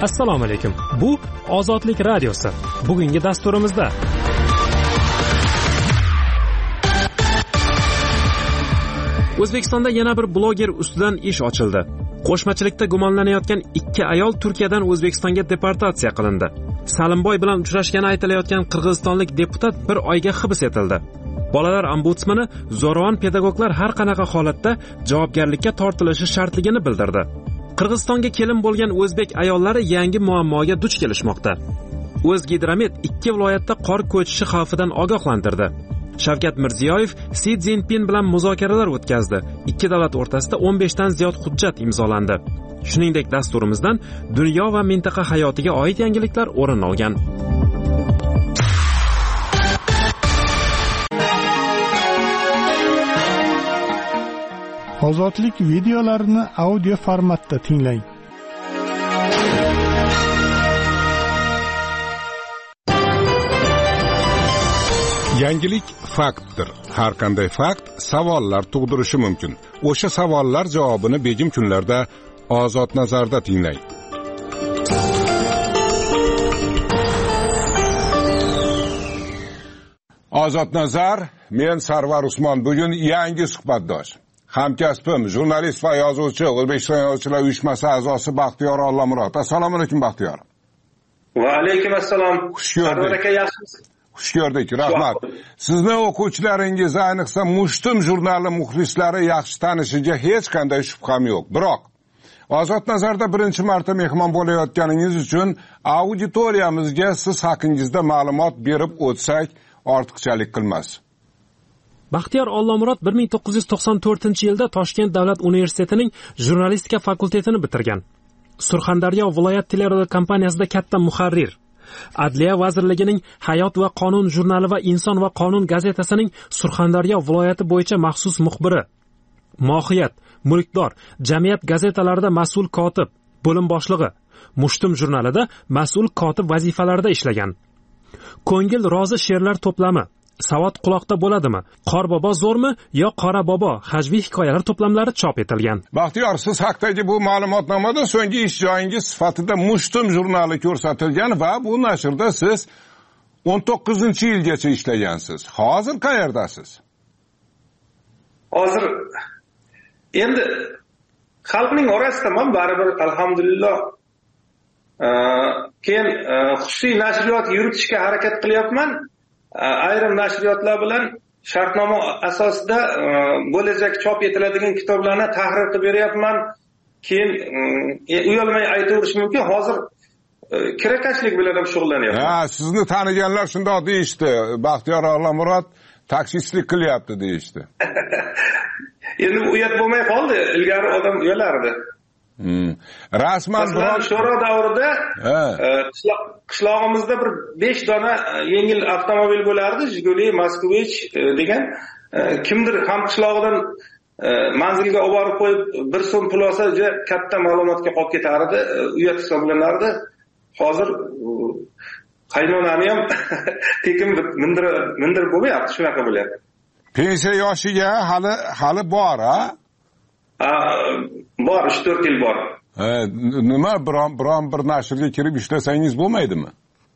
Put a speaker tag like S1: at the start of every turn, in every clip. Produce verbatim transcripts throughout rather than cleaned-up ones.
S1: Assalomu alaykum. Bu Ozodlik radiosi. Bugungi dasturimizda O'zbekistonda yana bir bloger ustidan ish ochildi. Qo'shmachilikda gumonlanayotgan ikki ayol Turkiyadan O'zbekistonga deportatsiya qilindi. Salimboy bilan uchrashgani aytilayotgan qirg'izistonlik deputat bir oyga hibs etildi. Bolalar ombudsmani zo'ravon pedagoglar har qanaqa holatda javobgarlikka tortilishi shartligini bildirdi. Qirg'izistonga kelin bo'lgan o'zbek ayollari yangi muammoga duch kelishmoqda. O'zgidromet ikki viloyatda qor ko'chishi xavfidan ogohlantirdi. Shavkat Mirziyoyev Si Szinpin bilan muzokaralar o'tkazdi. Ikki davlat o'rtasida o'n besh dan ziyod hujjat imzolandi. Shuningdek, dasturimizdan dunyo va mintaqa hayotiga oid yangiliklar o'rin olgan.
S2: Ozodlik videolarini audio formatda tinglang.
S3: Yangilik faktdir. Har qanday fakt savollar tug'dirishi mumkin. O'sha savollar javobini begim kunlarda Ozod nazarda tinglang. Ozod nazar, men Sarvar Usmon. Bugun yangi suhbatdosh. Hamkasbim, jurnalist va yozuvchi, O'zbekiston Yozuvchilar uyushmasi a'zosi Baxtiyor Ollamurod. Assalomu alaykum Baxtiyor.
S4: Va alaykum assalom.
S3: Xush ko'rdik. Xush ko'rdik, rahmat. Sizni o'quvchilaringiz, ayniqsa Mushtum jurnali muxlislari yaxshi tanishiga hech qanday shubham yo'q. Biroq Ozod nazarda birinchi marta mehmon bo'layotganingiz uchun auditoriyamizga siz haqingizda ma'lumot berib o'tsak ortiqchalik qilmas.
S1: Baxtiyor Ollamurod bir ming to'qqiz yuz to'qson to'rtinchi yilda Toshkent davlat universitetining jurnalistika fakultetini bitirgan. Surxondaryo viloyat teleradiokompaniyasida kompaniyasida katta muharrir. Adliya vazirligining Hayot va qonun jurnali va Inson va qonun gazetasining Surxondaryo viloyati bo'yicha maxsus muxbiri. Mohiyat, mulkdor, jamiyat gazetalarida mas'ul kotib, bo'lim boshlig'i. Mushtum jurnalida mas'ul kotib vazifalarida ishlagan. Ko'ngil rozi she'rlar to'plami. Savod quloqda bo'ladimi? Qorbobo zo'rmi yo Qora bobo hajviy hikoyalar to'plamlari chop etilgan.
S3: Baxtiyor, siz haqdagi bu ma'lumotnomada so'nggi ish joyingiz sifatida Mushtum jurnali ko'rsatilgan va bu nashrda siz o'n to'qqizinchi yilgacha ishlagansiz. Hozir qayerdasiz?
S4: Hozir endi xalqning orasidaman, baribir alhamdulillah. Keyin xususiy nashriyot yuritishga harakat qilyapman. Ayrim nashriyotlar bilan shartnoma asosida bo'lajak chop etiladigan kitoblarni tahrir qilib beryapman. Keyin uyalmay aytaverish mumkin, hozir kirakashlik bilan ham shug'ullanyapman.
S3: Ha, sizni taniganlar shundoq deyishdi. Baxtiyor Ollamurod taksistlik qilyapti deyishdi.
S4: Endi uyat bo'lmay qoldi. Ilgari odam uyalardi.
S3: Hmm. Rasman
S4: biron sho'ro davrida qishlog'imizda bir besh dona yengil avtomobil bo'lardi, Jiguli, Moskvich degan. Kimdir ham qishlog'idan manzilga olib borib qo'yib bir so'm pul olsa, juda katta ma'lumotga qolib ketardi, uyat hisoblanardi. Hozir qaynonani ham tekin mindirib mindirib bo'lmayapti, shunaqa bo'lyapti.
S3: Pensiya yoshiga hali hali bor, ha?
S4: Bor, uch to'rt yil bor.
S3: Nima biron biron bir nashrga kirib ishlasangiz bo'lmaydimi?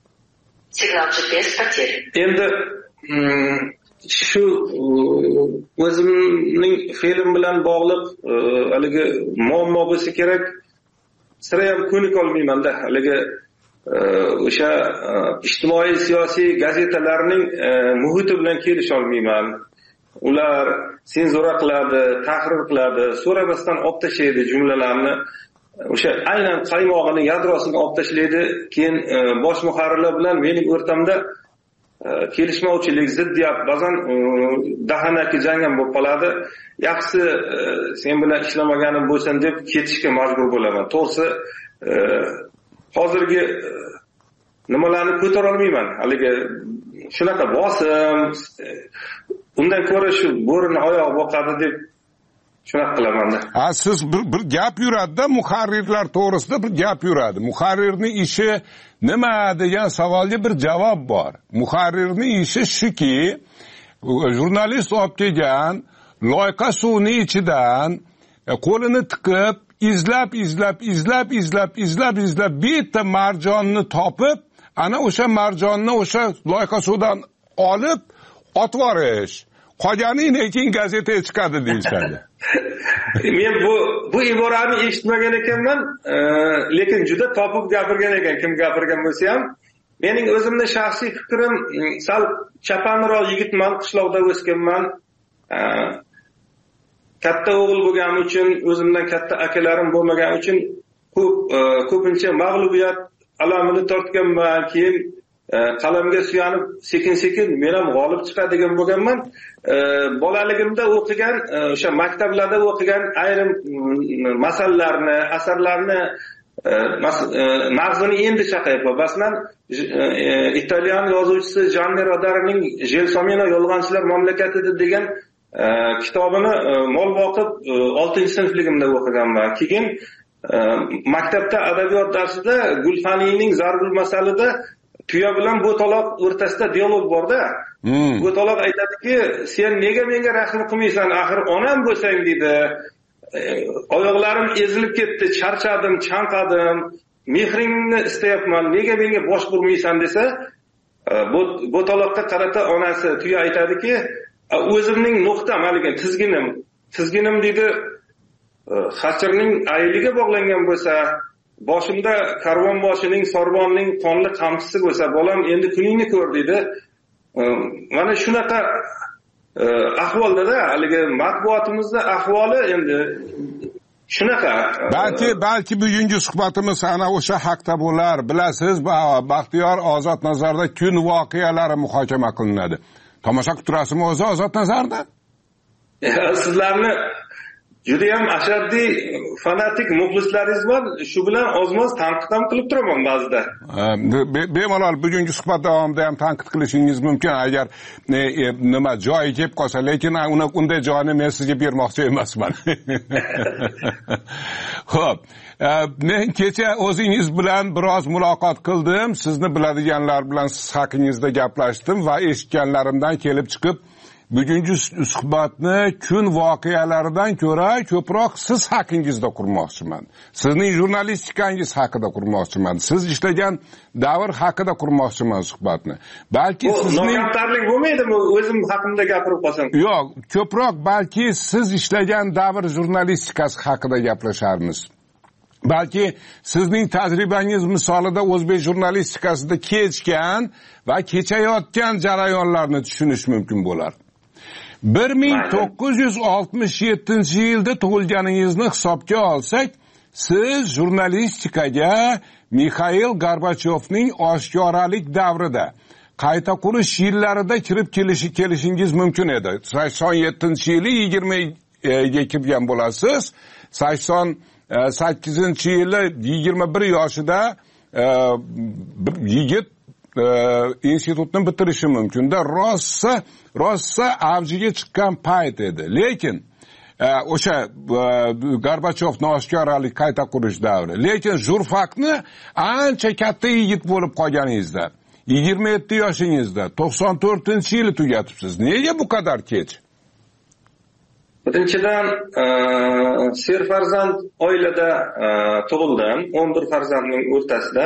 S4: Endi shu o'zimning film bilan bog'liq haligi muammo bo'lsa kerak, sira ham ko'nik olmayman-da. Haligi o'sha ijtimoiy siyosiy gazetalarning muhiti bilan kelisha olmayman. Ular senzura qiladi, tahrir qiladi, so'ramasdan olib tashlaydi jumlalarni. O'sha aynan qaymog'ini yadrosini olib tashlaydi. Keyin bosh muharrirlar bilan mening o'rtamda kelishmovchilik, ziddiyat, ba'zan dahanaki jang ham bo'lib qoladi. Yaxshisi sen bilan ishlamaгаnim bo'lsin deb ketishga majbur bo'laman. To'g'risi hozirgi nimalarni ko'tara olmayman. Haligi shunaqa bosim, undan ko'ra shu bo'rini oyoq boqadi deb shunaqa qilaman-da.
S3: Ha, siz bir, bir gap yuradi-da, muharrirlar to'g'risida bir gap yuradi. Muharrirning ishi nima degan savolga bir javob bor. Muharrirning ishi shuki, jurnalist olib kelgan loyqa suvning ichidan qo'lini tiqib izlab izlab izlab izlab izlab izlab bitta marjonni topib, ana o'sha marjonni o'sha loyqa suvdan olib otib yuborish. Qolgani keyin gazetaga chiqadi deyishadi.
S4: Men bu bu iborani eshitmagan ekanman, lekin juda topib gapirgan ekan kim gapirgan bo'lsa ham. Mening o'zimning shaxsiy fikrim, sal chapanroq yigitman, qishloqda o'sganman. Katta o'g'il bo'lganim uchun, o'zimdan katta akalarim bo'lmagani uchun ko'p ko'pincha mag'lubiyat alamini tortganman. Keyin qalamga suyanib sekin-sekin men ham g'olib chiqadigan bo'lganman. Bolaligimda o'qigan, o'sha maktablarda o'qigan ayrim masalalarni, asarlarni mag'zini endi chaqayapman. Masalan, italyan yozuvchisi Gianni Rodarining Gelsomino yolg'onchilar mamlakatida degan kitobini mol boqib oltinchi sinfligimda o'qiganman. Keyin maktabda adabiyot darsida Gulxaniyning Zarbul masalida tuya bilan bo'taloq o'rtasida dialog bor-da. Hmm. Bo'taloq aytadiki, "Sen nega menga rahm qilmaysan? Axir onam bo'lsang" dedi. Oyoqlarim ezilib ketdi, charchadim, chanqadim. Mehringni istayapman. Nega menga bosh burmaysan desa, bo'taloqqa qarata onasi tuya aytadiki, "O'zimning nuqtam, haliga tizginim, tizginim dedi, xachirning ayliga bog'langan bo'lsa, boshimda karvonboshining, sorbonning qonli qamchisi bo'lsa, bolam endi kuningni ko'r" dedi. Mana shunaqa ahvolda-da, haliga matbuotimizda ahvoli endi shunaqa.
S3: Balki balki bugungi suhbatimiz ana o'sha haqda bo'lar. Bilasiz, Baxtiyor Ozod Nazarda kun voqealari muhokama qilinadi. Tomosha qilib turasizmi o'zi Ozod Nazarda?
S4: Sizlarni juda ham ashaddiy fanatik muxlislaringiz bor. Shu bilan ozmoz tanqid ham qilib turaman ba'zida.
S3: Bemalol bugungi suhbat davomida ham tanqid qilishingiz mumkin agar nima joyi kelib qolsa, lekin uni unday joyni men sizga bermoqchi emasman. Xo'p, men kecha o'zingiz bilan biroz muloqot qildim. Sizni biladiganlar bilan siz haqingizda gaplashdim va eshitganlarimdan kelib chiqib bugungi suhbatni kun voqealaridan ko'ra ko'proq siz haqingizda qurmoqchiman. Sizning jurnalistikangiz haqida qurmoqchiman. Siz ishlagan davr haqida qurmoqchiman suhbatni. Balki sizning
S4: nokamtarlik bo'lmaydimi o'zim haqimda gapirib qolsam?
S3: Yo'q, ko'proq balki siz ishlagan davr jurnalistikasi haqida gaplasharmiz. Balki sizning tajribangiz misolida o'zbek jurnalistikasida kechgan va kechayotgan jarayonlarni tushunish mumkin bo'lar. bir ming to'qqiz yuz oltmish yettinchi yilda tug'ilganingizni hisobga olsak, siz jurnalistikaga Mixail Gorbachevning oshkoralik davrida, qayta qurish yillarida kirib kelishi kelishingiz mumkin edi. sakson yettinchi yili yigirmaga kirgan bo'lasiz. sakson sakkizinchi yili yigirma bir yoshida yigit institutni bitirishi mumkin-da, rossa rossa avjiga chiqqan payt edi. Lekin o'sha Gorbachevning oshkoralik qayta qurish davri. Lekin jurfaqni ancha katta yigit bo'lib qolganingizda, yigirma yetti yoshingizda to'qson to'rtinchi yili tugatibsiz. Nega bu qadar kech?
S4: Birinchidan, serfarzand oilada tug'ildim, o'n bir farzandning o'rtasida.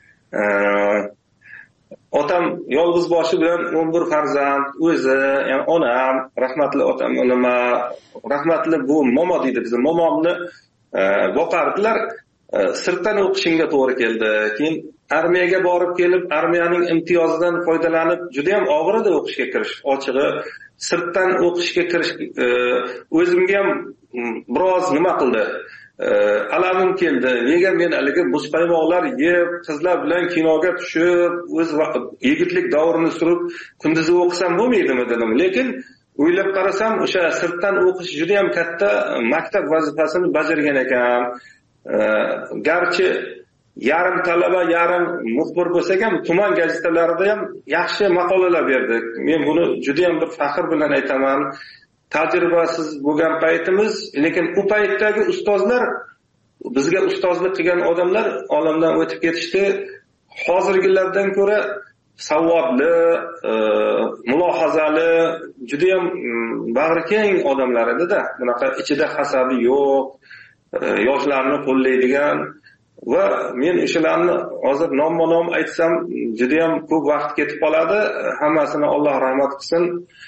S4: Otam yolg'iz boshi bilan o'n bir farzand, o'zi, ya'ni onam, rahmatli otam, nima, rahmatli bu momo deydi, biz momomni boqardilar. Sirtdan o'qishimga to'g'ri keldi. Keyin armiyaga borib kelib, armiyaning imtiyozidan foydalanib, juda ham og'ir edi o'qishga kirish. Ochig'i, sirtdan o'qishga kirish o'zimga ham biroz nima qildi? Alamim keldi. Nega men haligi muzqaymoqlar yeb, qizlar bilan kinoga tushib, o'z yigitlik davrini surib, kunduzi o'qisam bo'lmaydimi dedim. Lekin o'ylab qarasam, o'sha sirtdan o'qish juda ham katta maktab vazifasini bajargan ekan. Garchi yarim talaba, yarim muxbir bo'lsak ham, tuman gazetalarida ham yaxshi maqolalar berdik. Men buni juda ham bir faxr bilan aytaman. Tajribasiz bo'lgan paytimiz, lekin u paytdagi ustozlar, bizga ustozlik qilgan odamlar olamdan o'tib ketishdi. Hozirgilardan ko'ra savodli, mulohazali, juda ham bag'rikeng odamlar edi-da. Bunaqa ichida hasabi yo'q, yoshlarni qo'llaydigan va men o'shalarni hozir nomma-nom aytsam juda ham ko'p vaqt ketib qoladi. Hammasini Alloh rahmat qilsin.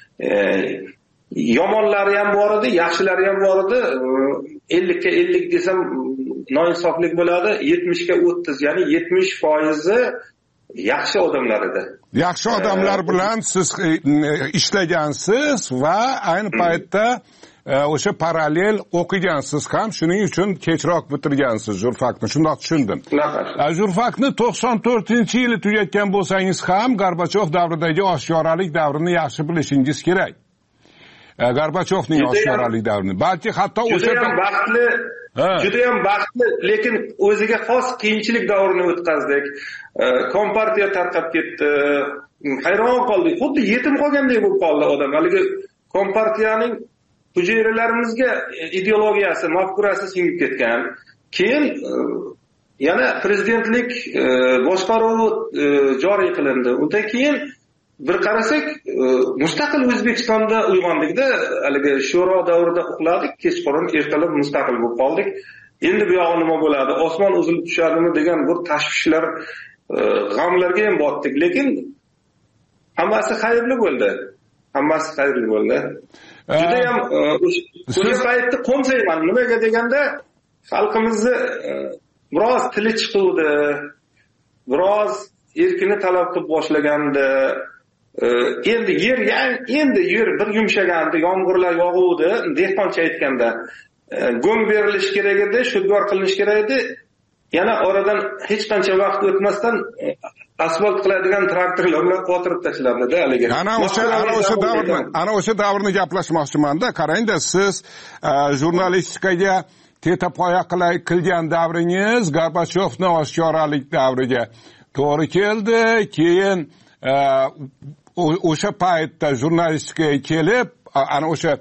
S4: Yomonlari ham bor edi, yaxshilari ham bor edi. ellik ga ellik desam noinsoflik bo'ladi. yetmish ga o'ttiz, ya'ni yetmish foiz yaxshi odamlar edi.
S3: Yaxshi odamlar bilan siz ishlagansiz va ayni paytda o'sha parallel o'qigansiz ham, shuning uchun kechroq bitirgansiz jurfakni. Shundoq tushundim. Jurfakni to'qson to'rtinchi yili tugatgan bo'lsangiz ham Gorbachov davridagi oshkoralik davrini yaxshi bilishingiz kerak. Gorbachovning oshkoralik davrini. Balki hatto o'sha
S4: ham baxtli, juda ham baxtli, lekin o'ziga xos qiyinchilik davrini o'tkazdik. Kompartiya tarqab ketdi. Hayron qoldik. Xuddi yetim qolgandek bo'lib qoldi odam. Haligi kompartiyaning hujayralarimizga ideologiyasi, mafkurasi singib ketgan. Keyin yana prezidentlik boshqaruvi joriy qilindi. Undan keyin bir qarasak, mustaqil O'zbekistonda uyg'ondikda, haligi sho'ro davrida uxladik, kechqurun ertalab mustaqil bo'lib qoldik. Endi bu yog'i nima bo'ladi? Osmon uzilib tushadimi degan bir tashvishlar, g'amlarga ham botdik, lekin hammasi xayrli bo'ldi. Hammasi xayrli bo'ldi. Juda ham o'sha paytda qo'msayman. Nimaga deganda, xalqimizni biroz tili chiquvdi, biroz erkini talab qilib boshlaganda, endi yer endi yer bir yumshagandi, yomg'irlar yog'uvdi, dehqoncha aytganda, go'ng berilish kerak edi, shudgor qilinish kerak edi. Yana oradan hech qancha vaqt o'tmasdan asfalt qiladigan traktorlar bilan qotirib tashlandi-da haligi.
S3: Ana o'sha ana o'sha davrni, ana o'sha davrni gaplashmoqchiman-da. Qarang-da, siz jurnalistikaga tetapoya qilgan davringiz Gorbachovning oshkoralik davriga to'g'ri keldi. Keyin o'sha paytda jurnalistikaga kelib, ana o'sha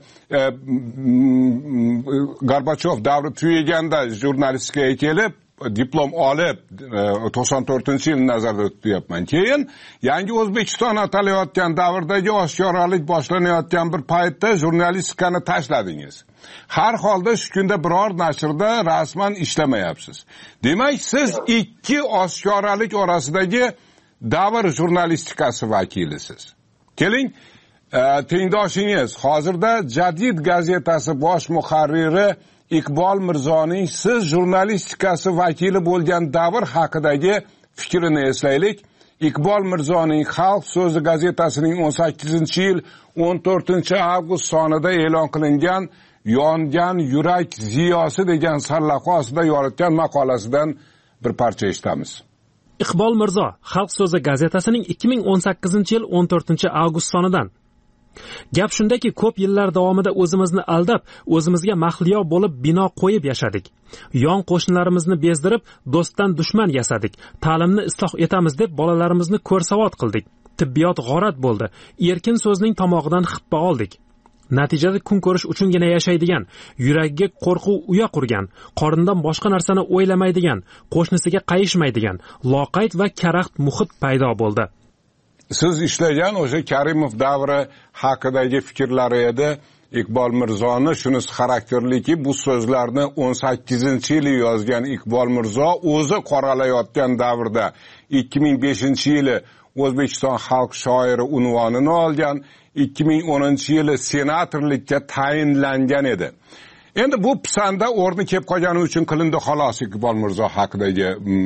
S3: Gorbachov davri tugaganda jurnalistikaga kelib, diplom olib to'qson to'rtinchi yilni nazarda tutyapman. Keyin yangi O'zbekiston atalayotgan davrdagi oshkoralik boshlanayotgan bir paytda jurnalistikani tashladingiz. Har holda shu kunda biror nashrda rasman ishlamayapsiz. Demak, siz ikki oshkoralik orasidagi davr jurnalistikasi vakilisiz. Keling, tengdoshingiz hozirda Jadid gazetasi bosh muharriri Iqbol Mirzoning siz jurnalistikasi vakili bo'lgan davr haqidagi fikrini eslaylik. Iqbol Mirzoning Xalq so'zi gazetasining o'n sakkizinchi yil o'n to'rtinchi avgust sonida e'lon qilingan Yongan yurak ziyosi degan sarlavha ostida yoritgan maqolasidan bir parcha eshitamiz.
S1: Iqbol Mirzo Xalq so'zi gazetasining ikki ming o'n sakkizinchi yil o'n to'rtinchi avgust sonidan: Gap shundaki, ko'p yillar davomida o'zimizni aldab, o'zimizga mahliyo bo'lib bino qo'yib yashadik. Yon qo'shnilarimizni bezdirib, do'stdan dushman yasadik. Ta'limni isloh etamiz deb bolalarimizni ko'rsavod qildik. Tibbiyot g'orat bo'ldi. Erkin so'zning tomog'idan xippa oldik. Natijada kun ko'rish uchungina yashaydigan, yuragiga qo'rquv uya qurgan, qorindan boshqa narsani o'ylamaydigan, qo'shnisiga qayishmaydigan, loqayd va karaxt muhit paydo bo'ldi.
S3: Siz ishlagan o'sha Karimov davri haqidagi fikrlari edi. Iqbol Mirzoni shunisi xarakterliki, bu so'zlarni o'n sakkizinchi yili yozgan Iqbol Mirzo o'zi qoralayotgan davrda ikki ming beshinchi yili O'zbekiston xalq shoiri unvonini olgan, ikki ming o'ninchi yili senatorlikka tayinlangan edi. Endi bu pisanda o'rni kelib qolgani uchun qilindi xolos Iqbol Mirzo haqidagi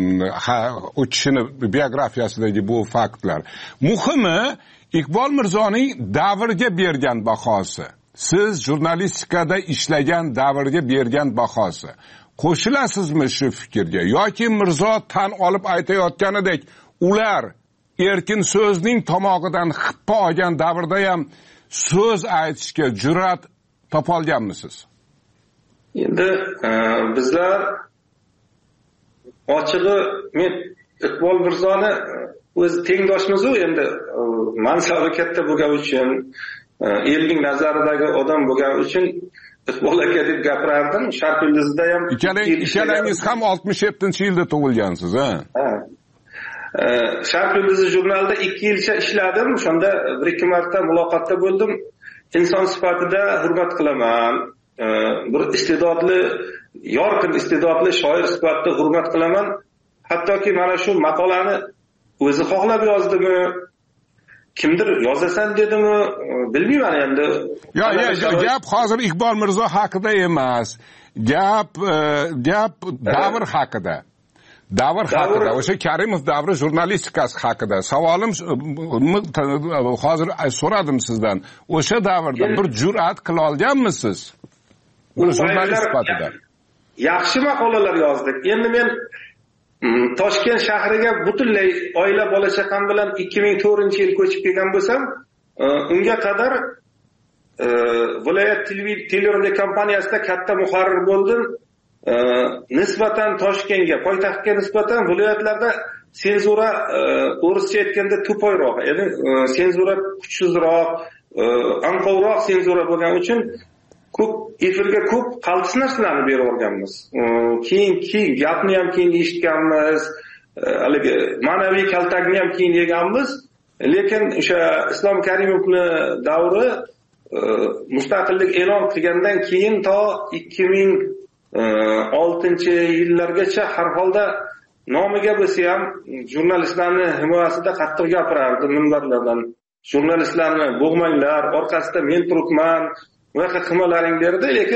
S3: u kishining biografiyasidagi bu faktlar. Muhimi, Iqbol Mirzoning davrga bergan bahosi, siz jurnalistikada ishlagan davrga bergan bahosi. Qo'shilasizmi shu fikrga yoki Mirzo tan olib aytayotganidek, ular erkin so'zning tomog'idan xippa olgan davrda ham so'z aytishga jur'at topolganmisiz?
S4: Endi bizlar ochig'i, men Iqbol Mirzoni o'zi tengdoshmiz-ku, endi mansabi katta bo'lgani uchun, elning nazaridagi odam bo'lgani uchun Iqbol aka deb gapirardim. Sharq yulduzida ham
S3: ikkalangiz ham oltmish yettinchi yilda tug'ilgansiz, ha? Ha.
S4: Sharq yulduzi jurnalida ikki yilcha ishladim. Shunda bir ikki marta muloqotda bo'ldim. Inson sifatida hurmat qilaman. Bir istedodli yorqin iste'dodli shoir sifatida hurmat qilaman. Hattoki mana shu maqolani o'zi xohlab yozdimi, kimdir yozasan dedimi, bilmayman endi.
S3: Yo, yo, gap hozir Iqbol Mirzo haqida emas. Gap gap davr haqida. Davr haqida, o'sha Karimov davri jurnalistikasi haqida. Savolim hozir so'radim sizdan. O'sha davrda bir jur'at qila olganmisiz? Bu jurnalist sifatida.
S4: Yaxshi maqolalar yozdik. Endi men Toshkent shahriga butunlay oila bola chaqam bilan ikki ming to'rtinchi yil ko'chib kelgan bo'lsam, unga qadar viloyat televideniya kompaniyasida katta muharrir bo'ldim. Nisbatan Toshkentga, poytaxtga nisbatan viloyatlarda senzura o'rischa aytganda to'poyroq, ya'ni senzura kuchsizroq, anqovroq senzura bo'lgani uchun ko'p efirga ko'p qaltis narsalarni berib o'rganmiz. Keyin keyin gapni ham keyin eshitganmiz, haligi ma'naviy kaltakni ham keyin yeganmiz. Lekin o'sha Islom Karimovning davri mustaqillik e'lon qilgandan keyin to ikki ming oltinchi yillargacha har holda nomiga bo'lsa ham jurnalistlarning himoyasida qattiq gapirardi minbarlardan. Jurnalistlarni bo'g'manglar, orqasida men turibman, bunaqa qilmalaring derdi. Lekin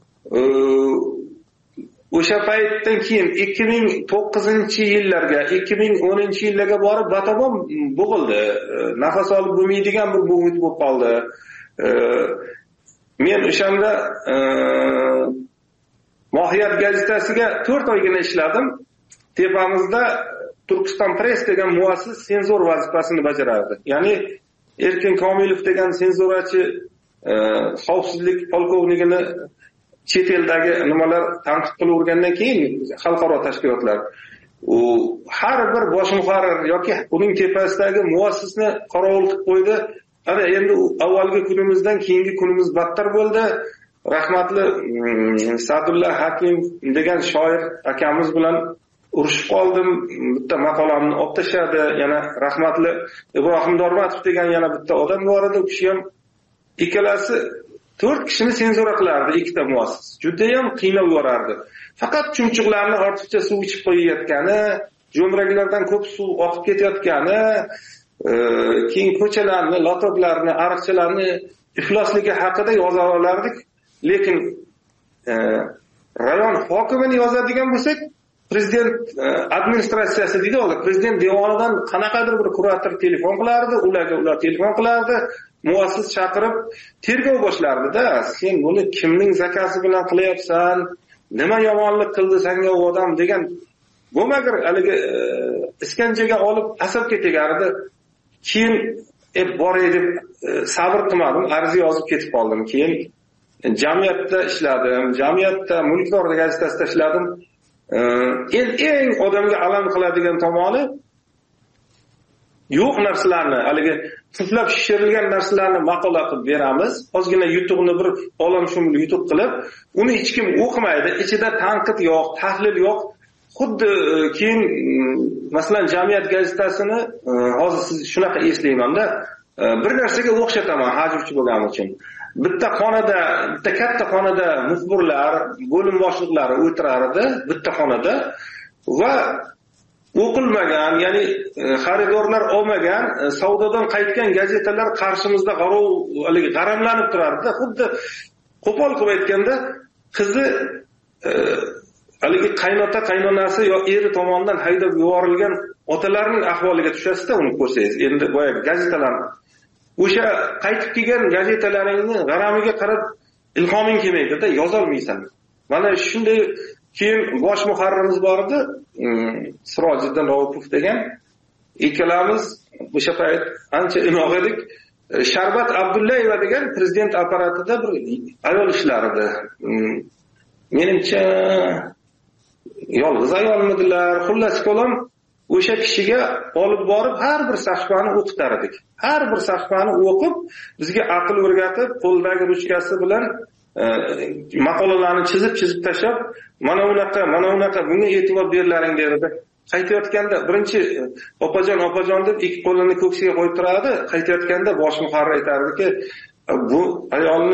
S4: o'sha paytdan keyin ikki ming to'qqizinchi yillarga, ikki ming o'ninchi yillarga borib batamom bo'g'ildi. Nafas olib bo'lmaydigan bir muhit bo'lib qoldi. Men o'shanda Mohiyat gazetasiga to'rt oygina ishladim. Tepamizda Turkiston Press degan muassis senzor vazifasini bajarardi. Ya'ni Erkin Komilov degan senzurachi xavfsizlik polkovnigini chet eldagi nimalar tanqid qilib o'rgandan keyin xalqaro tashkilotlar u har bir bosh muharrir yoki uning tepasidagi muassisni qorovul qilib qo'ydi. Ana endi avvalgi kunimizdan keyingi kunimiz battar bo'ldi. Rahmatli Sa'dulla Hakim degan shoir akamiz bilan urushib qoldim. Bitta maqolamni olib tashladi. Yana rahmatli Ibrohim Dormatov degan yana bitta odam bor edi. U kishi ham ikkalasi to'rt kishini senzura qilardi, ikkita muassis. Juda ham qiynab yuborardi. Faqat chumchuqlarni ortiqcha suv ichib qo'yayotgani, jo'mraklardan ko'p suv oqib ketayotgani, keyin ko'chalarni, lotoblarni, ariqchalarni iflosligi haqida yoza olardik. Lekin rayon hokimini yozadigan bo'lsak, prezident administratsiyasi deydi, hozir prezident devonidan qanaqadir bir kurator telefon qilardi, ularga ular telefon qilardi, muassis chaqirib tergov boshlardi-da. Sen buni kimning zakasi bilan qilyapsan? Nima yomonlik qildi senga u odam degan bo'lmagir haligi iskanjaga olib asabga tegardi. Keyin eb boray deb sabr qilmadim, arz yozib ketib qoldim. Keyin jamiyatda ishladim, jamiyatda Mulkdor gazetasida ishladim. Eng eng odamga alam qiladigan tomoni yo'q narsalarni, haligi puflab shishirilgan narsalarni maqola qilib beramiz. Ozgina yutuqni bir olamshumul yutuq qilib, uni hech kim o'qimaydi. Ichida tanqid yo'q, tahlil yo'q. Xuddi keyin masalan jamiyat gazetasini hozir siz shunaqa eslayman-da, bir narsaga o'xshataman hajvchi bo'lganim uchun. Bitta xonada, bitta katta xonada muxbirlar, bo'lim boshliqlari o'tirardi, bitta xonada va o'qilmagan, ya'ni xaridorlar olmagan, savdodan qaytgan gazetalar qarshimizda g'arov, haligi g'aramlanib turardi. Xuddi qo'pol qilib aytganda, qizi haligi qaynota qaynonasi yo eri tomonidan haydab yuborilgan otalarning ahvoliga tushasiz-da uni ko'rsangiz. Endi boya gazetalarni o'sha qaytib kelgan gazetalaringni g'aramiga qarab ilhoming kelmaydi-da, yoza olmaysan. Mana shunday. Keyin bosh muharririmiz bor edi, Sirojiddin Raufov degan. Ikkalamiz o'sha payt ancha inoq edik. Sharbat Abdullayeva degan prezident apparatida bir ayol ishlar edi. Menimcha yolg'iz ayolmidilar. Xullas ko'lam o'sha kishiga olib borib har bir sahifani o'qitar edik. Har bir sahifani o'qib, bizga aql o'rgatib, qo'ldagi ruchkasi bilan maqolalarni chizib-chizib tashlab, mana unaqa, mana unaqa, bunga e'tibor berlaring derdi. Qaytayotganda birinchi opajon, opajon deb ikki qo'lini ko'ksiga qo'yib turadi. Qaytayotganda bosh muharrir aytardiki, bu ayolni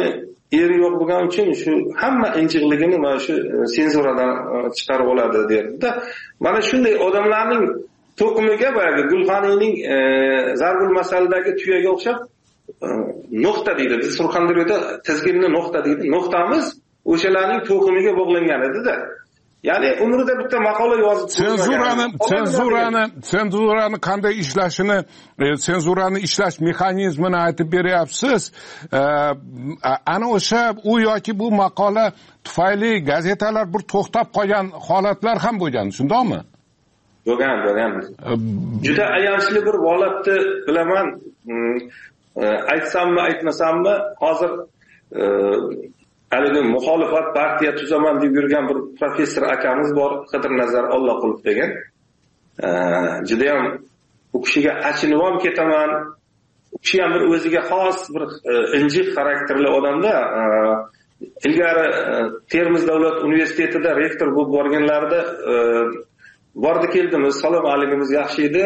S4: eri yo'q bo'lgani uchun shu hamma injiqligini mana shu senzuradan chiqarib oladi derdi-da. Mana shunday odamlarning to'qimiga boyagi Gulxaniyning Zarbul masaladagi tuyaga o'xshab nuqta deydi. Biz Surxondaryoda tizginni nuqta deydi. Nuqtamiz o'shalarning to'qimiga bog'langan edi-da. Ya'ni umrida bitta maqola yozib
S3: senzurani senzurani senzurani qanday ishlashini, senzurani ishlash mexanizmini aytib beryapsiz. Ana o'sha u yoki bu maqola tufayli gazetalar bir to'xtab qolgan holatlar ham bo'lgan, shundaymi?
S4: Bo'lgan, bo'lgan. Juda ayanchli bir holatni bilaman. Aytsammi, aytmasammi, hozir haligi muxolifat partiya tuzaman deb yurgan bir professor akamiz bor, Qidirnazar Alloqulov degan. Juda ham u kishiga achinib ham ketaman. U kishi ham bir o'ziga xos bir injiq xarakterli odamda. Ilgari Termiz davlat universitetida rektor bo'lib borganlarida bordi keldimiz, salom aligimiz yaxshi edi.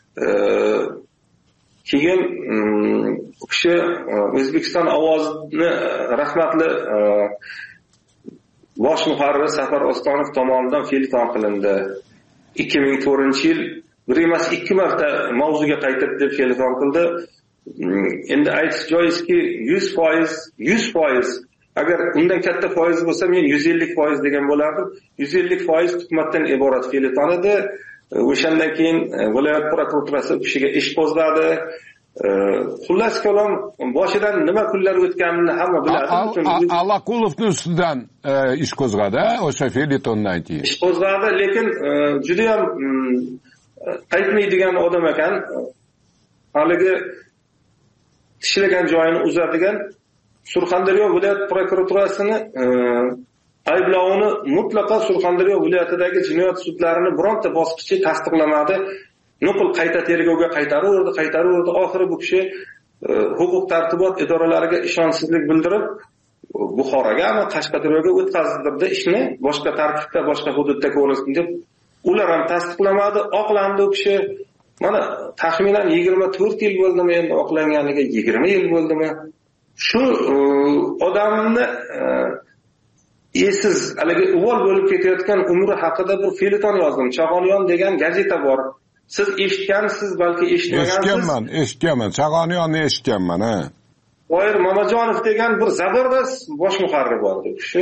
S4: Keyin u kishi O'zbekiston ovozini rahmatli bosh muharrir Safar Ostonov tomonidan felton qilindi. ikki ming to'rtinchi yil bir emas ikki marta mavzuga qaytib deb felton qildi. Endi aytish joizki yuz foiz yuz foiz agar undan katta foiz bo'lsa men yuz ellik foiz degan bo'lardim. yuz ellik foiz tuhmatdan iborat felton edi. O'shandan keyin viloyat prokuraturasi u kishiga ish qo'zg'adi. Xullas kalom boshidan nima kunlar o'tganini hamma biladi.
S3: Allaqulovning ustidan ish qo'zg'adi o'sha feltondan keyin.
S4: Ish qo'zg'adi, lekin juda ham qaytmaydigan odam ekan. Haligi tishlagan joyini uzadigan Surxondaryo viloyat prokuraturasini ayblovini mutlaqo Surxondaryo viloyatidagi jinoyat sudlarini bironta bosqichi tasdiqlamadi. Nuqul qayta tergovga qaytaraverdi, qaytaraverdi. Oxiri bu kishi huquq tartibot idoralariga ishonchsizlik bildirib Buxoroga, ama Qashqadaryoga o'tkazdirdi ishni, boshqa tartibda, boshqa hududda ko'rilsin deb. Ular ham tasdiqlamadi, oqlandi u kishi. Mana taxminan yigirma to'rt yil bo'ldimi endi oqlanganiga, yigirma yil bo'ldimi? Shu odamni esiz, haligi uvol bo'lib ketayotgan umri haqida bir felton yozdim. Chag'oniyon degan gazeta bor. Siz eshitgansiz, balki eshitmagansiz.
S3: Eshitganman, eshitganman. Chag'oniyonni eshitganman, ha.
S4: Boyir Mamajonov degan bir zabardast bosh muharrir bor. U kishi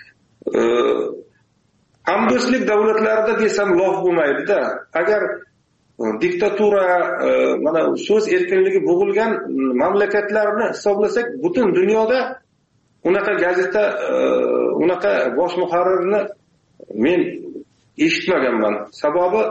S4: hamdo'stlik davlatlarida desam lof bo'lmaydi-da. Agar diktatura, mana so'z erkinligi bo'g'ilgan mamlakatlarni hisoblasak, butun dunyoda unaqa gazeta, unaqa bosh muharrirni men eshitmaganman. Sababi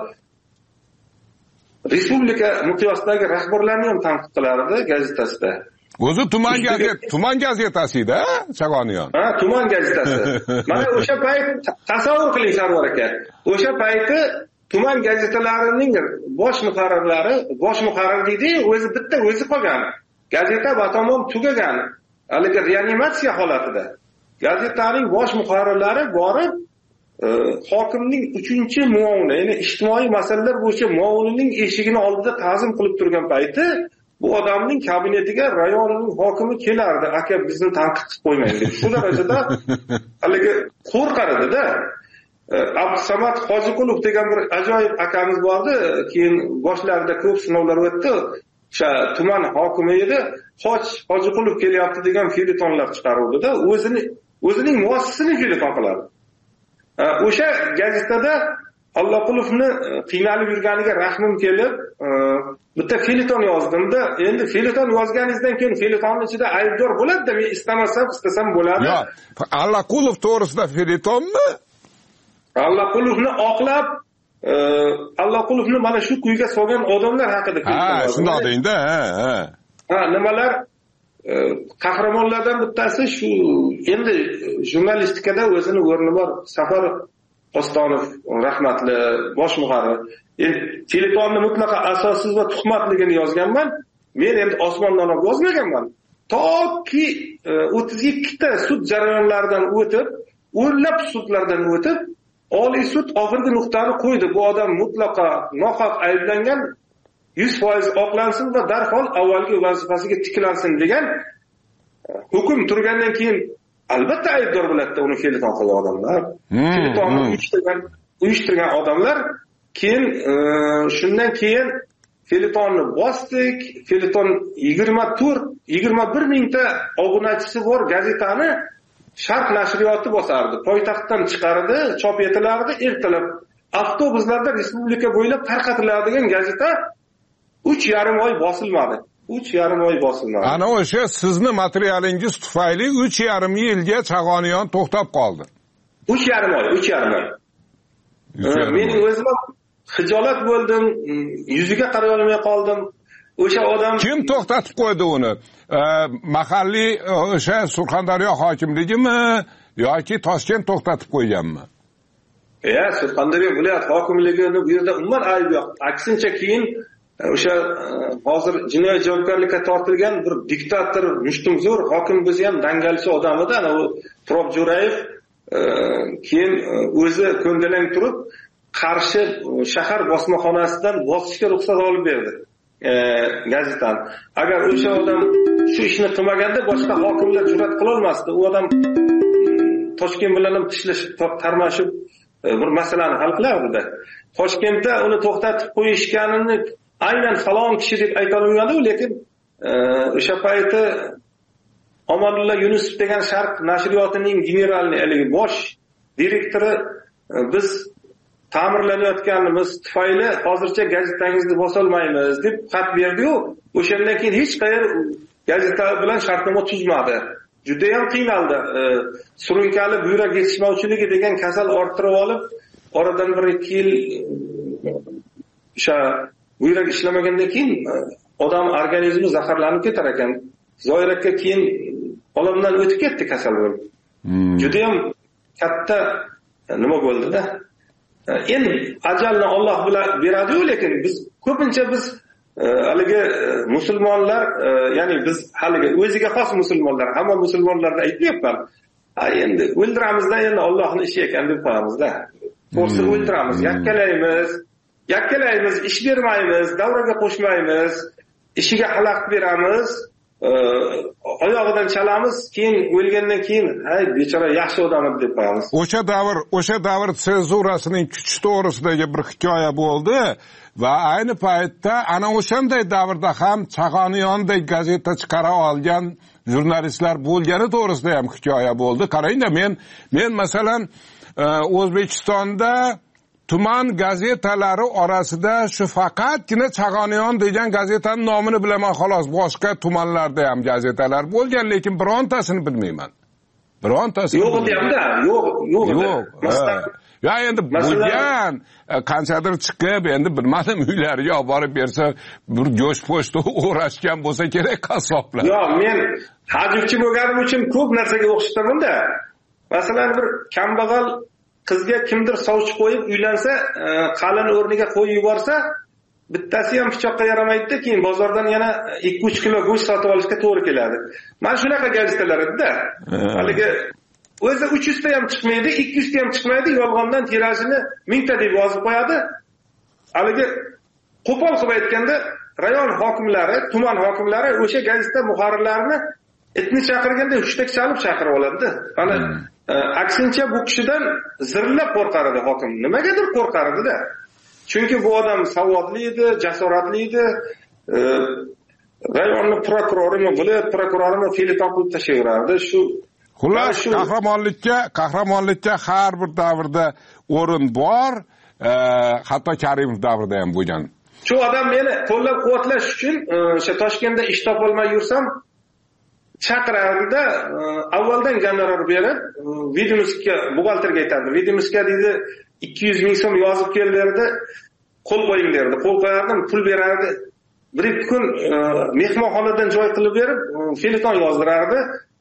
S4: respublika miqyosidagi rahbarlarni ham tanqid qilardi gazetasida.
S3: O'zi tuman gazet, tuman gazetasi-da, Chag'oniyon.
S4: Ha, tuman gazetasi. Mana o'sha payt tasavvur qiling Sarvar aka. O'sha payti tuman gazetalarining bosh muharrirlari, bosh muharrir deydi, o'zi bitta o'zi qolgan. Gazeta batamom tugagan. Haligi reanimatsiya holatida. Gazetaning bosh muharrirlari borib hokimning uchinchi muovini, ya'ni ijtimoiy masalalar bo'yicha muovinining eshigini oldida ta'zim qilib turgan payti bu odamning kabinetiga rayonning hokimi kelardi. Aka, bizni tanqid qilib qo'ymang deb. Shu darajada haligi qo'rqar edi-da. Abdusamad Hojiqulov degan bir ajoyib akamiz bordi. Keyin boshlarida ko'p sinovlar o'tdi. O'sha tuman hokimi edi. Hoj Hojiqulov kelyapti degan feltonlar chiqaruvdi-da. O'zini o'zining muassisini felton qiladi. O'sha gazetada Alloqulovni qiynalib yurganiga rahmim kelib, bitta felton yozdim-da. Endi felton yozganingizdan keyin feltonning ichida aybdor bo'ladi-da, men istamasam, istasam bo'ladi.
S3: Yo'q, Alloqulov to'g'risida feltonmi?
S4: Alloqulovni oqlab, Alloqulovni mana shu kuyga solgan odamlar haqida
S3: felton. Ha, shunday deydi, ha, ha.
S4: Ha, nimalar? Qahramonlardan bittasi shu, endi jurnalistikada o'zini o'rni bor Safar Ostonov rahmatli bosh muharrir. Endi feltonni mutlaqo asossiz va tuhmatligini yozganman. Men endi osmondan olib yozmaganman. Toki o'ttiz ikki ta sud jarayonlaridan o'tib, o'nlab sudlardan o'tib, Oliy sud oxirgi nuqtani qo'ydi. Bu odam mutlaqo nohaq ayblangan, yuz foiz oqlansin va darhol avvalgi vazifasiga tiklansin degan hukm turgandan keyin albatta aybdor bo'ladi uni feliton qilgan odamlar. Felitonni uyushtirgan uyushtirgan odamlar keyin shundan keyin felitonni bosdik. Feliton yigirma to'rt yigirma bir mingta obunachisi bor gazetani Sharq nashriyoti bosardi. Poytaxtdan chiqardi, chop etilardi, ertalab avtobuslarda respublika bo'ylab tarqatiladigan gazeta uch yarim oy bosilmadi. uch yarim oy bosilmadi.
S3: Ana o'sha sizni materialingiz tufayli uch yarim yilga Chag'oniyon to'xtab qoldi.
S4: uch yarim oy, uch yarim oy. Men o'zim xijolat bo'ldim, yuziga qaray olmay qoldim. O'sha odam
S3: kim to'xtatib qo'ydi uni? Mahalliy o'sha Surxondaryo hokimligimi yoki Toshkent to'xtatib qo'yganmi?
S4: Ya, Surxondaryo viloyat hokimligini bu yerda umuman ayb yo'q. Aksincha keyin o'sha hozir jinoyat javobgarlikka tortilgan bir diktator, mushtumzo'r hokim bo'lsa ham dangalchi odam edi, ana u Turob Jo'rayev keyin o'zi ko'ndalang turib Qarshi shahar bosmaxonasidan bosishga ruxsat olib berdi gazetani. Agar o'sha odam shu ishni qilmaganda boshqa hokimlar jur'at qila olmasdi. U odam Toshkent bilan ham tishlashib, tarmashib bir masalani hal qilardi. Toshkentda uni to'xtatib qo'yishganini aynan falon kishi deb ayta olmaydi, lekin o'sha payti Omonulla Yunusov degan Sharq nashriyotining generalni, bosh direktori biz ta'mirlanayotganimiz tufayli hozircha gazetangizni bosolmaymiz deb xat berdi-yu, o'shandan keyin hech qayer gazeta bilan shartnoma tuzmadi. Juda ham qiynaldi. Surunkali buyrak yetishmovchiligi degan kasal orttirib olib, oradan bir ikki yil o'sha buyrak ishlamagandan keyin odam organizmi zaharlanib ketar ekan. Zoir aka keyin olamdan o'tib ketdi kasal bo'lib. Juda ham katta nima bo'ldi-da. Endi ajalni Alloh bilan beradi-yu, lekin biz ko'pincha biz haligi musulmonlar, ya'ni biz haligi o'ziga xos musulmonlar, hamma musulmonlarni aytmayapman. Ha, endi o'ldiramizda endi Allohning ishi ekan deb qo'yamiz-da. To'g'risi o'ldiramiz, yakkalaymiz, yakkalaymiz, ish bermaymiz, davraga qo'shmaymiz, ishiga xalaqit beramiz, oyog'idan chalamiz, keyin o'lgandan keyin hay bechora yaxshi odam edi deb qo'yamiz. O'sha
S3: davr, o'sha davr senzurasining kuchi to'g'risidagi bir hikoya bo'ldi va ayni paytda ana o'shanday davrda ham Chag'oniyondek gazeta chiqara olgan jurnalistlar bo'lgani to'g'risida ham hikoya bo'ldi. Qarangda, men men masalan O'zbekistonda tuman gazetalari orasida shu faqatgina Chag'oniyon degan gazetaning nomini bilaman xolos. Boshqa tumanlarda ham gazetalar bo'lgan, lekin birontasini bilmayman. Birontasini
S4: yo'q deyapti, yo'q, yo'q.
S3: Yo'q. Ya endi bo'lgan qanchadir chiqib, endi bilmadim uylariga olib borib bersa, bir go'sht po'shti o'rashgan bo'lsa kerak qassoblar.
S4: Yo'q, men hajibchi bo'lganim uchun ko'p narsaga o'xshataman-da. Masalan, bir kambag'al qizga kimdir sovchi qo'yib uylansa, qalin o'rniga qo'yib yuborsa, bittasi ham pichoqqa yaramaydi-da, keyin bozordan yana ikki uch kilo go'sht sotib olishga to'g'ri keladi. Mana shunaqa gazetalar edi-da. Haligi o'zi uch yuz ta ham chiqmaydi, ikki yuz ta ham chiqmaydi, yolg'ondan tirajini ming ta deb yozib qo'yadi. Haligi qo'pol qilib aytganda, rayon hokimlari, tuman hokimlari o'sha gazeta muharrirlarini itni chaqirganda hushtak chalib chaqirib oladi-da. Mana aksincha bu kishidan zirlab qo'rqar edi hokim. Nimagadir qo'rqar edi-da. Chunki bu odam savodli edi, jasoratli edi. Rayonning prokurorini, viloyat prokurorini feliton qilib tashlayverardi. Shu
S3: xullas qahramonlikka, qahramonlikka har bir davrda o'rin bor, hatto Karimov davrida ham bo'lgan.
S4: Shu odam meni qo'llab-quvvatlash uchun o'sha Toshkentda ish topolmay yursam chaqirardi-da, avvaldan gonorar berib, Vidimuska buxgalterga aytadi. Vidimuska deydi, ikki yuz ming so'm yozib kel derdi, qo'l qo'ying derdi. Qo'l qo'yardim, pul berardi. Bir ikki kun mehmonxonadan joy qilib berib, feliton yozdirardi.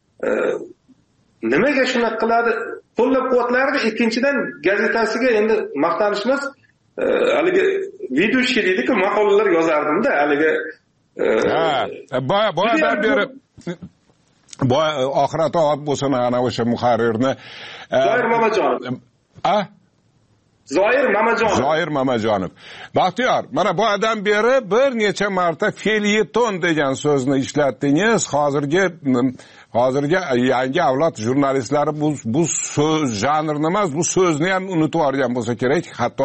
S4: Nimaga shuni qiladi? Qo'llab-quvvatlardi. Ikkinchidan gazetasiga endi maqtanish emas, haligi vidushki deydi-ku, maqolalar yozardim-da, haligi
S3: ha, boyadan berib boy oxirat obat bo'lsin ana o'sha muharrirni.
S4: Zoir Mamajonov.
S3: A?
S4: Zoir Mamajonov.
S3: Zoir Mamajonov. Baxtiyor, mana bu odam beri bir necha marta felyeton degan so'zni ishlatdingiz. Hozirgi hozirgi yangi avlod jurnalistlari bu bu so'z janrini emas, bu so'zni ham unutib olgan bo'lsa kerak, hatto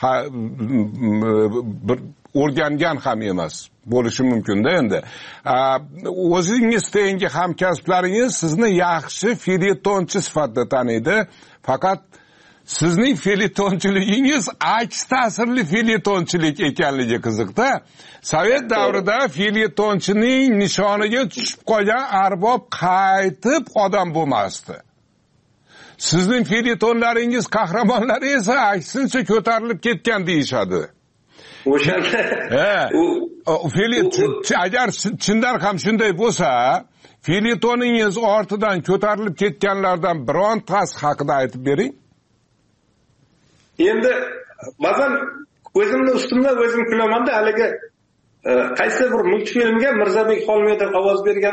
S3: bir o'rgangan ham emas bo'lishi mumkin-da endi. O'zingiz tengi hamkasblaringiz sizni yaxshi felyetonchi sifatida taniydi, faqat sizning felyetonchiligingiz aks ta'sirli felyetonchilik ekanligi qiziqda. Sovet davrida felyetonchining nishoniga tushib qolgan arbob qaytib odam bo'lmasdi. Sizning felyetonlaringiz qahramonlari esa aksincha ko'tarilib ketgan deyishadi.
S4: O'shanda
S3: agar chindan ham shunday bo'lsa, felyetoningiz ortidan ko'tarilib ketganlardan birontasi haqida aytib bering.
S4: Endi ba'zan o'zimni ustimda o'zim kulamanda, haligi qaysi bir multfilmga Mirzabek Xolmedov ovoz bergan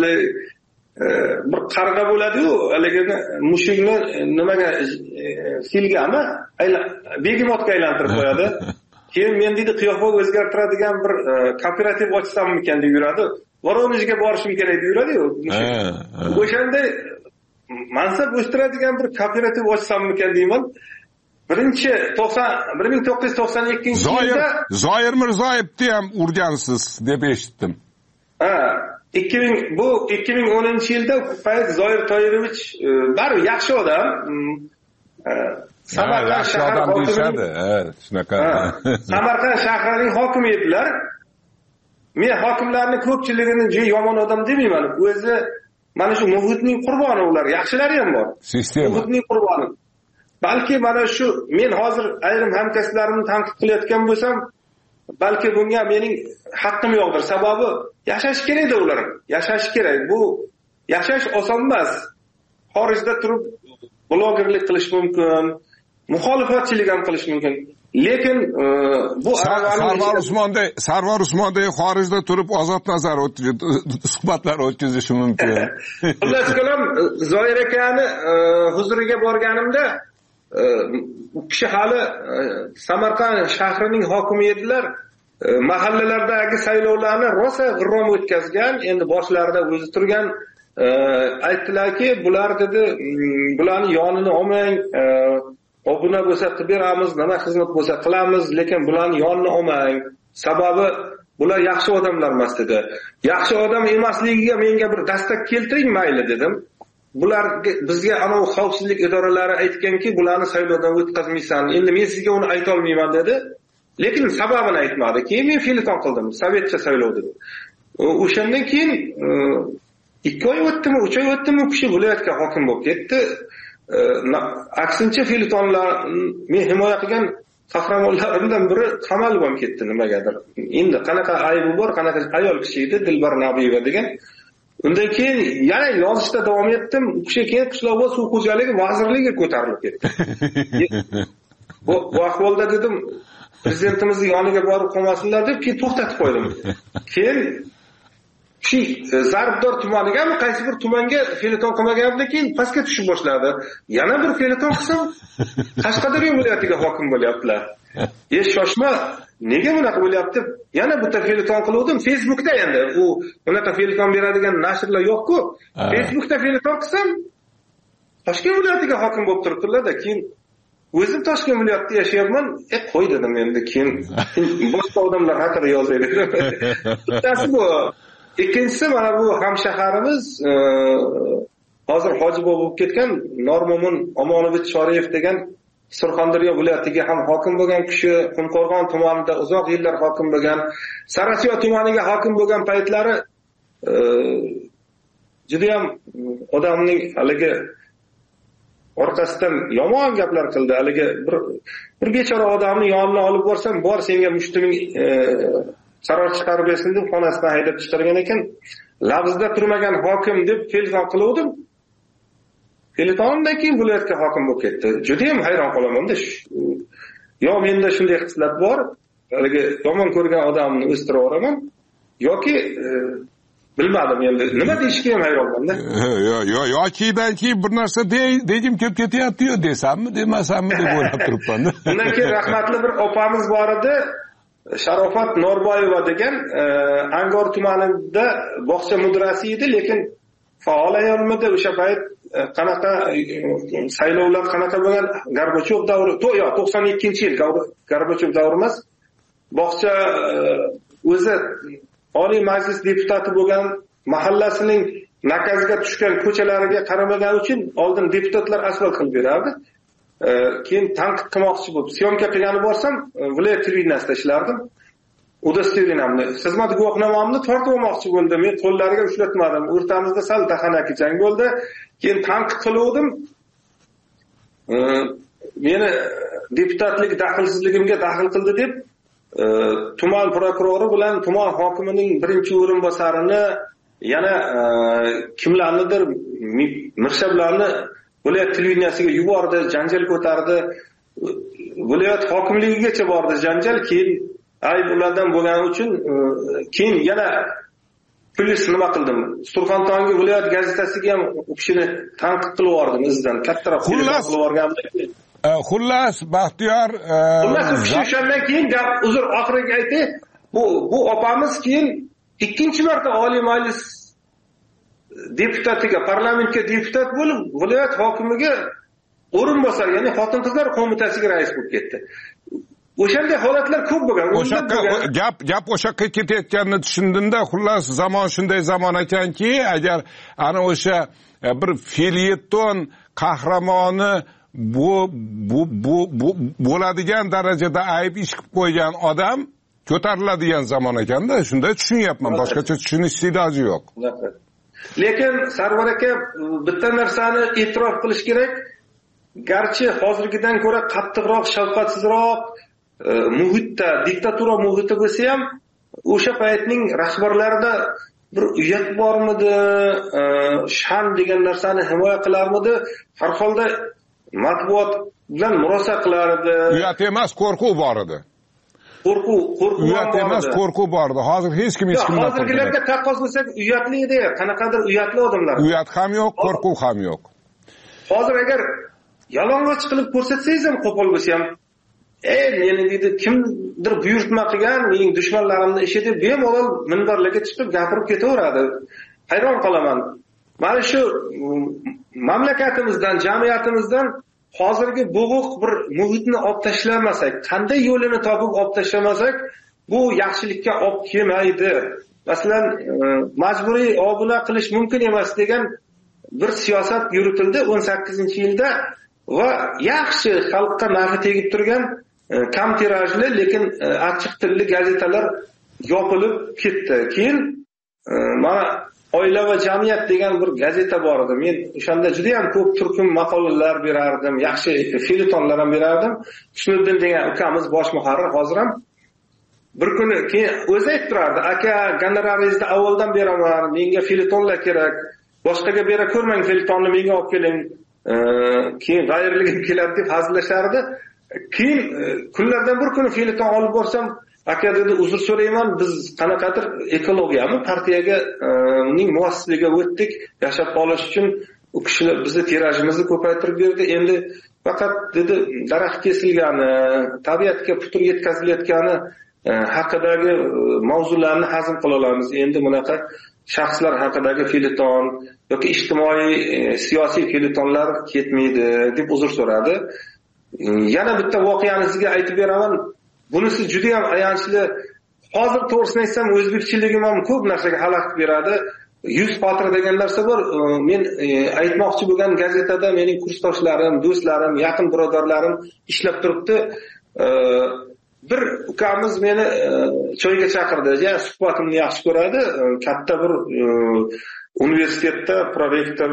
S4: bir qarg'a bo'ladi-yu, haligi mushukni nimaga filgami begemotga aylantirib qo'yadi. Keyin men deydi qiyofa o'zgartiradigan bir kooperativ ochsammikan deb yuradi. Voronejga borishim kerak deb yuradi-yu. O'shanda mansab o'stiradigan bir kooperativ ochsammikan deyman. Birinchi bir ming to'qqiz yuz to'qson ikkinchi yilda
S3: Zoir Mirzoyevni ham urgansiz deb eshitdim.
S4: Ha, ikki ming bu ikki ming o'ninchi yilda payt Zoir Toyirovich bari yaxshi odam. Samarqand shahar hokimi.
S3: Evet, shunaqa.
S4: Samarqand shahrining hokimi edilar. Men hokimlarning ko'pchiligini juda yomon odam demayman. O'zi mana shu muhitning qurboni ular, yaxshilari ham bor.
S3: Sistema.
S4: Muhitning qurboni. Balki mana shu men hozir ayrim hamkasblarimni tanqid qilayotgan bo'lsam, balki bunga mening haqqim yo'qdir. Sababi yashash kerak-da ular. Yashash kerak. Bu yashash oson emas. Xorijda turib blogerlik qilish mumkin, muxolifatchilik ham qilish mumkin. Lekin bu
S3: Sarvar Usmonday, Sarvar Usmonday xorijda turib ozod nazar suhbatlar o'tkazishi mumkin.
S4: Xullas kalom, Zoir akani huzuriga borganimda u kishi hali Samarqand shahrining hokimi edilar. Mahallalardagi saylovlarni rosa g'irrom o'tkazgan, endi boshlarida o'zi turgan. Aytdilarki, bular dedi, bularni yonini olmang, obuna bo'lsa qilib beramiz, nima xizmat bo'lsa qilamiz, lekin bularni yonini olmang. Sababi bular yaxshi odamlar emas dedi. Yaxshi odam emasligiga menga bir dastak keltiring mayli dedim. Bular bizga ana u xavfsizlik idoralari aytganki, bularni saylovdan o'tkazmaysan. Endi men sizga uni ayta olmayman dedi. Lekin sababini aytmadi. Keyin men felyeton qildim, sovetcha saylov dedi. O'shandan keyin ikki oy o'tdimi, uch oy o'tdimi, u kishi viloyatga hokim bo'lib ketdi. Aksincha felyetonlar men himoya qilgan qahramonlarimdan biri qamalib ham ketdi nimagadir. Endi qanaqa aybi bor, qanaqa ayol kishi edi, Dilbar Nabiyeva degan. Undan keyin yana yozishda davom etdim. U kishi keyin qishloq va suv xo'jaligi vazirligiga ko'tarilib ketdi. Bu bu ahvolda dedim, prezidentimizni yoniga borib qolmasinlar deb keyin to'xtatib qo'ydim. Keyin shu Zarbdor tumanigami, qaysi bir tumanga felyeton qilmaganidan keyin pastga tushib boshladi. Yana bir felyeton qilsam, Qashqadaryo viloyatiga hokim bo'lyaptilar. E shoshma, nega bunaqa bo'lyapti? Yana bitta felyeton qildim. Facebookda endi u bunaqa felyeton beradigan nashrlar yo'q-ku. Facebookda felyeton qilsam, Toshkent viloyatiga hokim bo'lib turibdilar-da, keyin o'zim Toshkent viloyatida yashayapman. E qo'y dedim endi, keyin boshqa odamlar haqida yozay dedim. Bittasi bu. Ikkinchisi mana bu hamshaharimiz hozir hoji bo'lib ketgan Normo'min Omonovich Shoriyev degan Surxondaryo viloyatiga ham hokim bo'lgan kishi, Qumqo'rg'on tumanida uzoq yillar hokim bo'lgan, Sarasiyo tumaniga hokim bo'lgan paytlari juda ham odamning haligi orqasidan yomon gaplar qildi. Haligi bir bir bechora odamni yonina olib borsam, bor senga mushtiming qaror chiqarib bersin deb xonasidan haydab chiqargan ekan. Labzda turmagan hokim deb felyeton qiluvdim. Felyetondan keyin viloyatga hokim bo'lib ketdi. Juda ham hayron qolaman-da. Yo menda shunday xislat bor, haligi yomon ko'rgan odamni o'stirib o'raman, yoki bilmadim endi nima deyishga ham hayronmanda.
S3: Yo yo yokidan keyin bir narsa degim kelib ketyapti-yu desammi demasammi deb o'ylab turibman.
S4: Undan keyin rahmatli bir opamiz bor edi, Sharofat Norboyeva degan, Angor tumanida bog'cha mudirasi edi, lekin faol ayolmidi o'sha payt qanaqa saylovlar qanaqa bo'lgan, Gorbachov davri, yo to'qson ikkinchi yil Gorbachov davri emas. Bog'cha o'zi Oliy Majlis deputati bo'lgan mahallasining nakaziga tushgan ko'chalariga qaramagani uchun oldin deputatlar asfalt qilib berardi. Keyin tanqid qilmoqchi bo'lib, syomka qilgani borsam, viloyat televideniyasida ishlardim. Udosterinamni, xizmat guvohnomamni tortib olmoqchi bo'ldi. Men qo'llariga ushlatmadim. O'rtamizda sal daxanaki jang bo'ldi. Keyin tanqid qildim. Meni deputatlik daxlsizligimga daxl qildi deb tuman prokurori bilan tuman hokimining birinchi o'rinbosarini, yana kimlarnidir mirshablarni viloyat televideniyasiga yubordi, janjal ko'tardi. Viloyat hokimligigacha bordi janjal. Keyin ayb ulardan bo'lgani uchun keyin yana polis nima qildim? Surxondaryo viloyat gazetasiga ham u kishini tanqid qilib yubordim izdan. Kattaroq qilib yuborgandim.
S3: Xullas, Baxtiyor,
S4: xullas u kishi o'shandan keyin gap uzr oxiriga aytay, bu bu opamiz keyin ikkinchi marta Oliy Majlis deputatiga, parlamentga deputat bo'lib, viloyat hokimiga o'rinbosar, ya'ni Xotin-qizlar qo'mitasiga rais bo'lib ketdi. O'shanday holatlar ko'p bo'lgan.
S3: O'sha gap gap o'sha yoqqa ketayotganini tushundimda, xullas zamon shunday zamon ekanki, agar ana o'sha bir felyeton qahramoni bu bu bu bu bo'ladigan darajada ayb ish qilib qo'ygan odam ko'tariladigan zamon ekanda, shunday tushunyapman. Boshqacha tushunish iloji yo'q.
S4: Lekin Sarvar aka, bitta narsani e'tirof qilish kerak. Garchi hozirgidan ko'ra qattiqroq, shafqatsizroq muhitda, diktatura muhiti bo'lsa ham, o'sha paytning rahbarlarida bir uyat bormidi, shan degan narsani himoya qilarmidi? Har holda matbuot bilan murosa qilar edi.
S3: Uyat emas, qo'rquv bor edi.
S4: Qo'rquv, qo'rquv
S3: uyat emas, qo'rquv bor edi. Hozir hech kim hech kimdan qo'rqmaydi.
S4: Hozirgilarga taqqoslasak uyatli edi, qanaqadir uyatli odamlar.
S3: Uyat ham yo'q, qo'rquv ham yo'q.
S4: Hozir agar yalang'och qilib ko'rsatsangiz ham qo'pol bo'lsa ham, ey meni deydi kimdir buyurtma qilgan, mening dushmanlarimni ishi deb bemalol minbarlarga chiqib gapirib ketaveradi. Hayron qolaman. Mana shu mamlakatimizdan, jamiyatimizdan hozirgi bo'g'iq bir muhitni olib tashlamasak, qanday yo'lini topib olib tashlamasak, bu yaxshilikka olib kelmaydi. Masalan, majburiy obuna qilish mumkin emas degan bir siyosat yuritildi o'n sakkizinchi yilda va yaxshi xalqqa nafi tegib turgan kam tirajli, lekin achchiq tilli gazetalar yopilib ketdi. Keyin mana Oila va jamiyat degan bir gazeta bor edi. Men o'shanda juda ham ko'p turkum maqolalar berardim, yaxshi felyetonlar ham berardim. Husniddin degan ukamiz bosh muharrir hozir ham bir kuni keyin o'zi aytib turardi, aka gonoraringizni avvaldan beraman, menga felyetonlar kerak, boshqaga bera ko'rmang felyetonni, menga olib keling, keyin g'ayirligim keladi deb hazillashardi. Keyin kunlardan bir kuni felyeton olib borsam, aka dedi, uzr so'rayman, biz qanaqadir ekologiyami partiyaga uning muassisligiga o'tdik, yashab qolish uchun u kishilar bizni tirajimizni ko'paytirib berdi. Endi faqat dedi daraxt kesilgani, tabiatga putur yetkazilayotgani haqidagi mavzularni hazm qila olamiz. Endi bunaqa shaxslar haqidagi felyeton yoki ijtimoiy siyosiy felyetonlar ketmaydi deb uzr so'radi. Yana bitta voqeani sizga aytib beraman. Bunisi juda ham ayanchli. Hozir to'g'risini aytsam, o'zbekchiligim ham ko'p narsaga xalaqit beradi. Yuz xotir degan narsa bor. Men aytmoqchi bo'lgan gazetada mening kursdoshlarim, do'stlarim, yaqin birodarlarim ishlab turibdi. Bir ukamiz meni choyga chaqirdi. Ya suhbatimni yaxshi ko'radi. Katta bir universitetda prorektor,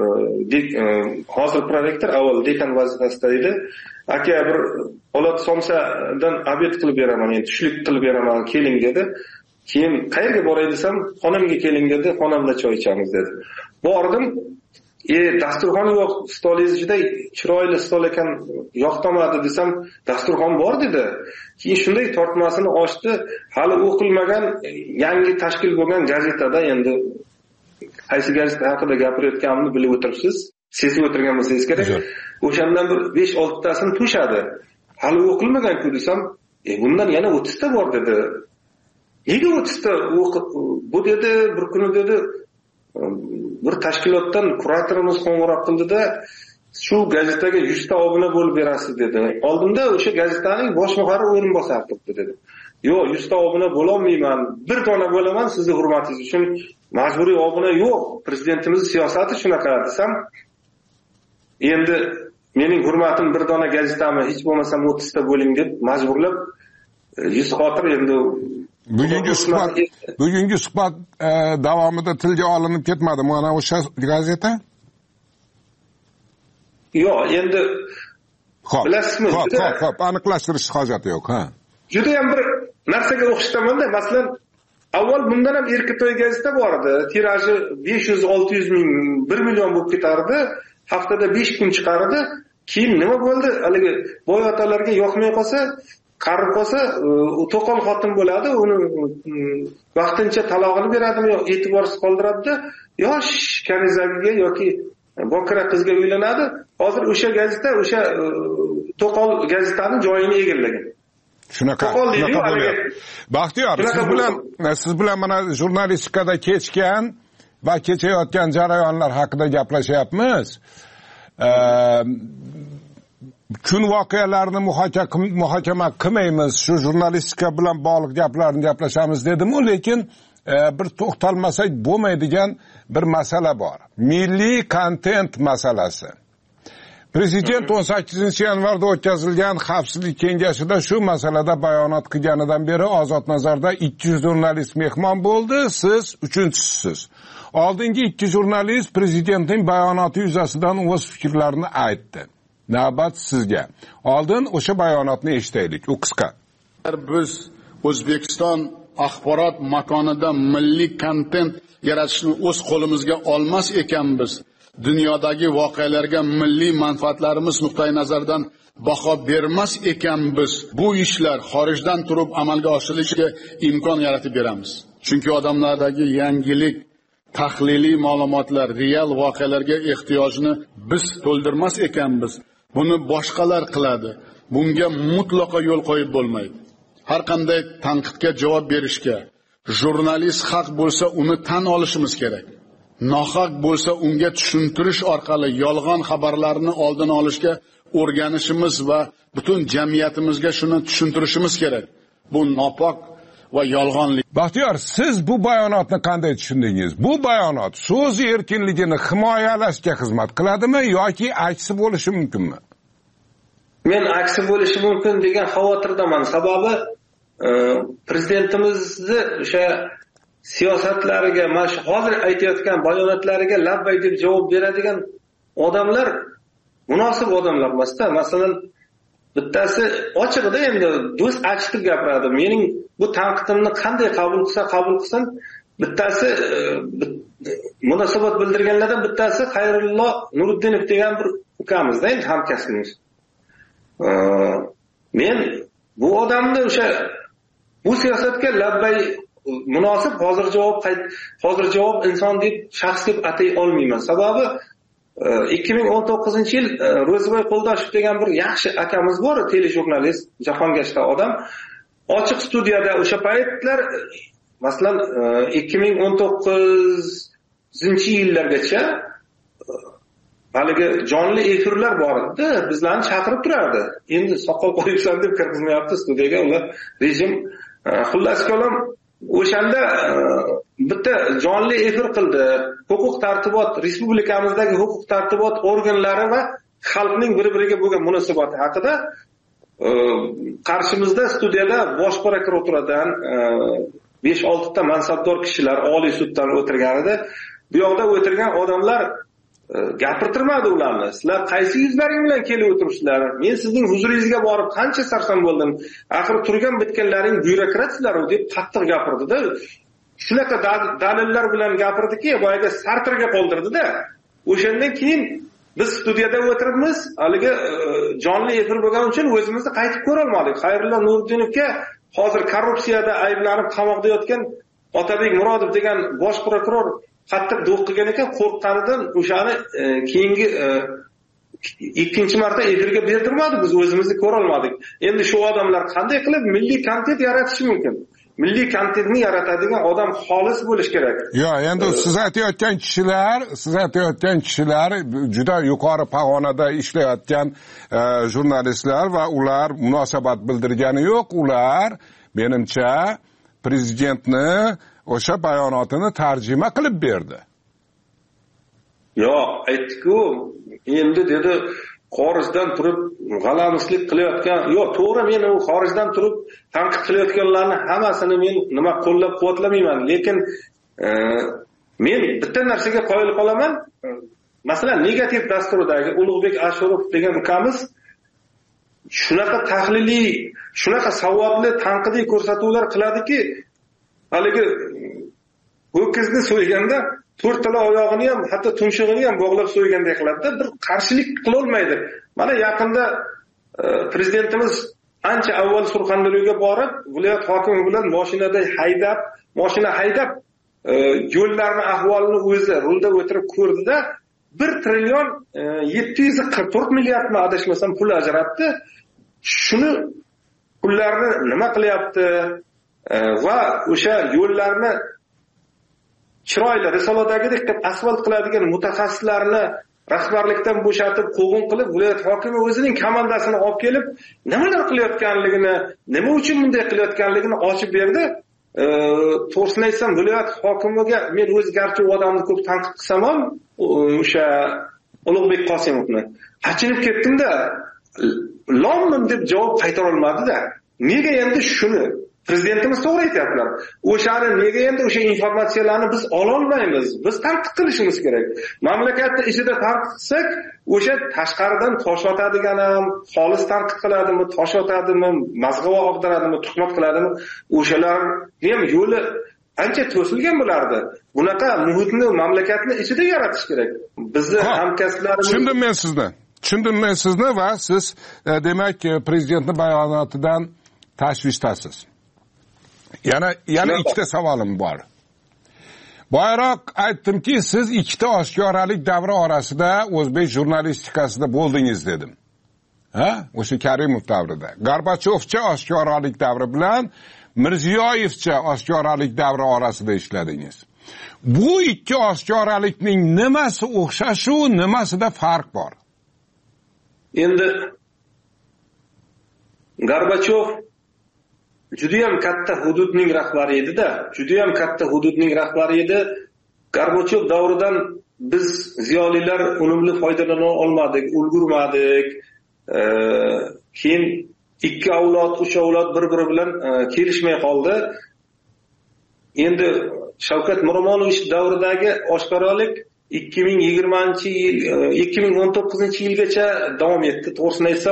S4: hozir prorektor, avval dekan vazifasida edi. Aka bir Po'lat Somsadan obed qilib beraman, men tushlik qilib beraman, keling dedi. Keyin qayerga boray desam, xonamga keling dedi, xonamda choy ichamiz dedi. Bordim. e dasturxon yo'q, stolingiz juda chiroyli stol ekan, yoqtamadi desam, dasturxon bor dedi. Keyin shunday tortmasini ochdi, hali o'qilmagan yangi tashkil bo'lgan gazetada, endi qaysi gazeta haqida gapirayotganimni bilib o'tiribsiz, sezib o'tirgan bo'lsangiz kerak. O'shandan bir besh olti tasini to'shadi. Hali o'qilmagan-ku desam, e bundan yana o'ttiz ta bor dedi. Nega o'ttiz ta bu dedi, bir kuni dedi, bir tashkilotdan kuratorimiz qo'ng'iroq qildi-da, shu gazetaga yuz ta obuna bo'lib berasiz dedi. Oldimda o'sha gazetaning bosh muharrir o'rinbosari turibdi dedi. Yo'q, yuz ta obuna bo'lolmayman, bir dona bo'laman sizning hurmatingiz uchun. Majburiy obuna yo'q, prezidentimizning siyosati shunaqa desam, endi mening hurmatim bir dona gazetami, hech bo'lmasam o'ttiz ta bo'ling deb majburlab yuz xotir endi
S3: bugungi suhbat bugungi suhbat e, davomida tilga olinib ketmadi mana o'sha gazeta?
S4: Yo'q, endi
S3: Xo'p,
S4: bilasizmi?
S3: Xo'p, xo'p, xo'p, aniqlashtirish hojati yo'q, ha.
S4: Juda ham bir narsaga o'xshatamanda, masalan, avval bundan ham Erkitoy gazeta bor edi. Tiraji besh yuz olti yuz ming, bir million bo'lib ketardi. Haftada besh kun chiqardi. Keyin nima bo'ldi? Haligi boy otalarga yoqmay qolsa, qarib qolsa, to'qol xotin bo'ladi, uni vaqtincha talog'ini beradimi yo e'tiborsiz qoldiradi, yosh kanizagiga yoki bokira qizga uylanadi. Hozir o'sha gazeta o'sha to'qol gazetaning joyini egallagan.
S3: Shunaqa, shunaqa bo'lyapti. Baxtiyor, siz bilan siz bilan mana jurnalistikada kechgan va kechayotgan jarayonlar haqida gaplashyapmiz. Kun voqealarini muhokama qilmaymiz, shu jurnalistika bilan bog'liq gaplarni gaplashamiz dedim-u, lekin e, bir to'xtalmasak bo'lmaydigan bir masala bor. Milliy kontent masalasi. Prezident o'n sakkizinchi yanvarda o'tkazilgan Xavfsizlik kengashida shu masalada bayonot qilganidan beri Ozodnazarda ikki yuz jurnalist mehmon bo'ldi, siz uchinchisiz. Oldingi ikki jurnalist prezidentning bayonoti yuzasidan o'z fikrlarini aytdi. Navbat sizga. Oldin o'sha bayonotni eshitaylik, u qisqa.
S5: Biz O'zbekiston axborot makonida milliy kontent yaratishni o'z qo'limizga olmas ekanmiz. Dunyodagi voqealarga milliy manfaatlarimiz nuqtai nazaridan baho bermas ekanmiz. Bu ishlar xorijdan turib amalga oshirilishiga imkon yaratib beramiz. Chunki odamlardagi yangilik, tahliliy ma'lumotlar, real voqealarga ehtiyojni biz to'ldirmas ekanmiz. Buni boshqalar qiladi. Bunga mutlaqo yo'l qo'yib bo'lmaydi. Har qanday tanqidga javob berishga, jurnalist haq bo'lsa uni tan olishimiz kerak. Nohaq bo'lsa unga tushuntirish orqali yolg'on xabarlarni oldini olishga o'rganishimiz va butun jamiyatimizga shuni tushuntirishimiz kerak. Bu nopok va yolg'onlik.
S3: Baxtiyor, siz bu bayonotni qanday tushundingiz? Bu bayonot so'z erkinligini himoyalashga xizmat qiladimi yoki aksi bo'lishi mumkinmi?
S4: Men aksi bo'lishi mumkin degan xavotirdaman. Sababi e, prezidentimizni o'sha siyosatlariga, mana shu hozir aytayotgan bayonotlariga labbay deb javob beradigan odamlar munosib odamlar emas-da. Masalan, bittasi ochiqda endi do'st achitib gapiradi. Mening bu tanqidimni qanday qabul qilsa qabul qilsin, bittasi munosabat bildirganlardan bittasi Xayrullo Nuriddinov degan bir ukamizda, endi hamkasbimiz. Men bu odamni o'sha bu siyosatga labbay munosib hozir javob hozir javob inson deb shaxs deb atay olmayman. Sababi ikki ming o'n to'qqizinchi yil Ro'ziboy Qo'ldoshev degan bir yaxshi akamiz bor, telejurnalist, jahongashta odam. Ochiq studiyada o'sha paytlar, masalan, ikki ming o'n to'qqizinchi yillargacha haligi jonli efirlar bor edi, bizlarni chaqirib turardi. Endi soqol qo'yibsan deb kirgizmayapti studiyaga ular rejim. Xullas kalom, o'shanda bitta jonli efir qildi. Huquq tartibot, respublikamizdagi huquq tartibot organlari va xalqning bir-biriga bo'lgan munosabati haqida qarshimizda studiyada bosh prokuraturadan besh olti ta mansabdor kishilar Oliy suddan o'tirgan edi. Bu yoqda o'tirgan odamlar gapirtirmadi ularni. Sizlar qaysi yuzlaring bilan kelib o'tiribsizlar? Men sizning huzuringizga borib qancha sarson bo'ldim. Axir turgan bitganlaring byurokratsizlar deb qattiq gapirdi-da. Shunaqa dalillar bilan gapirdiki, boyaga Sartrga qoldirdi-da. o'shandan keyin biz studiyada o'tiribmiz, haligi jonli efir bo'lgani uchun o'zimizni qaytib ko'ra olmadik. Xayrullo Nuriddinovga hozir korrupsiyada ayblanib qamoqda yotgan Otabek Murodov degan bosh prokuror qattiq do'q qilgan ekan, qo'rqqanidan o'shani keyingi ikkinchi marta efirga berdirmadi, biz o'zimizni ko'ra olmadik. Endi shu odamlar qanday qilib milliy kontent yaratishi mumkin? Milliy kontentni yaratadigan odam xolis bo'lish kerak.
S3: Yo'q, endi siz aytayotgan kishilar, siz aytayotgan kishilar juda yuqori pog'onada ishlayotgan jurnalistlar va ular munosabat bildirgani yo'q. Ular menimcha prezidentni o'sha bayonotini tarjima qilib berdi.
S4: Yo'q, aytdi-ku, endi dedi xorijdan turib g'alamislik qilayotgan, yo'q, to'g'ri, men u xorijdan turib tanqid qilayotganlarni hammasini men nima qo'llab-quvvatlamayman, lekin men bitta narsaga qoyil qolaman. Masalan, negativ dasturidagi Ulug'bek Ashurov degan ukamiz shunaqa tahliliy, shunaqa savodli tanqidiy ko'rsatuvlar qiladiki, haligi ho'kizni so'yganda to'rttala oyog'ini ham, hatto tumshug'ini ham bog'lab so'ygandek qiladi-da, bir qarshilik qila olmaydi. Mana yaqinda prezidentimiz ancha avval Surxondaryoga borib, viloyat hokimi bilan mashinada haydab, mashina haydab, yo'llarning ahvolini o'zi rulda o'tirib ko'rdi-da, bir trillion yetti yuz qirq to'rt milliardmi adashmasam pul ajratdi. Shuni pullarni nima qilyapti va o'sha yo'llarni chiroyli risoladagidek qilib asfalt qiladigan mutaxassislarni rahbarlikdan bo'shatib, qo'g'in qilib, viloyat hokimi o'zining komandasini olib kelib, nimalar qilayotganligini, nima uchun bunday qilayotganligini ochib berdi. To'g'risini aytsam, viloyat hokimiga men o'z garchi u odamni ko'p tanqid qilsam ham, o'sha Ulug'bek Qosimovni achinib ketdim-da, lomim deb javob qaytara olmadi-da. Nega endi shuni prezidentimiz to'g'ri aytayaptilar. O'shani nega endi o'sha informatsiyalarni biz ola olmaymiz? Biz tanqid qilishimiz kerak. Mamlakatni ichida tanqid qilsak, o'sha tashqaridan tosh otadigan ham, xolis tanqid qiladimi, tosh otadimi, mazg'ava og'diradimi, tuhmat qiladimi, o'shalarni ham yo'li ancha to'silgan bo'lardi. Bunaqa muhitni mamlakatni ichida yaratish kerak. Bizni hamkasblarimiz
S3: Tushundim men sizni. Tushundim men sizni va siz demak prezidentning bayonotidan tashvishdasiz. Yana yana ikkita savolim bor. Boyroq aytdimki, siz ikkita oshkoralik davri orasida o'zbek jurnalistikasida bo'ldingiz dedim. Ha? O'sha Karimov davrida. Gorbachevcha oshkoralik davri bilan Mirziyoyevcha oshkoralik davri orasida ishladingiz. Bu ikki oshkoralikning nimasi o'xshash-u, nimasida farq bor?
S4: Endi Gorbachev juda ham katta hududning rahbari edi-da, juda ham katta hududning rahbari edi. Gorbachev davridan biz ziyolilar unumli foydalana olmadik, ulgurmadik. Keyin ikki avlod, uch avlod bir-biri bilan kelishmay qoldi. Endi Shavkat Miromonovich davridagi oshkoralik ikki ming yigirmanchi yil, ikki ming o'n to'qqizinchi yilgacha davom etdi. To'g'risini aytsam,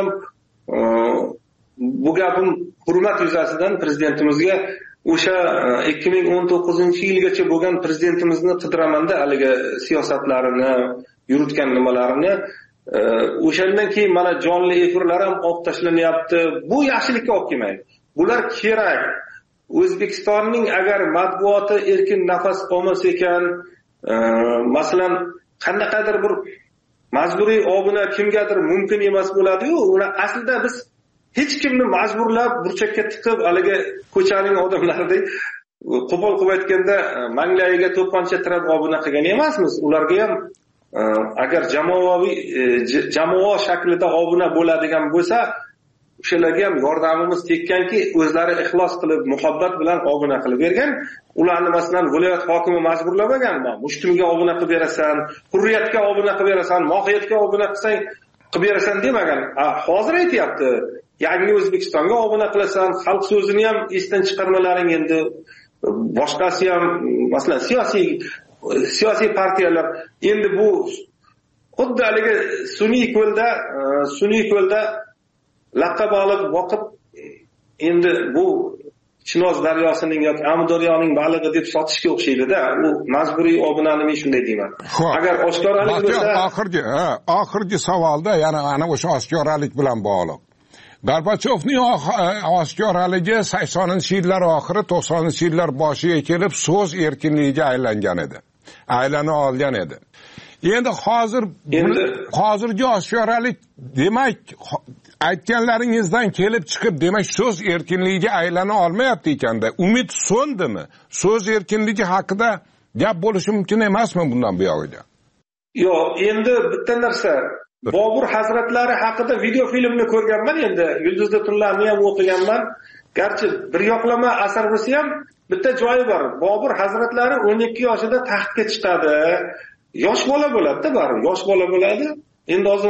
S4: bu gapim hurmat yuzasidan prezidentimizga o'sha ikki ming o'n to'qqizinchi yilgacha bo'lgan prezidentimizni qidiraman-da, haligi siyosatlarini, yuritgan nimalarini. O'shandan keyin mana jonli efirlar ham olib tashlanyapti. Bu yaxshilikka olib kelmaydi. Bular kerak. O'zbekistonning agar matbuoti erkin nafas olmas ekan, masalan, qandaydir bir majburiy obuna kimgadir mumkin emas bo'ladi-yu, ular aslida biz hech kimni majburlab burchakka tiqib, haligi ko'chaning odamlaridek qo'pol qilib aytganda manglayiga to'pponcha tirab obuna qilgan emasmiz. Ularga ham agar jamoaviy jamoa shaklida obuna bo'ladigan bo'lsa, o'shalarga ham yordamimiz tekkanki, o'zlari ixlos qilib, muhabbat bilan obuna qilib bergan. Ularni masalan viloyat hokimi majburlamaganmi? Mushtumga obuna qilib berasan, hurriyatga obuna qilib berasan, mohiyatga obuna qilsang qilib berasan demagan. Hozir aytayapti, yangi O'zbekistonga obuna qilasan, xalq so'zini ham esdan chiqarmalaring endi boshqasi ham, masalan, siyosiy siyosiy partiyalar endi bu xuddi haligi sun'iy ko'lda, sun'iy ko'lda laqqa baliq boqib, endi bu Chinoz daryosining yoki Amudaryoning balig'i deb sotishga o'xshaydi-da. U majburiy obunani men shunday deyman. Agar oshkoralik bo'lsa,
S3: oxirgi, ha, oxirgi savolda yana ana o'sha oshkoralik bilan bog'liq. Gorbachyovning oshkoraligi saksoninchi yillar oxiri, to'qsoninchi yillar boshiga kelib so'z erkinligiga aylangan edi. Aylana olgan edi. Endi hozir hozirgi oshkoralik demak aytganlaringizdan kelib chiqib demak so'z erkinligiga aylana olmayapti ekanda. Umid so'ndimi? So'z erkinligi haqida gap bo'lishi mumkin emasmi bundan buyog'iga?
S4: Yo'q, endi bitta narsa Bobur hazratlari haqida video filmni ko'rganman, endi Yulduzda tunlarni ham o'qiganman. Garchi bir yoqlama asar bo'lsa ham bitta joyi bor. Bobur hazratlari o'n ikki yoshida taxtga chiqadi. Yosh bola bo'ladi-da, baribir yosh bola bo'ladi. Endi hozir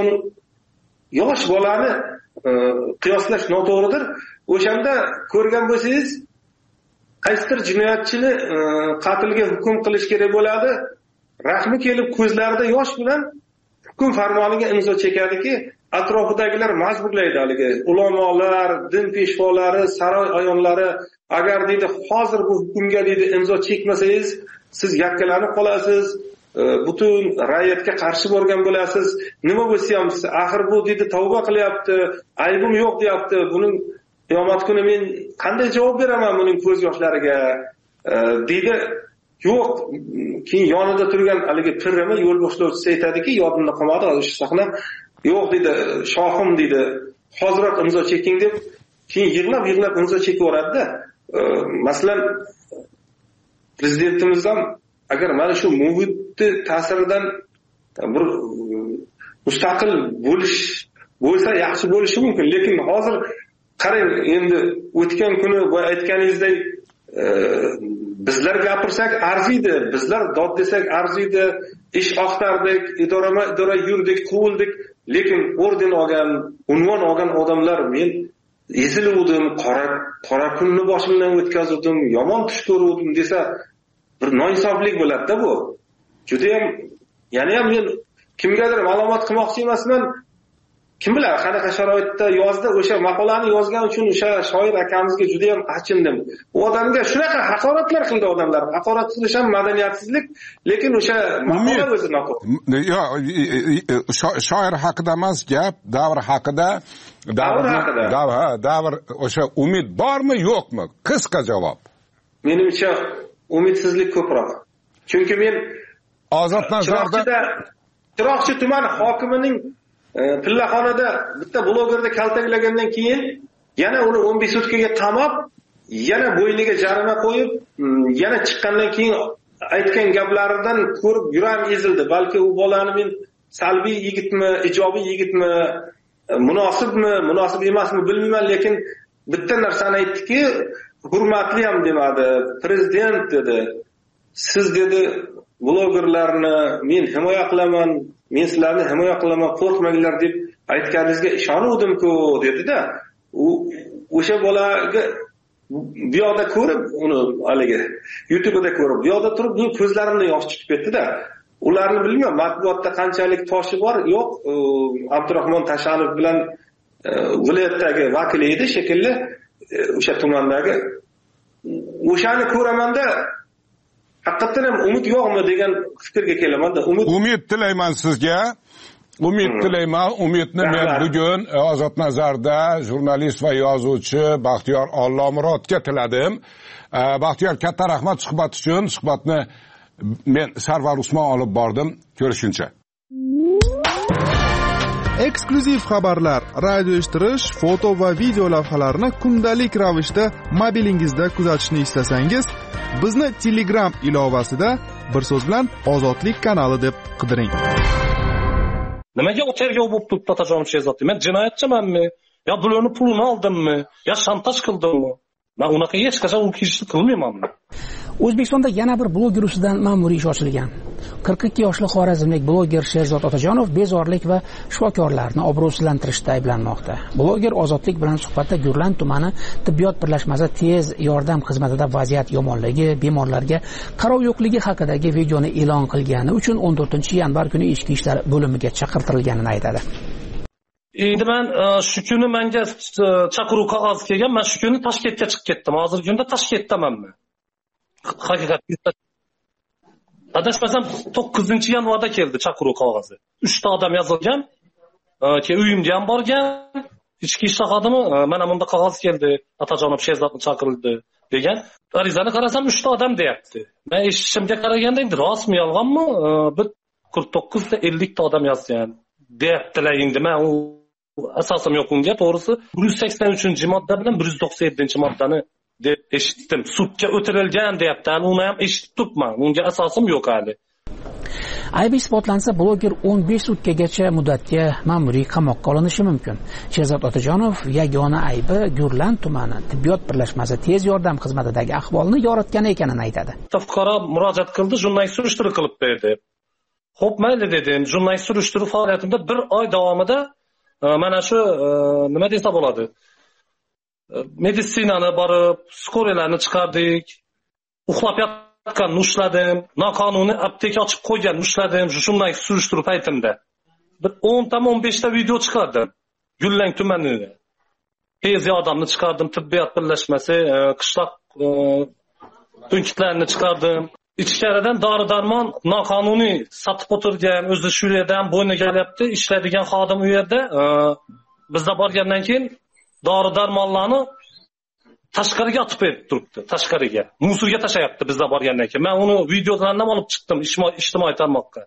S4: yosh bolani e, qiyoslash noto'g'ridir. O'shanda ko'rgan bo'lsangiz, qaysidir jinoyatchini e, qatlga hukm qilish kerak bo'ladi. Rahmi kelib ko'zlarida yosh bilan hukm farmoniga imzo chekadiki, atrofidagilar majburlaydi haligi ulamolar, din peshvolari, saroy ayonlari, agar deydi hozir bu hukmga deydi imzo chekmasangiz, siz yakkalanib qolasiz, butun ra'yatga qarshi bo'lgan bo'lasiz. Nima bo'lsa ham axir bu deydi tavba qilyapti, aybim yo'q deyapti. Buning qiyomat kuni men qanday javob beraman buning ko'z yoshlariga? deydi. Yo'q, keyin yonida turgan haligi pirrimi yo'l boshlovchisi aytadiki, yodimda qolmadi o'sha sahna. Yo'q deydi, shohim deydi, hoziroq imzo cheking deb, keyin yig'lab-yig'lab imzo chekaveradi-da. Masalan, prezidentimiz ham agar mana shu muhitni ta'siridan bir mustaqil bo'lish bo'lsa yaxshi bo'lishi mumkin, lekin hozir qarang, endi o'tgan kuni bu aytganingizdek bizlar gapirsak arziydi, bizlar dod desak arziydi, ish oqtardik, idorama idora yurdik, quvildik, lekin orden olgan, unvon olgan odamlar men eziluvdim, qora qora kunni boshimdan o'tkazdim, yomon tush ko'ruvdim desa bir noinsoflik bo'ladi-da bu. Juda ham, yana ham men kimgadir ma'lumot qilmoqchi emasman. Kim biladi, qanaqa sharoitda yozdi, o'sha maqolani yozgan uchun o'sha shoir akamizga juda ham achindim. U odamga shunaqa haqoratlar qildi odamlar. Haqorat qilish ham madaniyatsizlik, lekin o'sha maqola o'zi noto'g'ri.
S3: Yo'q, shoir haqida emas gap, davr haqida.
S4: Davr haqida.
S3: Davr, davr o'sha umid bormi, yo'qmi? Qisqa javob.
S4: Menimcha umidsizlik ko'proq. Chunki men
S3: Ozod nazarda
S4: Chiroqchi tuman hokimining pillaxonada bitta blogerni kaltaklagandan keyin yana uni o'n besh sutkaga qamab, yana bo'yniga jarima qo'yib, yana chiqqandan keyin aytgan gaplaridan ko'rib yuram ezildi. Balki u bolani men salbiy yigitmi, ijobiy yigitmi, munosibmi, munosib emasmi bilmayman, lekin bitta narsani aytdiki, hurmatli ham demadi, prezident dedi. Siz dedi blogerlarni men himoya qilaman, men sizlarni himoya qilaman, qo'rqmanglar deb aytganingizga ishonuvdim-ku dedi-da. U o'sha bolaga bu yoqda ko'rib, uni haligi YouTube'da ko'rib, bu yoqda turib men ko'zlarimdan yosh chiqib ketdi-da. Ularni bilmayman, matbuotda qanchalik toshi bor, yo'q. Abdurahmon Tashanov bilan viloyatdagi vakil edi shekilli, o'sha tumandagi. O'shani ko'ramanda haqiqatan ham umid yo'qmi degan fikrga kelaman-da. Umid
S3: Umid tilayman sizga. Umid hmm. tilayman. Umidni men bugun Ozod nazarda jurnalist va yozuvchi Baxtiyor Ollomurodga tiladim. Baxtiyor, katta rahmat suhbat uchun. Suhbatni men Sarvar Usmon olib bordim. Ko'rishguncha.
S6: Eksklyuziv xabarlar, radio eshittirish, foto va video lavhalarni kundalik ravishda mobilingizda kuzatishni istasangiz, bizni Telegram ilovasida bir so'z bilan Ozodlik kanali deb qidiring.
S7: Nimaga o tergov bo'lib turibdi Otajon Shehzod? Men jinoyatchimanmi? Yo bularni pulini oldimmi? Yo shantaj qildimmi? Men unaqa hech qachon u kishini qilmayman.
S8: O'zbekistonda yana bir bloger ustidan ma'muriy ish ochilgan. qirq ikki yoshli xorazmlik bloger Sherzod Otajonov bezorilik va shifokorlarni obro'sizlantirishda ayblanmoqda. Bloger Ozodlik bilan suhbatda Gurlan tumani tibbiyot birlashmasi tez yordam xizmatida vaziyat yomonligi, bemorlarga qarov yo'qligi haqidagi videoni e'lon qilgani uchun o'n to'rtinchi yanvar kuni ichki ishlar bo'limiga chaqirtirilganini aytadi.
S7: endi men shu kuni menga chaqiruv qog'ozi kelgan, men shu kuni Toshkentga chiqib ketdim. Hozirgi kunda Toshkentdamanman. Haqiqatda adashmasam to'qqizinchi yanvarda keldi chaqiruv qog'ozi. uchta odam yozilgan. Keyin uyimga ham borgan. Ichki ishlar xodimi mana bunda qog'oz keldi, Otajonov Sherzodni chaqirildi degan. Arizani qarasam uchta odam deyapti. Men eshitishimga qaraganda endi rostmi, yolg'onmi? Bir qirq to'qqiz ta ellik ta odam yozgan deyaptilar endi. Men u asosim yo'q unga, to'g'risi bir yuz sakson uchinchi modda bilan bir yuz to'qson yettinchi moddani deb eshitdim. Sudga o'tirilgan deyapti. Uni ham eshitib turibman. Unga asosim yo'q hali.
S8: Aybi isbotlansa, bloger o'n besh sutkagacha muddatga ma'muriy qamoqqa olinishi mumkin. Sherzod Otajonov yagona aybi Gurlan tumani tibbiyot birlashmasi tez yordam xizmatidagi ahvolni yoritgani ekanini aytadi.
S7: Fuqaro murojaat qildi, jurnalist surishtiruv qilib berdi. Xo'p, mayli dedim. Jurnalist surishtiruv faoliyatimda bir oy davomida mana shu nima desa bo'ladi? Meditsinani borib, skoriyalarni chiqardik. Uxlab yotganni ushladim, noqonuniy apteka ochib qo'yganni ushladim, shunday surishtiruv paytimda. Bir o'n ta o'n besh ta video chiqardim. Gullang tumanini. Tez yordamni chiqardim, tibbiyot birlashmasi, qishloq punktlarini chiqardim. Ichkaridan dori-darmon noqonuniy sotib o'tirgan, o'zi shu yerdan bo'yniga olyapti, ishlaydigan xodim u yerda. Bizda borgandan keyin dori-darmonlarni tashqariga otib berib turibdi, tashqariga. Musorga tashayapti bizda borgandan keyin. Men uni videolarini ham olib chiqdim ijtimoiy tarmoqqa.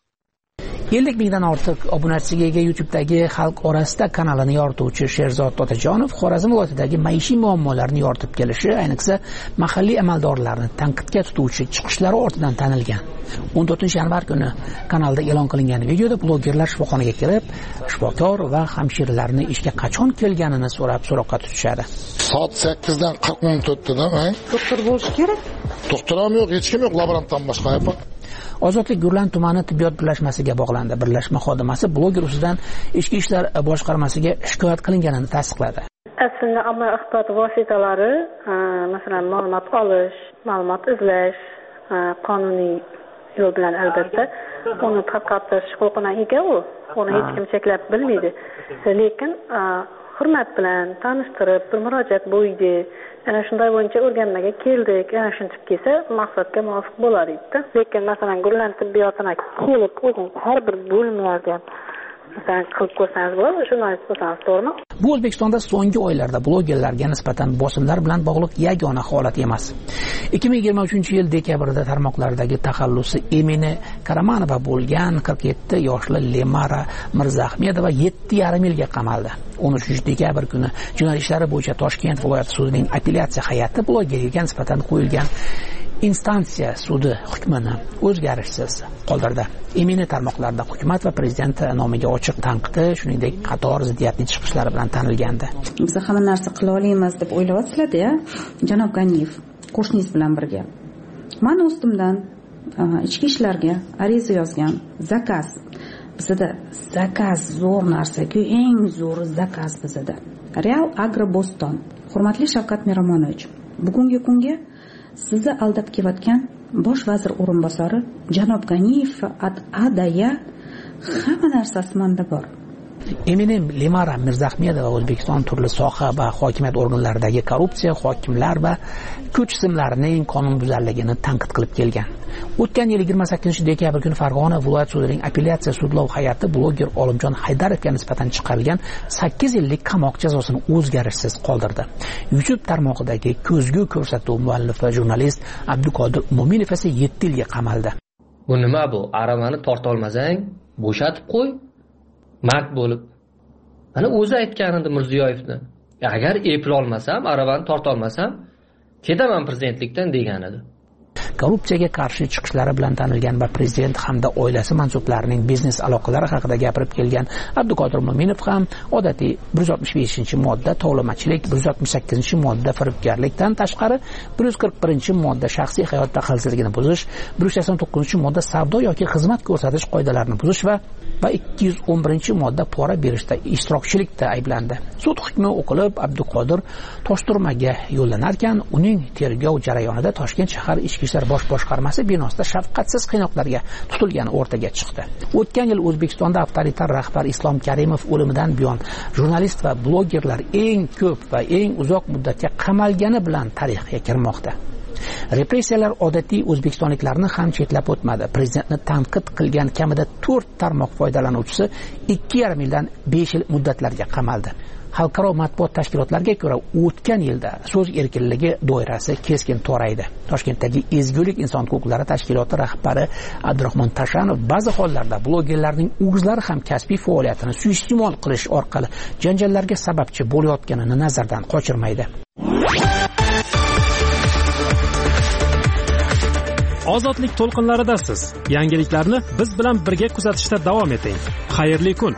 S8: ellik mingdan ortiq obunachisiga ega YouTube'dagi xalq orasida kanalini yorituvchi Sherzod Otajonov Xorazm viloyatidagi maishiy muammolarni yoritib kelishi, ayniqsa mahalliy amaldorlarni tanqidga tutuvchi chiqishlari ortidan tanilgan. o'n to'rtinchi yanvar kuni kanalda e'lon qilingan videoda blogerlar shifoxonaga kirib, shifokor va hamshiralarni ishga qachon kelganini so'rab so'roqqa tutishadi.
S5: Soat sakkizdan qirq minut o'tdi-da, men.
S9: Doktor bo'lish kerak.
S5: Doktor ham yo'q, hech kim yo'q, laborantdan boshqa aypa.
S8: Ozodlik Gurlan tumani tibbiyot birlashmasiga bog'landi. Birlashma xodimasi bloger ustidan ichki ishlar boshqarmasiga shikoyat qilinganini tasdiqladi.
S9: Aslida ommaviy axborot vositalari, masalan, ma'lumot olish, ma'lumot izlash, qonuniy yo'l bilan albatta uni tarqatish huquqiga ega u. Uni hech kim cheklab bilmaydi. Lekin hurmat bilan tanishtirib, bir murojaat bo'ydi. Ana shunday bo'yicha o'rganmaga keldik. Ana shunchib kelsa, maqsadga muvofiq bo'lar edi. Lekin masalan, Gurlan tibbiyotini kelib o'zing har bir bo'lmagan masalan qilib ko'rsangiz bo'ladi, jurnalist bo'lsangiz, to'g'rimi?
S8: Bu O'zbekistonda so'nggi oylarda blogerlarga nisbatan bosimlar bilan bog'liq yagona holat emas. ikki ming yigirma uchinchi yil dekabrda tarmoqlardagi taxallusi Emine Karamanova bo'lgan qirq yetti yoshli Lemara Mirzahmedova yetti yarim yilga qamaldi. o'n uchinchi dekabr kuni jinoyat ishlari bo'yicha Toshkent viloyat sudining apellyatsiya hay'ati blogerga nisbatan qo'yilgan instansiya sudi hukmini o'zgarishsiz qoldirdi. Emine tarmoqlarda hukumat va prezident nomiga ochiq tanqidi, shuningdek qator ziddiyatli chiqishlari bilan tanilgandi.
S10: Biz hamma narsa qila olamiz deb o'ylayapsizlar-da, janob Ganiyev qo'shningiz bilan birga. Men ustimdan ichki ishlarga ariza yozgan, zakaz. Bizda zakaz zo'r narsa-ku, eng zo'r zakaz bizda. Real Agroboston. Hurmatli Shavkat Miromonovich, bugungi kunga sizni aldab kelayotgan bosh vazir o'rinbosari janob Ganiyev adaya hamma narsasi menda bor.
S8: Eminem Lemara Mirzahmedova O'zbekiston turli soha va hokimiyat organlaridagi korrupsiya, hokimlar va kuch tizimlarining qonunbuzarligini tanqid qilib kelgan. O'tgan yil yigirma sakkizinchi dekabr kuni Farg'ona viloyat sudining apellyatsiya sudlov hay'ati bloger Olimjon Haydarovga nisbatan chiqarilgan sakkiz yillik qamoq jazosini o'zgarishsiz qoldirdi. YouTube tarmog'idagi ko'zgu ko'rsatuv muallifi va jurnalist Abduqodir Mo'minov esa yetti yilga qamaldi.
S11: Bu nima bu? Aravani torta olmasang, bo'shatib qo'y. Mard bo'lib. Mana o'zi aytgan edi Mirziyoyevni. Agar eplolmasam, aravani torta olmasam, ketaman prezidentlikdan degan edi.
S8: Korrupsiyaga qarshi chiqishlari bilan tanilgan va prezident hamda oilasi mansublarining biznes aloqalari haqida gapirib kelgan Abduqodir Mo'minov ham odatiy bir yuz oltmish beshinchi modda tovlamachilik, bir yuz oltmish sakkizinchi modda firibgarlikdan tashqari bir yuz qirq birinchi modda shaxsiy hayot daxlsizligini buzish, bir yuz sakson to'qqizinchi modda savdo yoki xizmat ko'rsatish qoidalarini buzish va va ikki yuz o'n birinchi modda pora berishda ishtirokchilikda ayblandi. Sud hukmi o'qilib, Abduqodir Toshturmaga yo'llanar ekan, uning tergov jarayonida Toshkent shahar ichki ishlar bosh boshqarmasi binosida shafqatsiz qiynoqlarga tutilgani o'rtaga chiqdi. O'tgan yil O'zbekistonda avtoritar rahbar Islom Karimov o'limidan buyon jurnalist va blogerlar eng ko'p va eng uzoq muddatga qamalgani bilan tarixga kirmoqda. Repressiyalar odatiy o'zbekistonliklarni ham chetlab o'tmadi. Prezidentni tanqid qilgan kamida to'rt tarmoq foydalanuvchisi ikki yarim yildan besh yil muddatlarga qamaldi. Xalqaro matbuot tashkilotlariga ko'ra, o'tgan yilda so'z erkinligi doirasi keskin toraydi. Toshkentdagi Ezgulik inson huquqlari tashkiloti rahbari Abdurahmon Tashanov ba'zi hollarda blogerlarning o'zlari ham kasbiy faoliyatini suiiste'mol qilish orqali janjallarga sababchi bo'layotganini nazardan qochirmaydi.
S1: Ozodlik to'lqinlaridasiz. Yangiliklarni biz bilan birga kuzatishda davom eting. Xayrli kun.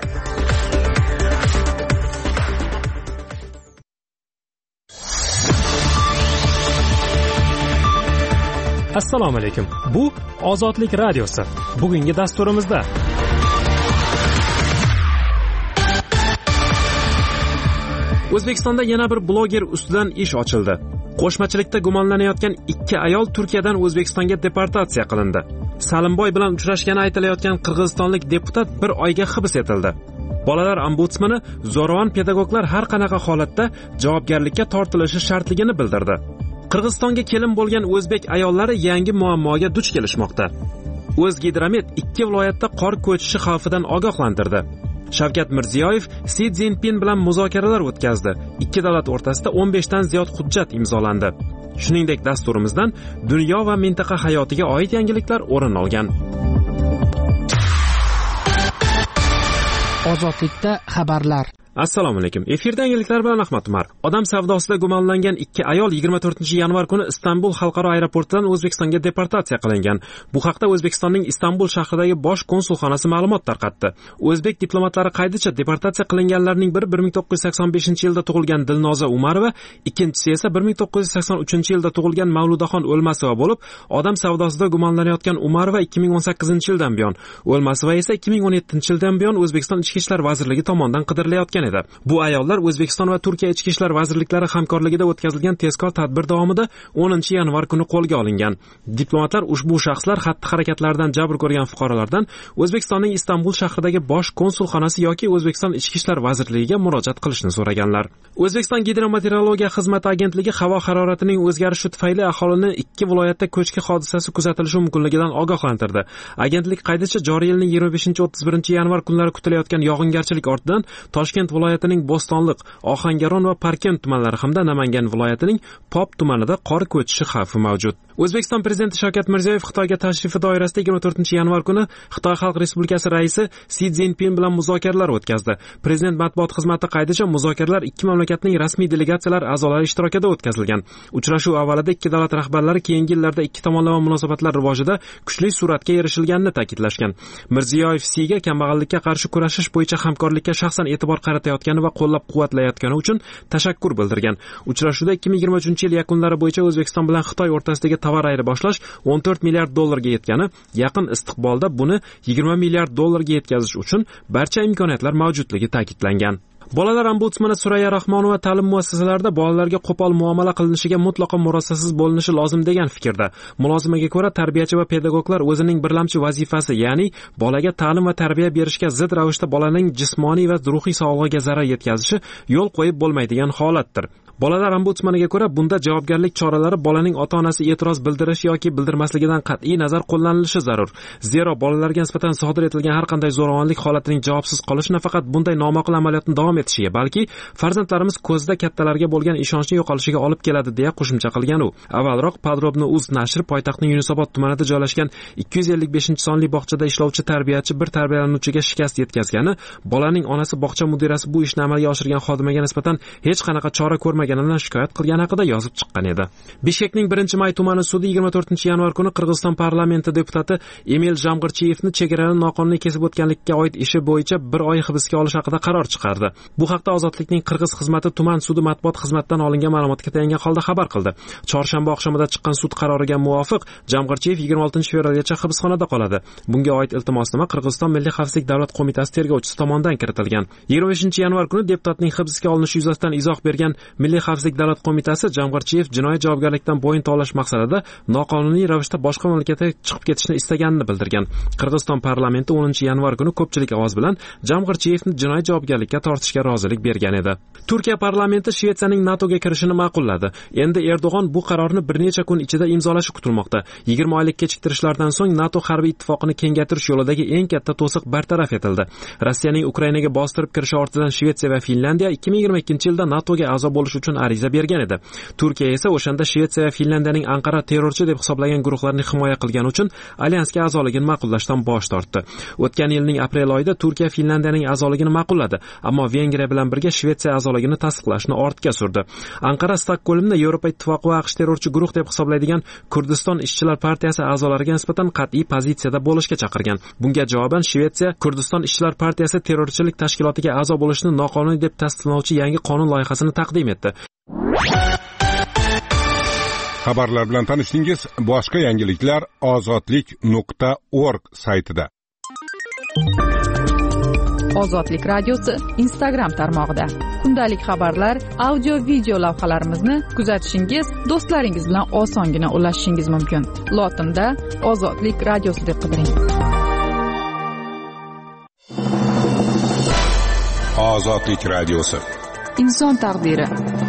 S1: Assalomu alaykum. Bu Ozodlik radiosi. Bugungi dasturimizda O'zbekistonda yana bir bloger ustidan ish ochildi. Qo'shmachilikda gumonlanayotgan ikki ayol Turkiyadan O'zbekistonga deportatsiya qilindi. Salimboy bilan uchrashgani aytilayotgan qirg'izistonlik deputat bir oyga hibs etildi. Bolalar ombudsmani zo'ravon pedagoglar har qanaqa holatda javobgarlikka tortilishi shartligini bildirdi. Qirg'izistonga kelin bo'lgan o'zbek ayollari yangi muammoga duch kelishmoqda. O'zgidromet ikki viloyatda qor ko'chishi xavfidan ogohlantirdi. Shavkat Mirziyoyev Si Szinpin bilan muzokaralar o'tkazdi. Ikki davlat o'rtasida o'n besh dan ziyod hujjat imzolandi. Shuningdek, dasturimizdan dunyo va mintaqa hayotiga oid yangiliklar o'rin olgan.
S8: Ozodlikda xabarlar.
S1: Assalomu alaykum. Efirda yangiliklar bilan Ahmad Umar. Odam savdosida gumonlangan ikki ayol yigirma to'rtinchi yanvar kuni Istanbul xalqaro aeroportidan O'zbekistonga deportatsiya qilingan. Bu haqda O'zbekistonning Istanbul shahridagi bosh konsulxonasi ma'lumot tarqatdi. O'zbek diplomatlari qaydicha deportatsiya qilinganlarning biri bir ming to'qqiz yuz sakson beshinchi yilda tug'ilgan Dilnoza Umarova, ikkinchisi esa bir ming to'qqiz yuz sakson uchinchi yilda tug'ilgan Mavludaxon O'lmasova bo'lib, odam savdosida gumonlanayotgan Umarova ikki ming o'n sakkizinchi yildan buyon, O'lmasova esa ikki ming o'n yettinchi yildan buyon O'zbekiston Ichki ishlar vazirligi tomonidan qidirilayotgan edi. Bu ayollar O'zbekiston va Turkiya ichki ishlar vazirliklari hamkorligida o'tkazilgan tezkor tadbir davomida o'ninchi yanvar kuni qo'lga olingan. Diplomatlar ushbu shaxslar xatti-harakatlaridan jabr ko'rgan fuqarolardan O'zbekistonning Istanbul shahridagi bosh konsulxonasi yoki O'zbekiston Ichki ishlar vazirligiga murojaat qilishni so'raganlar. O'zbekiston Gidrometeorologiya xizmati agentligi havo haroratining o'zgarishi tufayli aholini ikki viloyatda ko'chki hodisasi kuzatilishi mumkinligidan ogohlantirdi. Agentlik qaydicha joriy yilning yigirma beshinchi o'ttiz birinchi yanvar kunlari kutilayotgan yog'ingarchilik ortidan Toshkent viloyatining Bo'stonliq, Ohangaron va Parkent tumanlari hamda Namangan viloyatining Pop tumanida qor ko'chishi xavfi mavjud. O'zbekiston prezidenti Shavkat Mirziyoyev Xitoyga tashrifi doirasida yigirma to'rtinchi yanvar kuni Xitoy Xalq Respublikasi raisi Si Szinpin bilan muzokaralar o'tkazdi. Prezident matbuot xizmati qaydicha muzokaralar ikki mamlakatning rasmiy delegatsiyalar a'zolari ishtirokida o'tkazilgan. Uchrashuv avvalida ikki davlat rahbarlari keyingi yillarda ikki tomonlama munosabatlar rivojida kuchli sur'atga erishilganini ta'kidlashgan. Mirziyoyev Siga kambag'allikka qarshi kurashish bo'yicha hamkorlikka shaxsan e'tibor qaratayotgani va qo'llab-quvvatlayotgani uchun tashakkur bildirgan. Uchrashuvda ikki ming yigirma uchinchi yil yakunlari bo'yicha O'zbekiston bilan Xitoy o'rtasidagi tovar ayirboshlash o'n to'rt milliard dollarga yetgani, yaqin istiqbolda buni yigirma milliard dollarga yetkazish uchun barcha imkoniyatlar mavjudligi ta'kidlangan. Bolalar ombudsmani Surayya Rahmonova ta'lim muassasalarida bolalarga qo'pol muomala qilinishiga mutlaqo murosasiz bo'linishi lozim degan fikrda. Mulozimaga ko'ra, tarbiyachi va pedagoglar o'zining birlamchi vazifasi, ya'ni bolaga ta'lim va tarbiya berishga zid ravishda bolaning jismoniy va ruhiy sog'lig'iga zarar yetkazishi yo'l qo'yib bo'lmaydigan holatdir. Bolalar ombudsmaniga ko'ra, bunda javobgarlik choralari bolaning ota-onasi e'tiroz bildirish yoki bildirmasligidan qat'iy nazar qo'llanilishi zarur. Zero bolalarga nisbatan sodir etilgan har qanday zo'ravonlik holatining javobsiz qolishi nafaqat bunday noma'qul amaliyotni davom etishiga, balki farzandlarimiz ko'zida kattalarga bo'lgan ishonchni yo'qolishiga olib keladi, deya qo'shimcha qilgan u. Avvalroq Podrobno.uz nashri poytaxtning Yunusobod tumanida joylashgan ikki yuz ellik beshinchi sonli bog'chada ishlovchi tarbiyachi bir tarbiyalanuvchiga shikast yetkazgani, bolaning onasi bog'cha mudirasi bu ishni amalga oshirgan xodimaga nisbatan hech qanaqa chora ko'rmagan shikoyat qilgani haqida yozib chiqqan edi. Bishkekning birinchi may tumani sudi yigirma to'rtinchi yanvar kuni Qirg'iziston parlamenti deputati Emil Jamg'irchiyevni chegarani noqonuniy kesib o'tganlikka oid ishi bo'yicha bir oy hibsga olish haqida qaror chiqardi. Bu haqda Ozodlikning Qirg'iz xizmati tuman sudi matbuot xizmatidan olingan ma'lumotga tayangan holda xabar qildi. Chorshanba oqshomida chiqqan sud qaroriga muvofiq Jamg'irchiyev yigirma oltinchi fevralgacha hibsxonada qoladi. Bunga oid iltimosnoma Qirg'iziston Milliy xavfsizlik davlat qo'mitasi tergovchisi tomonidan kiritilgan. yigirma beshinchi yanvar kuni deputatning hibsga olinishi yuzasidan izoh bergan Milliy Milliy xavfsizlik davlat qo'mitasi Jamg'archiyev jinoiy javobgarlikdan bo'yin tovlash maqsadida noqonuniy ravishda boshqa mamlakatga chiqib ketishni istaganini bildirgan. Qirg'iziston parlamenti o'ninchi yanvar kuni ko'pchilik ovoz bilan Jamg'archiyevni jinoiy javobgarlikka tortishga rozilik bergan edi. Turkiya parlamenti Shvetsiyaning NATOga kirishini ma'qulladi. Endi Erdo'g'on bu qarorni bir necha kun ichida imzolashi kutilmoqda. yigirma oylik kechiktirishlardan so'ng NATO harbiy ittifoqini kengaytirish yo'lidagi eng katta to'siq bartaraf etildi. Rossiyaning Ukrainaga bostirib kirishi ortidan Shvetsiya va Finlandiya ikki ming yigirma ikkinchi yilda NATOga a'zo bo'lish uchun ariza bergan edi. Turkiya esa o'shanda Shvetsiya va Finlandiyaning Anqara terrorchi deb hisoblagan guruhlarni himoya qilgani uchun alyansga a'zoligini ma'qullashdan bosh tortdi. O'tgan yilning aprel oyida Turkiya Finlandiyaning a'zoligini ma'qulladi, ammo Vengriya bilan birga Shvetsiya a'zoligini tasdiqlashni ortga surdi. Anqara Stokgolmda Yevropa ittifoqi va AQSh terrorchi guruh deb hisoblaydigan Kurdiston ishchilar partiyasi a'zolariga nisbatan qat'iy pozitsiyada bo'lishga chaqirgan. Bunga javoban Shvetsiya Kurdiston ishchilar partiyasi terrorchilik tashkilotiga a'zo bo'lishni noqonuniy deb tasdiqlovchi yangi qonun loyihasini taqdim etdi.
S3: Xabarlar bilan tanishdingiz. Boshqa yangiliklar ozodlik nuqta org saytida.
S12: Ozodlik radiosi Instagram tarmog'ida. Kundalik xabarlar, audio, video lavhalarimizni kuzatishingiz, do'stlaringiz bilan osongina ulashishingiz mumkin. Lotinda Ozodlik radiosi deb qidiring.
S3: Ozodlik radiosi.
S12: Inson taqdiri.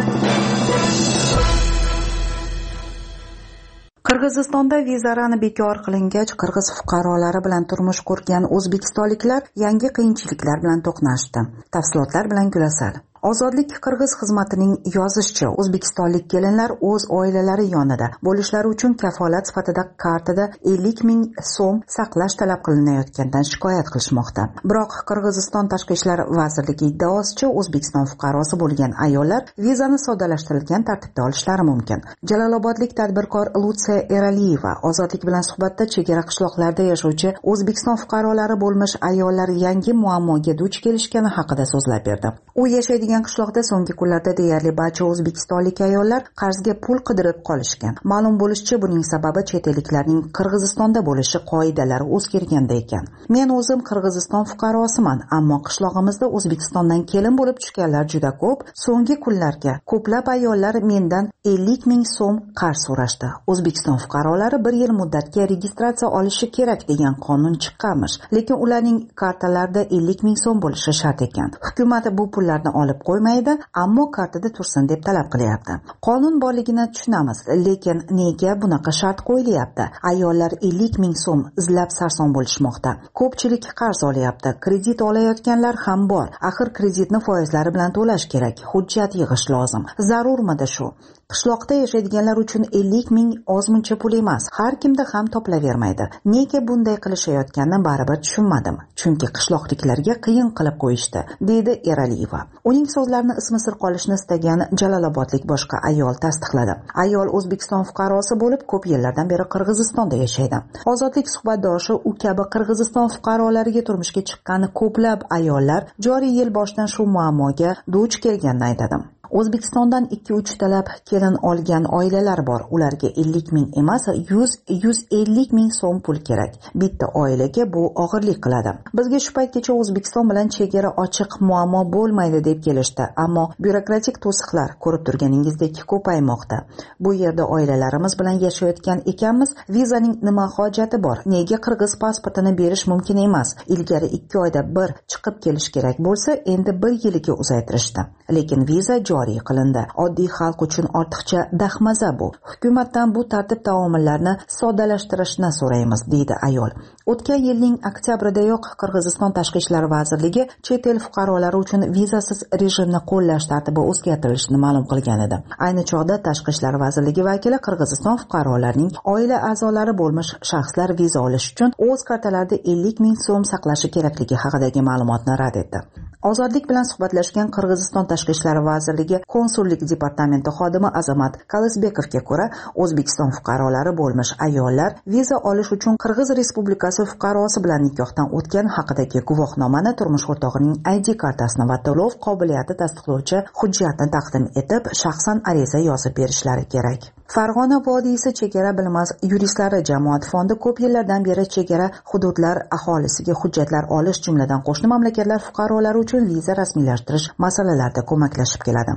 S10: Qirg'izistonda vizarani bekor qilingach, qirg'iz fuqarolari bilan turmush qurgan o'zbekistonliklar yangi qiyinchiliklar bilan to'qnashdi. Tafsilotlar bilan Gulasal. Ozodlik Qirg'iz xizmatining yozishicha, o'zbekistonlik kelinlar o'z oilalari yonida bo'lishlari uchun kafolat sifatida kartada ellik ming so'm saqlash talab qilinayotganidan shikoyat qilishmoqda. Biroq Qirg'iziston Tashqi ishlar vazirligi iddaosicha, O'zbekiston fuqarosi bo'lgan ayollar vizani soddalashtirilgan tartibda olishlari mumkin. Jalolobodlik tadbirkor Lutsiya Eraliyeva Ozodlik bilan suhbatda chegara qishloqlarda yashovchi O'zbekiston fuqarolari bo'lmish ayollar yangi muammoga duch kelishgani haqida so'zlab berdi. U yashaydigan qishloqda so'nggi kunlarda deyarli barcha o'zbekistonlik ayollar qarzga pul qidirib qolishgan. Ma'lum bo'lishicha, buning sababi chet elliklarning Qirg'izistonda bo'lishi qoidalari o'zgarganda ekan. Men o'zim Qirg'iziston fuqarosiman, ammo qishlog'imizda O'zbekistondan kelin bo'lib tushganlar juda ko'p. So'nggi kunlarga ko'plab ayollar mendan ellik ming so'm qarz so'rashdi. O'zbekiston fuqarolari bir yil muddatga registratsiya olishi kerak degan qonun chiqqanmish, lekin ularning kartalarida ellik ming so'm bo'lishi shart ekan. Hukumat bu pullarni olib qo'ymaydi, ammo kartada tursin deb talab qilyapti. Qonun borligini tushunamiz, lekin nega bunaqa shart qo'yilyapti? Ayollar ellik ming so'm izlab sarson bo'lishmoqda. Ko'pchilik qarz olyapti, kredit olayotganlar ham bor. Axir kreditni foizlari bilan to'lash kerak, hujjat yig'ish lozim. Zarurmidi shu? Qishloqda yashaydiganlar uchun ellik ming ozmuncha pul emas, har kimda ham toplavermaydi. Nega bunday qilishayotganini baribir tushunmadim. Chunki qishloqliklarga qiyin qilib qo'yishdi, deydi Eraliyeva. Uning so'zlarini ismi sir qolishni istagan Jalolobodlik boshqa ayol tasdiqladi. Ayol O'zbekiston fuqarosi bo'lib, ko'p yillardan beri Qirg'izistonda yashaydi. Ozodlik suhbatdoshi u kabi Qirg'iziston fuqarolariga turmushga chiqqan ko'plab ayollar joriy yil boshidan shu muammoga duch kelganini aytadi. O'zbekistondan ikki uch talab kelin olgan oilalar bor. Ularga ellik ming emas, yuz yuz ellik ming so'm pul kerak. Bitta oilaga bu og'irlik qiladi. Bizga shu paytgacha O'zbekiston bilan chegara ochiq muammo bo'lmaydi deb kelishdi, ammo byurokratik to'siqlar ko'rib turganingizdek ko'paymoqda. Bu yerda oilalarimiz bilan yashayotgan ekanmiz, vizaning nima hojati bor? Nega qirg'iz pasportini berish mumkin emas? Ilgari ikki oyda bir chiqib kelish kerak bo'lsa, endi bir yiliga uzaytirishdi. Lekin viza joriy qilindi. Oddiy xalq uchun ortiqcha dahmaza bu. Hukumatdan bu tartib taomillarni soddalashtirishni so'raymiz, deydi ayol. O'tgan yilning oktyabridayoq Qirg'iziston Tashqi ishlar vazirligi chet el fuqarolari uchun vizasiz rejimni qo'llash tartibi o'zgartirilishini ma'lum qilgan edi. Ayni chog'da Tashqi ishlar vazirligi vakili Qirg'iziston fuqarolarining oila a'zolari bo'lmish shaxslar viza olish uchun o'z kartalarida ellik ming so'm saqlashi kerakligi haqidagi ma'lumotni rad etdi. Ozodlik bilan suhbatlashgan Qirg'iziston Tashqi ishlar vazirligi konsullik departamenti xodimi Azamat Kalisbekovga ko'ra, O'zbekiston fuqarolari bo'lmish ayollar viza olish uchun Qirg'iz Respublikasi fuqarosi bilan nikohdan o'tgan haqidagi guvohnomani, turmush o'rtog'ining I D kartasini va to'lov qobiliyati tasdiqlovchi hujjatni taqdim etib, shaxsan ariza yozib berishlari kerak. Farg'ona vodiysi chegara bilmas yuristlari jamoat fondi ko'p yillardan beri chegara hududlar aholisiga hujjatlar olish, jumladan qo'shni mamlakatlar fuqarolari uchun viza rasmiylashtirish masalalarida ko'maklashib keladi.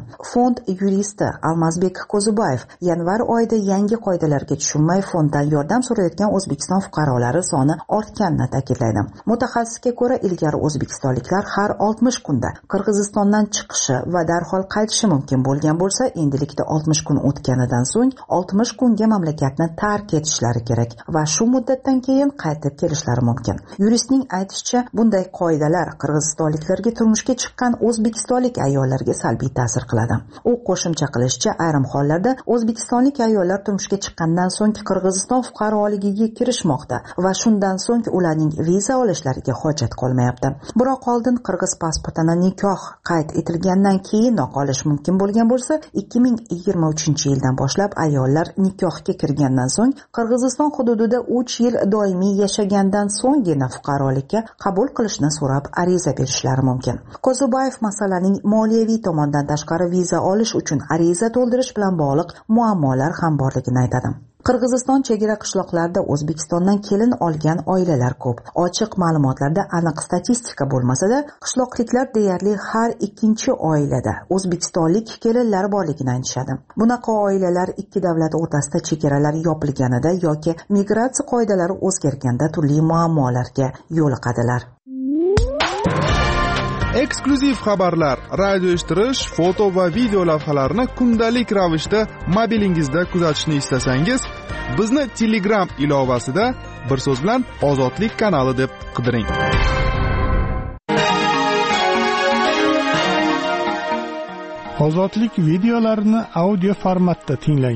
S13: Fond yuristi Almazbek Qo'ziboyev yanvar oyida yangi qoidalarga tushunmay fonddan yordam so'rayotgan O'zbekiston fuqarolari soni ortganini ta'kidlaydi. Mutaxassisga ko'ra, ilgari o'zbekistonliklar har oltmish kunda Qirg'izistondan chiqishi va darhol qaytishi mumkin bo'lgan bo'lsa, endilikda oltmish kun o'tganidan so'ng oltmish kunga mamlakatni tark etishlari kerak va shu muddatdan keyin qaytib kelishlari mumkin. Yuristning aytishicha, bunday qoidalar qirg'izistonliklarga turmushga chiqqan o'zbekistonlik ayollarga salbiy ta'sir qiladi. U qo'shimcha qilishicha, ayrim hollarda o'zbekistonlik ayollar turmushga chiqqandan so'ng Qirg'iziston fuqaroligiga kirishmoqda va shundan so'ng ularning viza olishlariga hojat qolmayapti. Biroq oldin qirg'iz pasportini nikoh qayd etilgandan keyinoq olish mumkin bo'lgan bo'lsa, ikki ming yigirma uchinchi yildan boshlab ayollar nikohga kirgandan so'ng Qirg'iziston hududida uch yil doimiy yashagandan so'nggina fuqarolikka qabul qilishni so'rab ariza berishlari mumkin. Qo'ziboyev masalaning moliyaviy tomondan tashqari viza olish uchun ariza to'ldirish bilan bog'liq muammolar ham borligini aytadi. Qirg'iziston chegara qishloqlarida O'zbekistondan kelin olgan oilalar ko'p. Ochiq ma'lumotlarda aniq statistika bo'lmasa-da, qishloqliklar deyarli har ikkinchi oilada o'zbekistonlik kelinlar borligini aytishadi. Bunaqa oilalar ikki davlat o'rtasida chegaralar yopilganida yoki migratsiya qoidalari o'zgarganda turli muammolarga yo'liqadilar.
S6: Eksklyuziv xabarlar, radio eshittirish, foto va video lavhalarni kundalik ravishda mobilingizda kuzatishni istasangiz, bizni Telegram ilovasida bir so'z bilan Ozodlik kanali deb qidiring.
S2: Ozodlik videolarini audio formatda tinglang.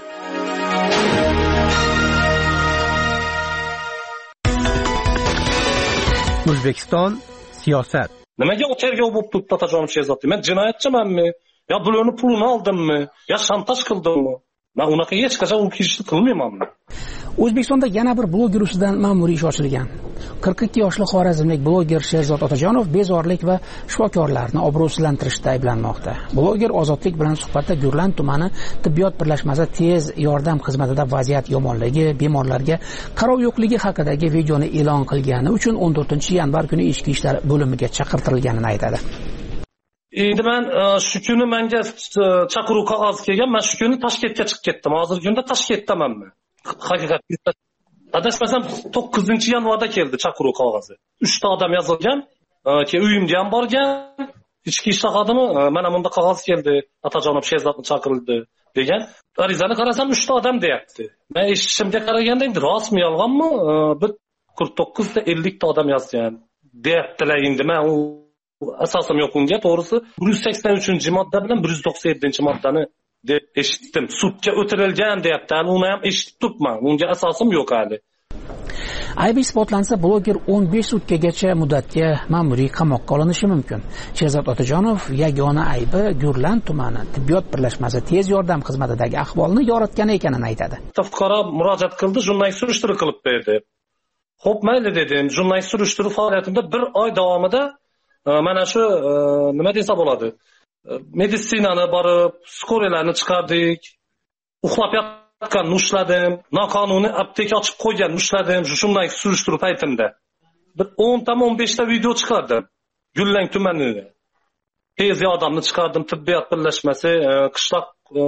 S14: O'zbekiston siyosat.
S7: Nimaga o tergov bo'lib turibdi Otajonov Sherzodda? Men jinoyatchimanmi? Yo bularni pulini oldimmi? Yo shantaj qildimmi? Men unaqa hech qachon u kishni qilmayman.
S8: O'zbekistonda yana bir bloger ustidan ma'muriy ish ochilgan. qirq ikki yoshli xorazmlik bloger Sherzod Otajonov bezorilik va shifokorlarni obro'sizlantirishda ayblanmoqda. Bloger Ozodlik bilan suhbatda Gurlan tumani tibbiyot birlashmasi tez yordam xizmatida vaziyat yomonligi, bemorlarga qarov yo'qligi haqidagi videoni e'lon qilgani uchun o'n to'rtinchi yanvar kuni ichki ishlar bo'limiga chaqirtirilganini aytadi.
S7: Endi men shu kuni menga chaqiruv qog'ozi kelgan, men shu kuni Toshkentga chiqib ketdim. Hozirgi kunda Toshkentdamanman. Haqiqatda adashmasam to'qqizinchi yanvarda keldi chaqiruv qog'ozi. uchta odam yozilgan, keyin uyimga ham borgan, ichki ishlar xodimi mana bunda qog'oz keldi, Otajonov Sherzodni chaqirildi degan. Arizani qarasam uchta odam deyapti. Men eshitishimga qaraganda endi rostmi yolg'onmi? Bir qirq to'qqiz ta ellik ta odam yozgan deyaptilar. Endi men u asosim yo'q unga, to'g'risi bir yuz sakson uchinchi modda bilan bir yuz to'qson yettinchi moddani deb eshitdim. Sudga o'tirilgan deyapti. Hali uni ham eshitib turibman. Unga asosim yo'q hali.
S8: Aybi isbotlansa, bloger o'n besh sutkagacha muddatga ma'muriy qamoqqa olinishi mumkin. Sherzod Otajonov yagona aybi Gurlan tumani tibbiyot birlashmasi tez yordam xizmatidagi ahvolni yoritgani ekanini aytadi.
S7: Fuqaro murojaat qildi, jurnalist surishtiruv qilib berdi. Xo'p, mayli dedim. Jurnalist surishtiruv faoliyatimda bir oy davomida mana shu nima desa bo'ladi? Meditsinani borib, skoriyalarni chiqardik. Uxlab yotganni ushladim. Noqonuniy apteka ochib qo'yganni ushladim. Shunday surishtiruv paytimda bir o'n ta o'n besh ta video chiqardim. Gullang tumanida. Tez yordamni chiqardim, tibbiyot birlashmasi, qishloq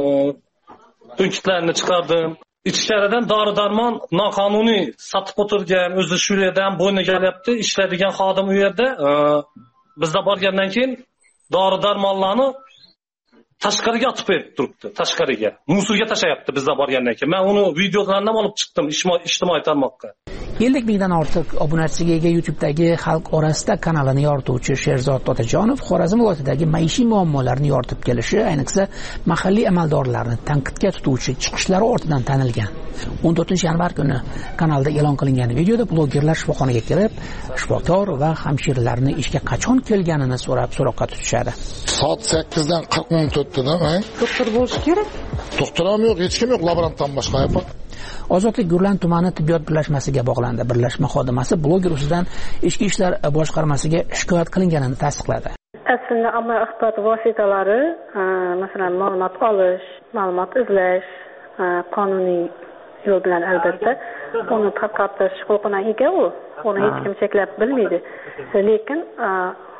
S7: punktlarini chiqardim. Ichkaridan dori-darmon noqonuniy sotib o'tirgan, o'zi shu yerdan bo'yniga olyapti, ishlaydigan xodim u yerda. Bizda borgandan keyin dori-darmonlarni tashqariga otib berib turibdi, tashqariga. Musulga tashayapti bizda borgandan keyin. Men uni videolarini ham olib chiqdim ijtimoiy tarmoqqa.
S8: ellik mingdan ortiq obunachisiga ega YouTube'dagi xalq orasida kanalini yorituvchi Sherzod Otajonov Xorazm viloyatidagi maishiy muammolarni yoritib kelishi, ayniqsa mahalliy amaldorlarni tanqidga tutuvchi chiqishlari ortidan tanilgan. o'n to'rtinchi yanvar kuni kanalda e'lon qilingan videoda blogerlar shifoxonaga kirib, shifokor va hamshiralarni ishga qachon kelganini so'rab so'roqqa tutishadi.
S5: Soat sakkizdan qirq minut o'tdi-da, ha?
S10: Doktor bo'lish kerak.
S5: Doktor ham yo'q, hech kim yo'q, laborantdan boshqa apa.
S8: Ozodlik Gurlan tumani tibbiyot birlashmasiga bog'landi. Birlashma xodimasi bloger ustidan ichki ishlar boshqarmasiga shikoyat qilinganini tasdiqladi.
S9: Aslında ommaviy axborot vositalari, masalan, ma'lumot olish, ma'lumot izlash, qonuniy yo'l bilan albatta uni tarqatish huquqiga ega u. Uni hech kim cheklab bilmaydi. Lekin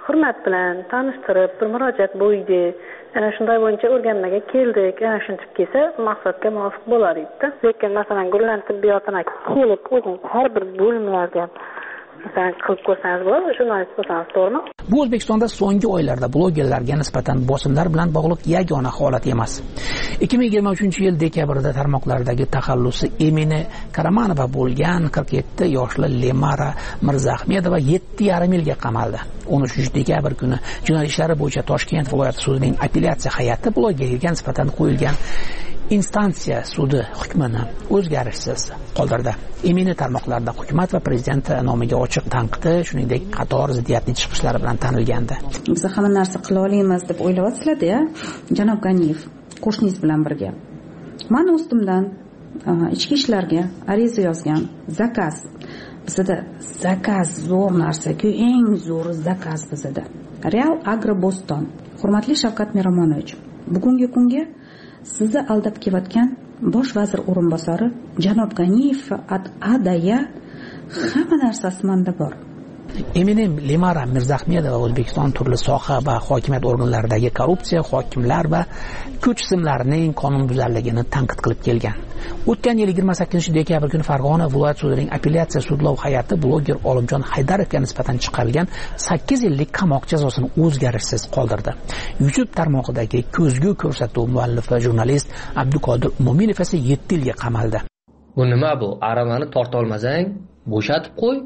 S9: hurmat bilan tanishtirib bir murojaat bo'ydi. Ana shunday bo'yicha o'rganmaga keldik. Ana shunchib kelsa maqsadga muvofiq bo'lar edi. Lekin masalan Gullan tibbiyotini to'liq o'zing har bir bo'limlarga masalan qilib ko'rsangiz bo'ladi, jurnalist bo'lsangiz, to'g'rimi?
S8: Bu O'zbekistonda so'nggi oylarda blogerlarga nisbatan bosimlar bilan bog'liq yagona holat emas. ikki ming yigirma uchinchi yil dekabrda tarmoqlardagi taxallusi Emine Karamanova bo'lgan qirq yetti yoshli Lemara Mirzahmedova yetti yarim yilga qamaldi. o'n uchinchi dekabr kuni jinoyat ishlari bo'yicha Toshkent viloyati sudining apellyatsiya hay'ati blogerga nisbatan qo'yilgan instansiya sudi hukmini o'zgarishsiz qoldirdi. Emine tarmoqlarda hukumat va prezident nomiga ochiq tanqidi, shuningdek qator ziddiyatli chiqishlari bilan tanilgandi.
S10: Biz hamma narsa qila olamiz deb o'ylayapsizlar-da, janob Ganiyev qo'shningiz bilan birga. Men ustimdan ichki ishlarga ariza yozgan, zakaz. Bizda zakaz zo'r narsa-ku, eng zo'r zakaz bizda. Real Agroboston. Hurmatli Shavkat Miromonovich, bugungi kunga sizni aldab kelayotgan bosh vazir o'rinbosari janob Ganiyev adaya hamma narsasi menda bor.
S8: Eminem Lemara Mirzahmedova O'zbekiston turli soha va hokimiyat organlaridagi korrupsiya, hokimlar va kuch tizimlarining qonunbuzarligini tanqid qilib kelgan. O'tgan yil yigirma sakkizinchi dekabr kuni Farg'ona viloyat sudining apellyatsiya sudlov hay'ati bloger Olimjon Haydarovga nisbatan chiqarilgan sakkiz yillik qamoq jazosini o'zgarishsiz qoldirdi. YouTube tarmog'idagi ko'zgu ko'rsatuv muallifi va jurnalist Abduqodir Mo'minov esa yetti yilga qamaldi.
S11: Bu nima bu? Aravani torta olmasang, bo'shatib qo'y.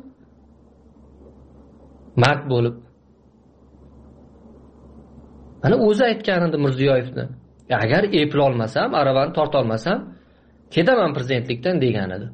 S11: Mard bo'lib. Ana o'zi aytgan edi Mirziyoyevni. Agar eplay olmasam, aravani torta olmasam, ketaman prezidentlikdan degan edi.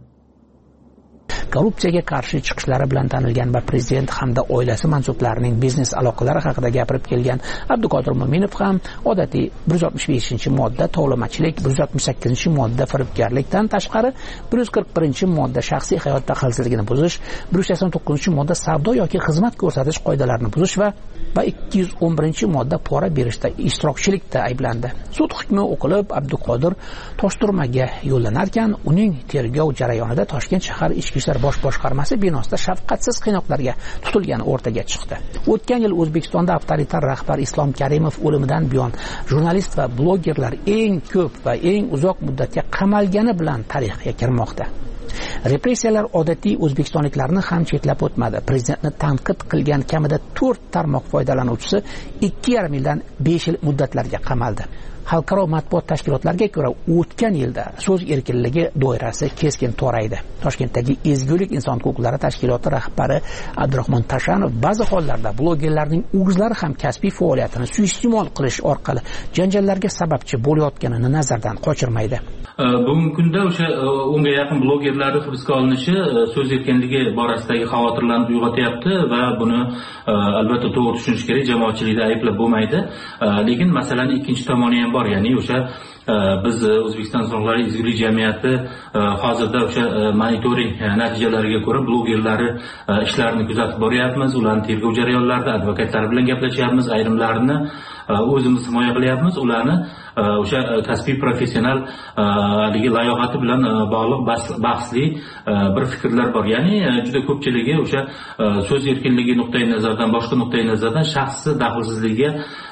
S8: Korrupsiyaga qarshi chiqishlari bilan tanilgan va prezident hamda oilasi mansublarining biznes aloqalari haqida gapirib kelgan Abduqodir Mo'minov ham odatiy bir yuz oltmish beshinchi modda tovlamachilik, bir yuz oltmish sakkizinchi modda firibgarlikdan tashqari bir yuz qirq birinchi modda shaxsiy hayot daxlsizligini buzish, bir yuz sakson to'qqizinchi modda savdo yoki xizmat ko'rsatish qoidalarini buzish va va ikki yuz o'n birinchi modda pora berishda ishtirokchilikda ayblandi. Sud hukmi o'qilib, Abduqodir Toshturmaga yo'llanarkan, uning tergov jarayonida Toshkent shahar ichki ishlar bosh boshqarmasi binosida shafqatsiz qiynoqlarga tutilgani o'rtaga chiqdi. O'tgan yil O'zbekistonda avtoritar rahbar Islom Karimov o'limidan buyon jurnalist va blogerlar eng ko'p va eng uzoq muddatga qamalgani bilan tarixga kirmoqda. Repressiyalar odatiy o'zbekistonliklarni ham chetlab o'tmadi. Prezidentni tanqid qilgan kamida to'rt tarmoq foydalanuvchisi ikki yarim yildan besh yil muddatlarga qamaldi. Xalqaro matbuot tashkilotlariga ko'ra, o'tgan yilda so'z erkinligi doirasi keskin toraydi. Toshkentdagi Ezgulik inson huquqlari tashkiloti rahbari Abdurahmon Tashanov ba'zi hollarda blogerlarning o'zlari ham kasbiy faoliyatini suiiste'mol qilish orqali janjallarga sababchi bo'layotganini nazardan qochirmaydi.
S15: Bugungi kunda o'sha o'nga yaqin blogerlarning hibsga olinishi so'z erkinligi borasidagi xavotirlarni uyg'otyapti va buni albatta to'g'ri tushunish kerak, jamoatchilikda ayblab bo'lmaydi. Lekin masalaning ikkinchi tomoni ham bor, ya'ni o'sha biz O'zbekiston Insonlar ezgulik jamiyati hozirda o'sha monitoring natijalariga ko'ra blogerlari ishlarini kuzatib boryapmiz, ularning tergov jarayonlarida advokatlari bilan gaplashyapmiz, ayrimlarini o'zimiz himoya qilyapmiz, ularni o'sha kasbiy professional haligi layoqati bilan bog'liq bahsli bir fikrlar bor. Ya'ni juda ko'pchiligi o'sha so'z erkinligi nuqtai nazaridan, boshqa nuqtai nazardan shaxsiy daxlsizligiga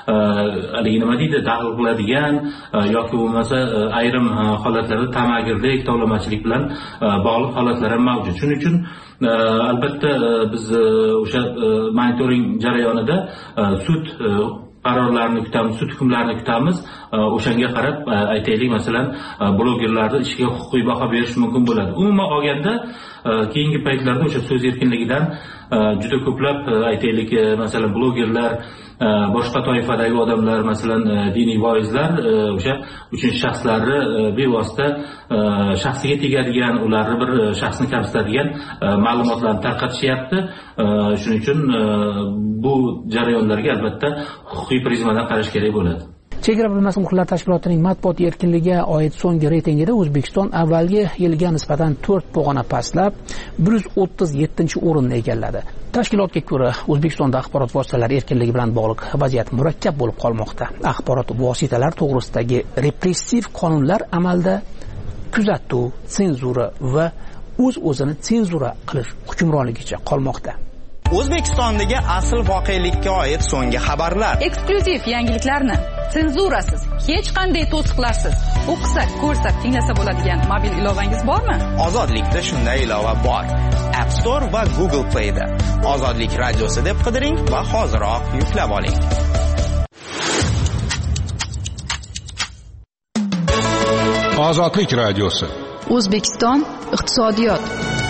S15: haligi nima deydi, daxl qiladigan yoki bo'lmasa ayrim holatlarda tamagirlik, tovlamachilik bilan bog'liq holatlar ham mavjud. Shuning uchun albatta biz o'sha monitoring jarayonida sud qarorlarini kutamiz, sud hukmlarini kutamiz. O'shanga qarab aytaylik, masalan, blogerlarning ishiga huquqiy baho berish mumkin bo'ladi. Umuman olganda, keyingi paytlarda o'sha so'z erkinligidan juda ko'plab aytaylik, masalan, blogerlar, boshqa toifadagi odamlar, masalan, diniy voizlar o'sha uchinchi shaxslarni bevosita shaxsiga tegadigan, ularni bir shaxsni kamsitadigan ma'lumotlarni tarqatishyapti. Shuning uchun bu jarayonlarga albatta huquqiy prizmadan qarash kerak bo'ladi.
S8: Chegara bilmas muxlislar tashkilotining matbuot erkinligiga oid so'nggi reytingida O'zbekiston avvalgi yilga nisbatan to'rt pog'ona pastlab bir yuz o'ttiz yettinchi o'rinni egalladi. Tashkilotga ko'ra, O'zbekistonda axborot vositalari erkinligi bilan bog'liq vaziyat murakkab bo'lib qolmoqda. Axborot vositalari to'g'risidagi repressiv qonunlar amalda kuzatuv, senzura va o'z-o'zini senzura qilish hukmronligicha qolmoqda.
S16: O'zbekistondagi asl voqelikka oid so'nggi xabarlar.
S12: Eksklyuziv yangiliklarni senzurasiz, hech qanday to'siqlarsiz o'qisak, ko'rsak, tinglasa bo'ladigan mobil ilovangiz bormi?
S16: Ozodlikda shunday ilova bor. App Store va Google Play da. Ozodlik radiosi deb qidiring va hoziroq yuklab oling.
S3: Ozodlik radiosi.
S12: O'zbekiston iqtisodiyot.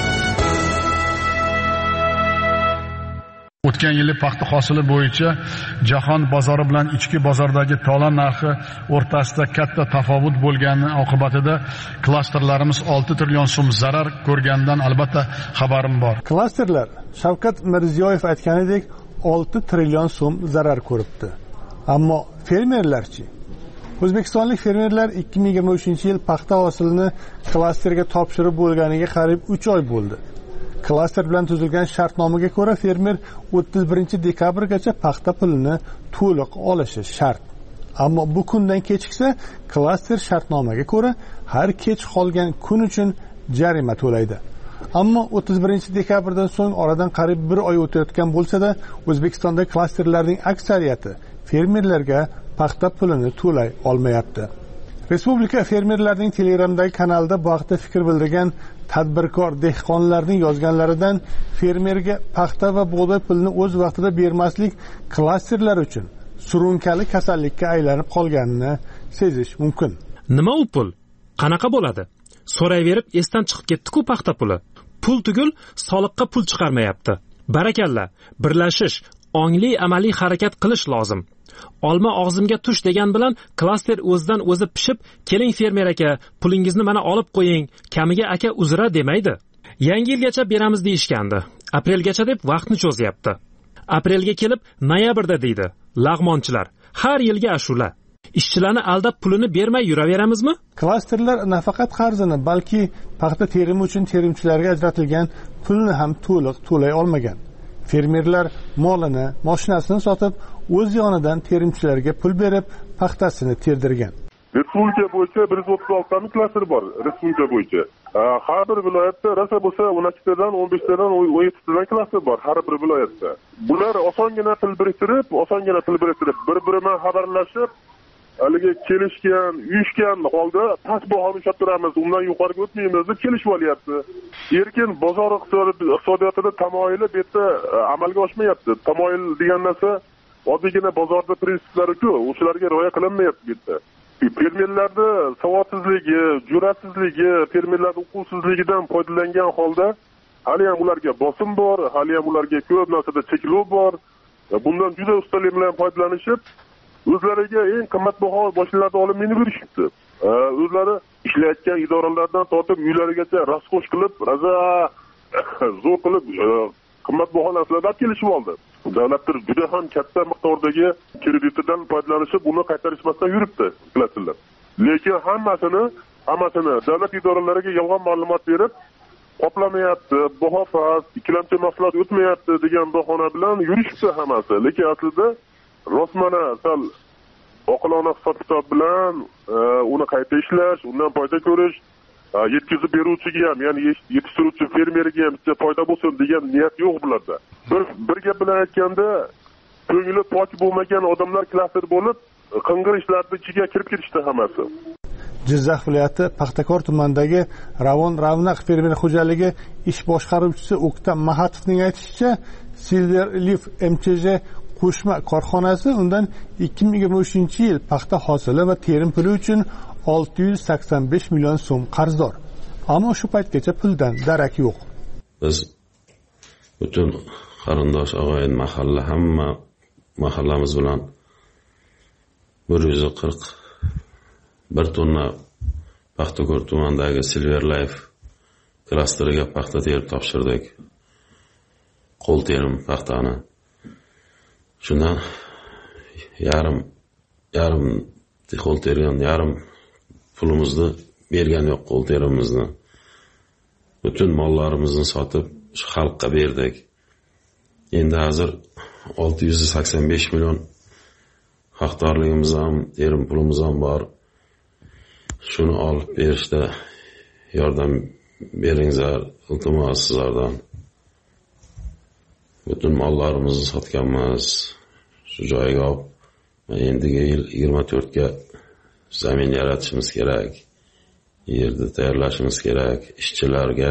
S5: O'tgan yili paxta hosili bo'yicha jahon bozori bilan ichki bozordagi tola narxi o'rtasida katta tafovut bo'lgani oqibatida klasterlarimiz olti trillion so'm zarar ko'rganidan albatta xabarim bor.
S2: Klasterlar Shavkat Mirziyoyev aytganidek olti trillion so'm zarar ko'ribdi. Ammo fermerlarchi? O'zbekistonlik fermerlar ikki ming yigirma uchinchi yil paxta hosilini klasterga topshirib bo'lganiga qariyb uch oy bo'ldi. Klaster bilan tuzilgan shartnomaga ko'ra fermer o'ttiz birinchi dekabrgacha paxta pulini to'liq olishi shart. Ammo bu kundan kechiksa, klaster shartnomaga ko'ra har kech qolgan kun uchun jarima to'laydi. Ammo o'ttiz birinchi dekabrdan so'ng oradan qariyb bir oy o'tayotgan bo'lsa-da, O'zbekistonda klasterlarning aksariyati fermerlarga paxta pulini to'lay olmayapti. Respublika fermerlarining Telegramdagi kanalida bu haqda fikr bildirgan tadbirkor dehqonlarning yozganlaridan fermerga paxta va bug'doy pulini o'z vaqtida bermaslik klasterlar uchun surunkali kasallikka aylanib qolganini sezish mumkin.
S1: Nima u pul? Qanaqa bo'ladi? So'rayverib esdan chiqib ketdi-ku paxta puli. Pul tugul soliqqa pul chiqarmayapti. Barakalla, birlashish, ongli amaliy harakat qilish lozim. Olma og'zimga tush degan bilan klaster o'zidan o'zi pishib, keling fermer aka, pulingizni mana olib qo'ying, kamiga aka uzra demaydi. Yangi yilgacha beramiz deyishgandi. Aprelgacha deb vaqtni cho'zyapti. Aprelga kelib noyabrda deydi. Lag'monchilar har yilga ashula. Ishchilarni aldab pulini bermay yuraveramizmi?
S2: Klasterlar nafaqat qarzini, balki paxta terimi uchun terimchilarga ajratilgan pulni ham to'liq to'lay olmagan. Fermerlar molini, mashinasini sotib, o'z yonidan terimchilarga pul berib, paxtasini terdirgan.
S17: Respublika bo'yicha bir yuz o'ttiz olti ta klaster bor, respublika bo'yicha. Har bir viloyatda rasa bo'lsa o'n ikki tadan, o'n besh tadan, o'n yetti tadan klaster bor har bir viloyatda. Bular osongina til biriktirib, osongina til biriktirib, bir-biri bilan xabarlashib, haligi kelishgan, uyushgan holda past bahoni ushlab turamiz, undan yuqoriga o'tmaymiz deb kelishib olyapti. Erkin bozor iqtisodiyotida tamoyili bu yerda amalga oshmayapti. Tamoyil degan narsa oddiygina bozorda prinsiplari-ku, o'shalarga rioya qilinmayapti bu yerda. Fermerlarda savodsizligi, jur'atsizligi, fermerlar uquvsizligidan foydalangan holda hali ham ularga bosim bor, hali ham ularga ko'p narsada cheklov bor. Bundan juda ustalik bilan foydalanishib, o'zlariga eng qimmatbaho mashinalarni olib minib yurishibdi. O'zlari ishlayotgan idoralardan tortib uylarigacha raskosh qilib, raza zo'r qilib qimmatbaho narsalarni olib kelishib oldi. Davlatlar juda ham katta miqdordagi kreditidan foydalanishib, uni qaytarishmasdan yuribdi klasterlar. Lekin hammasini, hammasini davlat idoralariga yolg'on ma'lumot berib, qoplamayapti, baho past, ikkilamchi mahsulot o'tmayapti degan bahona bilan yurishibdi hammasi. Lekin aslida rostmana sal oqilona hisob-kitob bilan uni qayta ishlash, undan foyda ko'rish, yetkazib beruvchiga ham, ya'ni yetishtiruvchi fermerga ham bitta foyda bo'lsin degan niyat yo'q bularda. Bir bir gap bilan aytganda, ko'ngli pok bo'lmagan odamlar klaster bo'lib, qing'ir ishlarning ichiga kirib ketishdi hammasi.
S2: Jizzax viloyati Paxtakor tumanidagi Ravon Ravnaq fermer xo'jaligi ish boshqaruvchisi O'ktam Mahatovning aytishicha, Silver Leaf M Ch J qo'shma korxonasi undan ikki ming yigirma uchinchi yil paxta hosili va terim puli uchun olti yuz sakson besh million so'm qarzdor. Ammo shu paytgacha puldan darak yo'q.
S18: Biz butun qarindosh og'ayin mahalla hamma mahallamiz bilan bir yuz qirq bir tonna Paxtakor tumanidagi Silver Life klasteriga paxta terib topshirdik. Qo'l terim paxtani. Shundan yarim yarim qo'l tergan, yarim pulimizni bergan yo'q, qo'l terimizni. Butun mollarimizni sotib xalqqa berdik. Endi hozir olti yuz sakson besh million haqdorligimiz ham, terim pulimiz ham bor. Shuni olib berishda yordam beringizlar, iltimos sizlardan. butun mollarimizni sotganmiz. Shu joyga olib, endigi yil yigirma to'rtga zamin yaratishimiz kerak. Yerni tayyorlashimiz kerak. Ishchilarga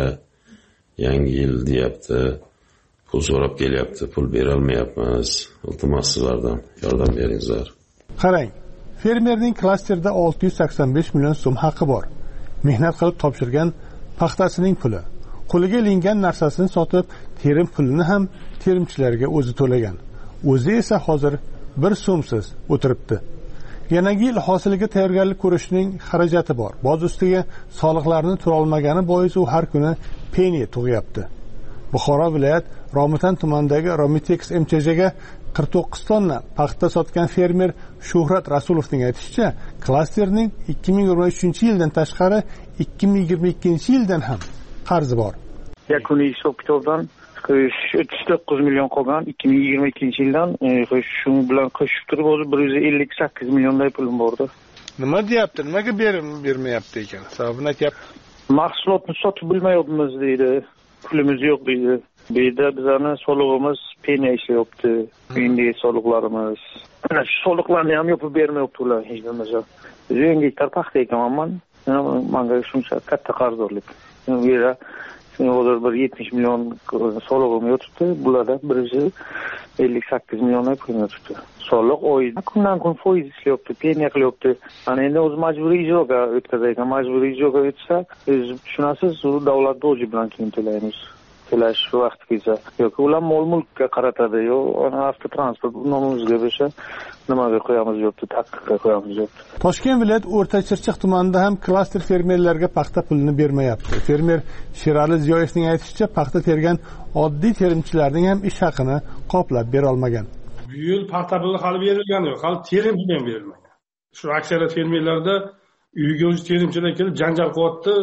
S18: yangi yil deyapti. Pul so'rab kelyapti. Pul bera olmayapmiz. Iltimos sizlardan yordam beringizlar.
S2: Qarang, fermerning klasterda olti yuz sakson besh million so'm haqi bor. Mehnat qilib topshirgan paxtasining puli. Qo'liga ilingan narsasini sotib, terim pulini ham terimchilarga o'zi to'lagan. O'zi esa hozir bir so'msiz o'tiribdi. Yanagi yil hosiliga tayyorgarlik ko'rishning xarajati bor. Boz ustiga soliqlarni to'la olmagani bois u har kuni peniya tug'yapti. Buxoro viloyat Romitan tumanidagi Romitex M Ch J ga qirq to'qqiz tonna paxta sotgan fermer Shuhrat Rasulovning aytishicha, klasterning ikki ming yigirma uchinchi yildan tashqari ikki ming yigirma ikkinchi yildan ham qarzi bor.
S19: Yakuniy hisob kitobdan o'ttiz to'qqiz million qolgan ikki ming yigirma ikkinchi yildan shu bilan qo'shib turib hozir bir yuz ellik sakkiz millionday pulim bordi.
S2: Nima deyapti? Nimaga berim bermayapti ekan? Sababini aytyapti.
S19: Mahsulotni sotib bilmayapmiz deydi. Pulimiz yo'q deydi. Bu yerda bizlarni soliqimiz peniya ishlayapti. Endi soliqlarimiz. Ana shu soliqlarni ham yopib bermayapti ular hech bo'lmasa. Yangi gektar paxta ekaman. Menga shuncha katta qarzdorlik. Bu yerda hozir bir yetmish million solig'im yotibdi. Bularda bir yuz ellik sakkiz milliondan pul yotibdi. Soliq oyida kundan kun foiz ishlayapti, peniya qilyapti. Ana endi o'z majburiy ijroga o'tkazayotgan, majburiy ijroga o'tsa, o'z tushunasiz, u davlat boji bilan keyin to'laymiz. To'lash vaqt kelsa, yoki ular mol-mulkka qaratadi, yo avtotransport nomimizga bo'lsa, nimaga qo'yamiz yo'qdi, taqiqqa qo'yamiz yo'qdi.
S2: Toshkent viloyat O'rta Chirchiq tumanida ham klaster fermerlarga paxta pulini bermayapti. Fermer Sherali Ziyoyevning aytishicha, paxta tergan oddiy terimchilarning ham ish haqini qoplab bera olmagan.
S20: Bu yil paxta puli hali berilgani yo'q, hali terim puli ham berilmagan. Shu aksariyat fermerlarda uyga o'zi terimchilar kelib janjal qilyapti.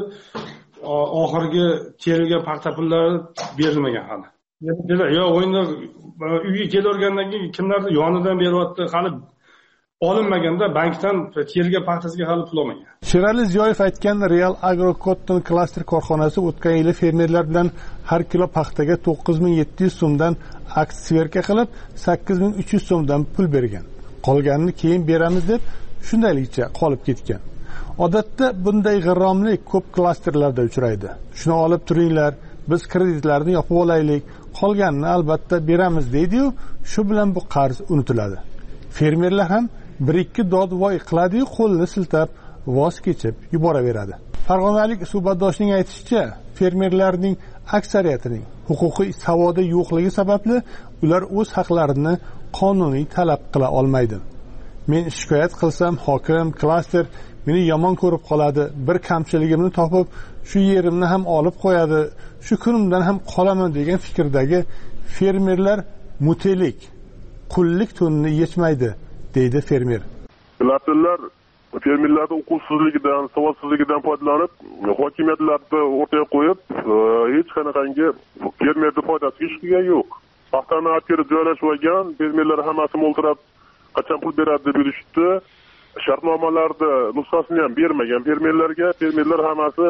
S20: Oxirgi terilgan paxta pullari berilmagan hali. Yo o'yinda uyga kelavergandan keyin kimlardir yonidan beryapti, hali olinmaganda bankdan terilgan paxtasiga hali pul olmagan.
S2: Sherali Ziyoyev aytgan Real Agro Cotton klaster korxonasi o'tgan yili fermerlar bilan har kilo paxtaga to'qqiz ming yetti yuz so'mdan aksiya qilib sakkiz ming uch yuz so'mdan pul bergan. Qolganini keyin beramiz deb shundayligicha qolib ketgan. Odatda bunday g'irromlik ko'p klasterlarda uchraydi. Shuni olib turinglar, biz kreditlarni yopib olaylik, qolganini albatta beramiz deydi-yu, shu bilan bu qarz unutiladi. Fermerlar ham bir ikki dodvoy qiladi-yu, qo'lini siltab voz kechib yuboraveradi. Farg'onalik suhbatdoshning aytishicha, fermerlarning aksariyatining huquqiy savodi yo'qligi sababli ular o'z haqlarini qonuniy talab qila olmaydi. Men shikoyat qilsam, hokim, klaster meni yomon ko'rib qoladi, bir kamchiligimni topib, shu yerimni ham olib qo'yadi, shu kunimdan ham qolaman degan fikrdagi fermerlar mutelik, qullik to'nini yechmaydi, deydi fermer.
S17: Klasterlar fermerlarning uquvsizligidan, savodsizligidan foydalanib, hokimiyatlarni o'rtaga qo'yib, hech qanaqangi fermerning foydasiga ish qilgan yo'q. Paxtani olib kelib joylashib olgan, fermerlar hammasi mo'ltirab, qachon pul beradi deb yurishibdi. Shartnomalarda nusxasini ham bermagan fermerlarga, fermerlar hammasi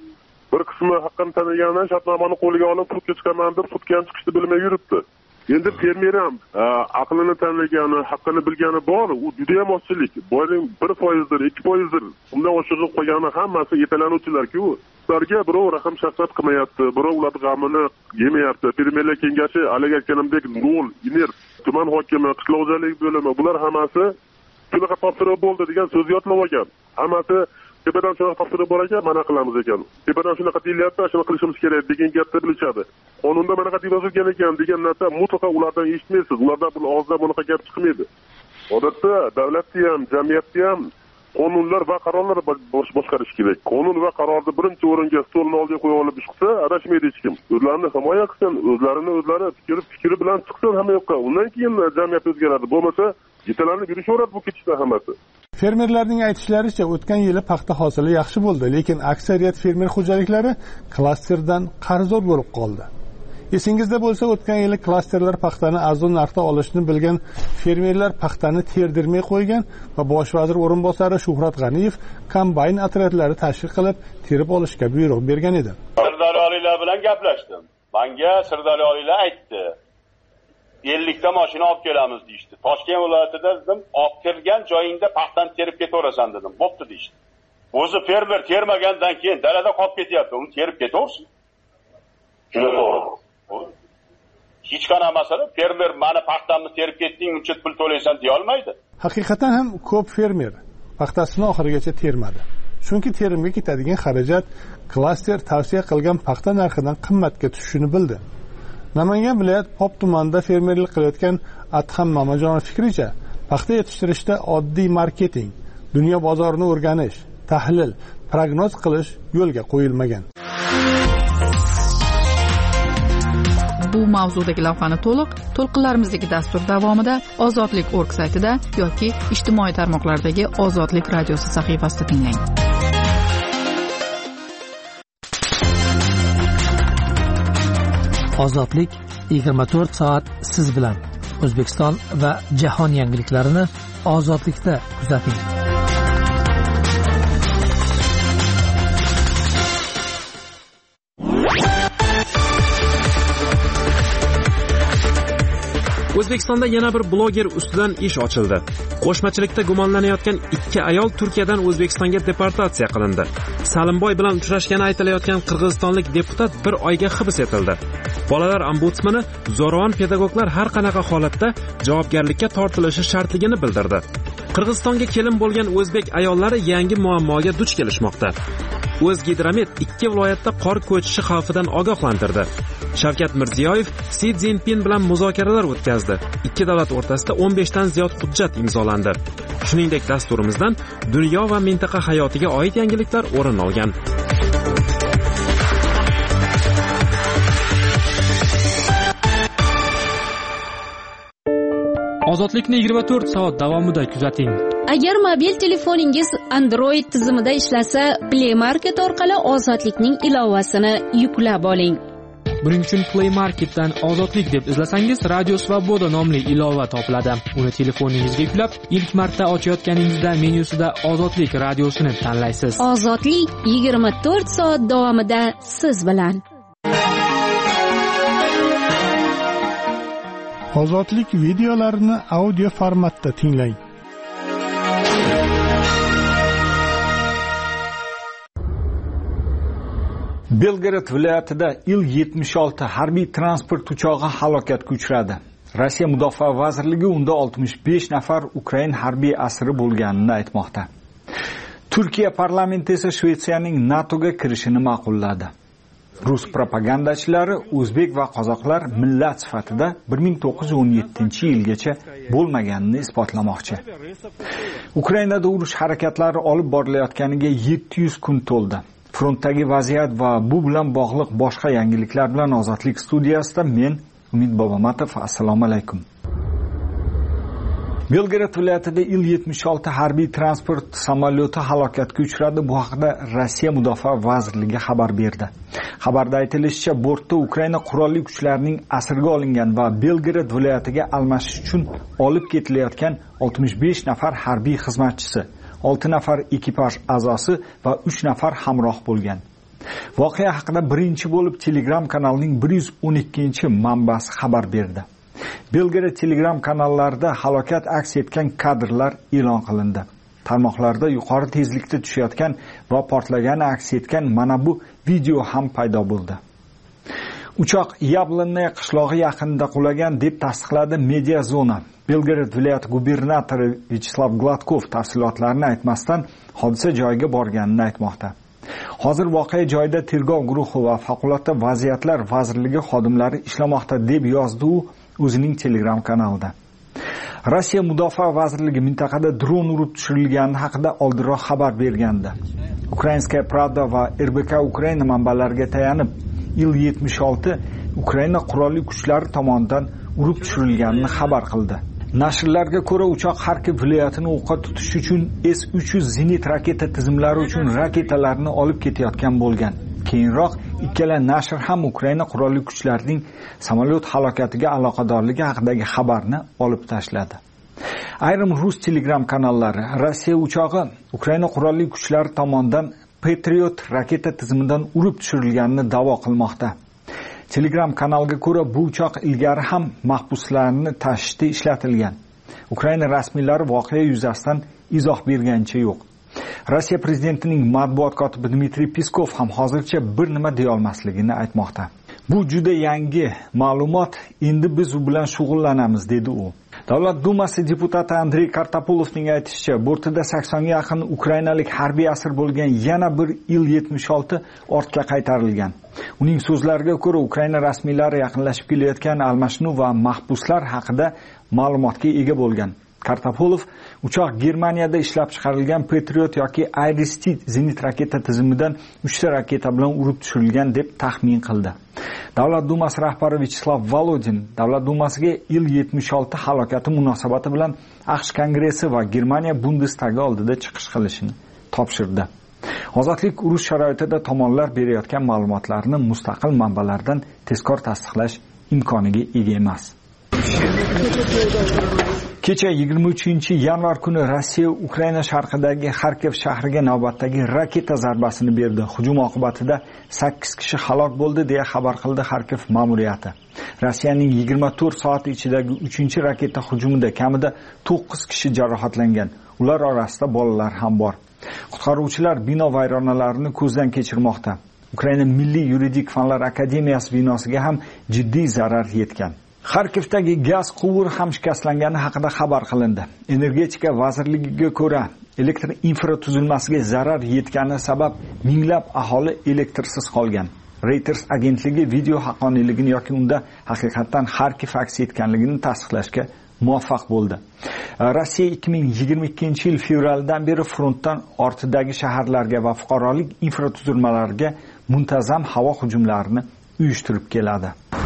S17: bir qismi haqqini taniganidan shartnomani qo'liga olib sudga chiqaman deb sudga ham chiqishni bilmay yuribdi. Endi fermer ham aqlini tanlagani, haqqini bilgani bor, u juda ham ozchilik. Boyning bir foizdir, ikki foizdir. Undan oshirib qo'ygani hammasi yetaklanuvchilar-ku. Ularga birov rahim shafqat qilmayapti, birov ularning g'amini yemayapti. Fermerlar kengashi hali aytganimdek nol, inert, tuman hokimi, qishloq xo'jaligi bo'limi, bular hammasi shunaqa topshiriq bo'ldi degan so'z yodlab olgan. Hammasi tepadan shunaqa topshiriq bor ekan, mana qilamiz ekan. Tepadan shunaqa deyilyapti, shuni qilishimiz kerak degan gapni bilishadi. Qonunda mana qanday yozilgan ekan degan narsa mutlaqo ulardan eshitmaysiz. Ulardan bu og'izdan bunaqa gap chiqmaydi. Odatda davlatda ham, jamiyatda ham qonunlar va qarorlar boshqarish kerak. Qonun va qarorni birinchi o'ringa stolning oldiga qo'yib olib ish qilsa, adashmaydi hech kim. O'zlarini himoya qilsin, o'zlarini o'zlari fikr fikri bilan chiqsin hamma yoqqa. Undan keyin jamiyat o'zgaradi. Bo'lmasa yetalarni yurishaveradi bu ketishda hammasi.
S2: Fermerlarning aytishlaricha, o'tgan yili paxta hosili yaxshi bo'ldi, lekin aksariyat fermer xo'jaliklari klasterdan qarzdor bo'lib qoldi. Esingizda bo'lsa, o'tgan yili klasterlar paxtani arzon narxda olishni bilgan fermerlar paxtani terdirmay qo'ygan va bosh vazir o'rinbosari Shuhrat G'aniyev kombayn otryadlari tashkil qilib, terib olishga buyruq bergan edi.
S21: Sirdaryoliklar bilan gaplashdim. Menga Sirdaryoliklar aytdi. ellikta mashina olib kelamiz deyishdi. Toshkent viloyatida dedim, olib kirgan joyingda paxtani terib ketaverasan dedim. Bo'pti deyishdi. O'zi fermer termagandan keyin dalada qolib ketyapti, uni terib ketaversin. Juda to'g'ri. Hech qanaqa masala fermer mani paxtamni terib ketding, uncha pul to'laysan deya olmaydi.
S2: Haqiqatan ham ko'p fermer paxtasini oxirigacha termadi. Chunki terimga ketadigan xarajat klaster tavsiya qilgan paxta narxidan qimmatga tushishini bildi. Namangan viloyat Pop tumanida fermerlik qilayotgan Adham Mamajonov fikricha, paxta yetishtirishda oddiy marketing, dunyo bozorini o'rganish, tahlil, prognoz qilish yo'lga qo'yilmagan.
S12: Bu mavzudagi lavhani to'liq to'lqinlarimizdagi dastur davomida Ozodlik nokta org saytida yoki ijtimoiy tarmoqlardagi Ozodlik radiosi sahifasida tinglang.
S14: Ozodlik yigirma to'rt soat siz bilan. O'zbekiston va jahon yangiliklarini ozodlikda kuzating.
S1: O'zbekistonda yana bir bloger ustidan ish ochildi. Qo'shmachilikda gumonlanayotgan ikki ayol Turkiyadan O'zbekistonga deportatsiya qilindi. Salimboy bilan uchrashgani aytilayotgan qirg'izistonlik deputat bir oyga hibs etildi. Bolalar ombudsmani zo'ravon pedagoglar har qanaqa holatda javobgarlikka tortilishi shartligini bildirdi. Qirg'izistonga kelin bo'lgan o'zbek ayollari yangi muammoga duch kelishmoqda. O'zgidromet ikki viloyatda qor ko'chishi xavfidan ogohlantirdi. Shavkat Mirziyoyev Si Szinpin bilan muzokaralar o'tkazdi. Ikki davlat o'rtasida o'n besh dan ziyod hujjat imzolandi. Shuningdek, dasturimizdan dunyo va mintaqa hayotiga oid yangiliklar o'rin olgan.
S22: Ozodlikni yigirma to'rt soat davomida kuzating.
S23: Agar mobil telefoningiz Android tizimida ishlasa, Play Market orqali Ozodlikning ilovasini yuklab oling.
S22: Buning uchun Play Marketdan Ozodlik deb izlasangiz, Radio Svoboda nomli ilova topiladi. Uni telefoningizga yuklab, ilk marta ochayotganingizda menyusida Ozodlik radiosini tanlaysiz.
S23: Ozodlik yigirma to'rt soat davomida siz bilan.
S2: Ozodlik videolarini audio formatda tinglang.
S24: Belgorod viloyatida Il yetmish olti harbiy transport uchog'i halokatga uchradi. Rossiya Mudofaa vazirligi unda oltmish besh nafar Ukrain harbiy asiri bo'lganini aytmoqda. Turkiya parlamenti esa Shvetsiyaning NATOga kirishini ma'qulladi. Rus propagandachilari o'zbek va qozoqlar millat sifatida bir ming to'qqiz yuz o'n yettinchi yilgacha bo'lmaganini isbotlamoqchi. Ukrainada urush harakatlari olib borilayotganiga yetti yuz kun to'ldi. Frontdagi vaziyat va bu bilan bog'liq boshqa yangiliklar bilan Ozodlik studiyasida men Umid Bobomatov. Assalomu alaykum. Belgorod viloyatida Il yetmish olti harbiy transport samolyoti halokatga uchradi. Bu haqda Rossiya Mudofaa vazirligi xabar berdi. Xabarda aytilishicha, bortda Ukraina qurolli kuchlarining asirga olingan va Belgorod viloyatiga almashish uchun olib ketilayotgan oltmish besh nafar harbiy xizmatchisi, olti nafar ekipaj a'zosi va uch nafar hamroh bo'lgan. Voqea haqida birinchi bo'lib Telegram kanalining bir yuz o'n ikkinchi manbasi xabar berdi. Belgorod Telegram kanallarida halokat aks etgan kadrlar e'lon qilindi. Tarmoqlarda yuqori tezlikda tushayotgan va portlagani aks etgan mana bu video ham paydo bo'ldi. Uchoq Yablonnoye qishlog'i yaqinida qulagan deb tasdiqladi Media Zona. Belgorod viloyati gubernatori Vyacheslav Gladkov tafsilotlarini aytmasdan hodisa joyiga borganini aytmoqda. Hozir voqea joyida tergov guruhi va favqulodda vaziyatlar vazirligi xodimlari ishlamoqda deb yozdi u o'zining Telegram kanalida. Rossiya Mudofaa vazirligi mintaqada dron urib tushirilgani haqida oldinroq xabar bergandi. Ukrainskaya Pravda va R B K Ukraina manbalariga tayanib, Il yetmish olti Ukraina qurolli kuchlari tomonidan urib tushirilganini xabar qildi. Nashrlarga ko'ra, uchoq Xarkov viloyatini o'qqa tutish uchun S uch yuz zenit raketa tizimlari uchun raketalarni olib ketayotgan bo'lgan. Keyinroq ikkala nashr ham Ukraina qurolli kuchlarining samolyot halokatiga aloqadorligi haqidagi xabarni olib tashladi. Ayrim rus Telegram kanallari Rossiya uchog'i Ukraina qurolli kuchlari tomonidan Patriot raketa tizimidan urib tushirilganini da'vo qilmoqda. Telegram kanaliga ko'ra bu uchoq ilgari ham mahbuslarni tashishda ishlatilgan. Ukraina rasmiylari voqea yuzasidan izoh berganicha yo'q. Rossiya prezidentining matbuot kotibi Dmitriy Peskov ham hozircha bir nima deya olmasligini aytmoqda. Bu juda yangi ma'lumot, endi biz u bilan shug'ullanamiz, dedi u. Davlat dumasi deputati Andrey Kartapulovning aytishicha, bortida saksonga yaqin ukrainalik harbiy asir bo'lgan yana bir Il yetmish olti ortga qaytarilgan. Uning so'zlariga ko'ra, Ukraina rasmiylari yaqinlashib kelayotgan almashinuv va mahbuslar haqida ma'lumotga ega bo'lgan. Kartapulov uchoq Germaniyada ishlab chiqarilgan Patriot yoki Iris-T zenit raketa tizimidan uchta raketa bilan urib tushirilgan deb taxmin qildi. Davlat dumasi rahbari Vyacheslav Volodin Davlat dumasiga Il yetmish olti halokati munosabati bilan AQSh Kongressi va Germaniya Bundestagi oldida chiqish qilishini topshirdi. Ozodlik urush sharoitida tomonlar berayotgan ma'lumotlarni mustaqil manbalardan tezkor tasdiqlash imkoniga ega emas. Kecha yigirma uchinchi yanvar kuni Rossiya Ukraina sharqidagi Xarkiv shahriga navbatdagi raketa zarbasini berdi. Hujum oqibatida sakkiz kishi halok bo'ldi deya xabar qildi Xarkiv ma'muriyati. Rossiyaning yigirma to'rt soat ichidagi uchinchi raketa hujumida kamida to'qqiz kishi jarohatlangan. Ular orasida bolalar ham bor. Qutqaruvchilar bino vayronalarini ko'zdan kechirmoqda. Ukraina Milliy yuridik fanlar akademiyasi binosiga ham jiddiy zarar yetgan. Xarkivdagi gaz quvur ham shikastlangani haqida xabar qilindi. Energetika vazirligiga ko'ra, elektr infratuzilmasiga zarar yetgani sabab minglab aholi elektrsiz qolgan. Reuters agentligi video haqqoniyligini yoki unda haqiqatan Xarkiv aks etganligini tasdiqlashga muvaffaq bo'ldi. Rossiya ikki ming yigirma ikkinchi yil fevraldan beri frontdan ortidagi shaharlarga va fuqarolik infratuzilmalariga muntazam havo hujumlarini uyushtirib keladi.